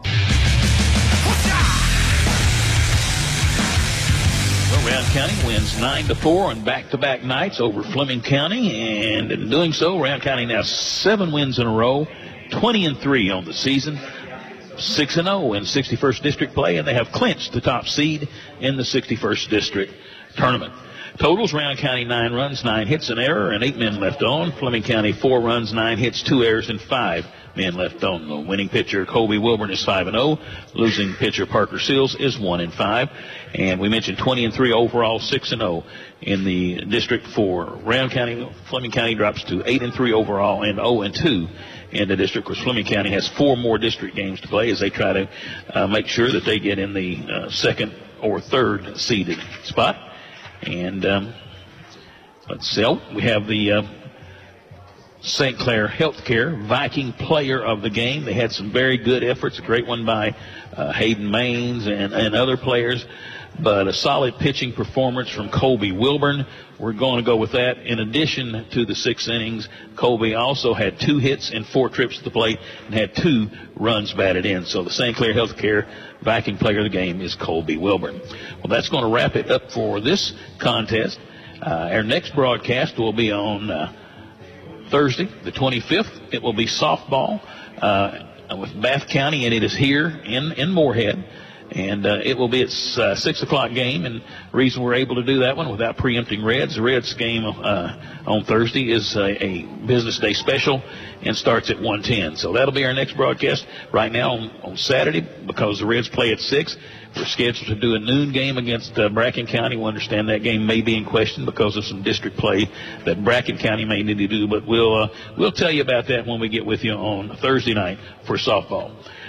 Well, Round County wins 9-4 on back-to-back nights over Fleming County, and in doing so, Round County now 7 wins in a row, 20-3 on the season, 6-0 in 61st District play, and they have clinched the top seed in the 61st District tournament. Totals: Round County 9 runs, 9 hits, an error, and 8 men left on. Fleming County 4 runs, 9 hits, 2 errors, and 5 men left on. The winning pitcher Colby Wilburn is 5-0. Losing pitcher Parker Seals is 1-5. And we mentioned 20-3 overall, 6-0 in the district for Round County. Fleming County drops to 8-3 overall and 0-2 in the district, because Fleming County has 4 more district games to play as they try to make sure that they get in the second or third seeded spot. And let's see, we have the St. Clair Healthcare Viking Player of the Game. They had some very good efforts, a great one by Hayden Maines and other players, but a solid pitching performance from Colby Wilburn. We're going to go with that. In addition to the 6 innings, Colby also had 2 hits and 4 trips to the plate and had 2 runs batted in. So the St. Clair Healthcare Viking Player of the Game is Colby Wilburn. Well, that's going to wrap it up for this contest. Our next broadcast will be on Thursday, the 25th. It will be softball with Bath County, and it is here in Moorhead. And it will be at 6 o'clock game. And the reason we're able to do that one without preempting Reds, the Reds game on Thursday is a business day special and starts at 1:10. So that'll be our next broadcast. Right now on Saturday, because the Reds play at 6, we're scheduled to do a noon game against Bracken County. We understand that game may be in question because of some district play that Bracken County may need to do. But we'll tell you about that when we get with you on Thursday night for softball.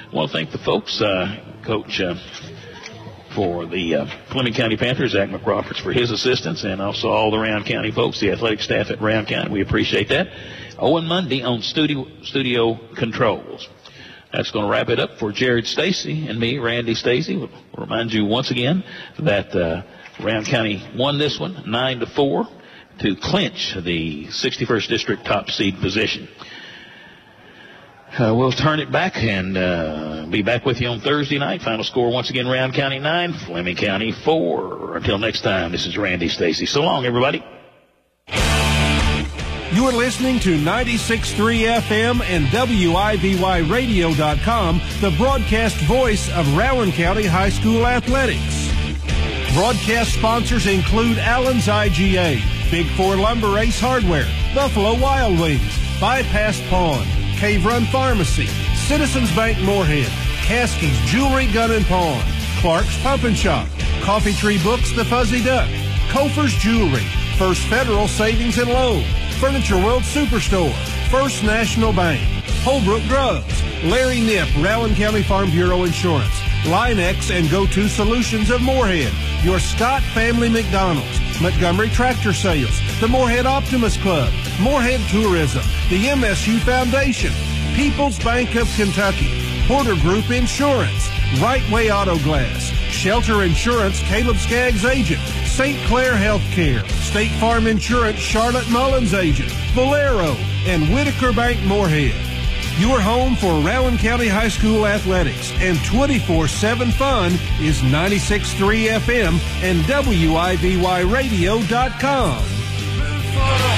I want to thank the folks, Coach for the Fleming County Panthers, Zach McRoberts, for his assistance, and also all the Round County folks, the athletic staff at Round County. We appreciate that. Owen Mundy on studio controls. That's going to wrap it up for Jared Stacy and me, Randy Stacy. We'll remind you once again that Round County won this one 9-4 to clinch the 61st District top seed position. We'll turn it back and be back with you on Thursday night. Final score once again, Round County 9, Fleming County 4. Until next time, this is Randy Stacy. So long, everybody. You are listening to 96.3 FM and WIVYradio.com, the broadcast voice of Rowan County High School athletics. Broadcast sponsors include Allen's IGA, Big Four Lumber Ace Hardware, Buffalo Wild Wings, Bypass Pawn, Cave Run Pharmacy, Citizens Bank Moorhead, Caskey's Jewelry Gun and Pawn, Clark's Pump and Shop, Coffee Tree Books The Fuzzy Duck, Kofer's Jewelry, First Federal Savings and Loan, Furniture World Superstore, First National Bank, Holbrook Drugs, Larry Nip, Rowan County Farm Bureau Insurance, Linex and Go-To Solutions of Moorhead, your Scott Family McDonald's, Montgomery Tractor Sales, the Moorhead Optimus Club, Moorhead Tourism, the MSU Foundation, People's Bank of Kentucky, Porter Group Insurance, Right Way Auto Glass, Shelter Insurance, Caleb Skaggs agent, St. Clair Healthcare, State Farm Insurance, Charlotte Mullins agent, Valero, and Whitaker Bank Moorhead. Your home for Rowan County High School athletics and 24/7 fun is 96.3 FM and WIVYradio.com.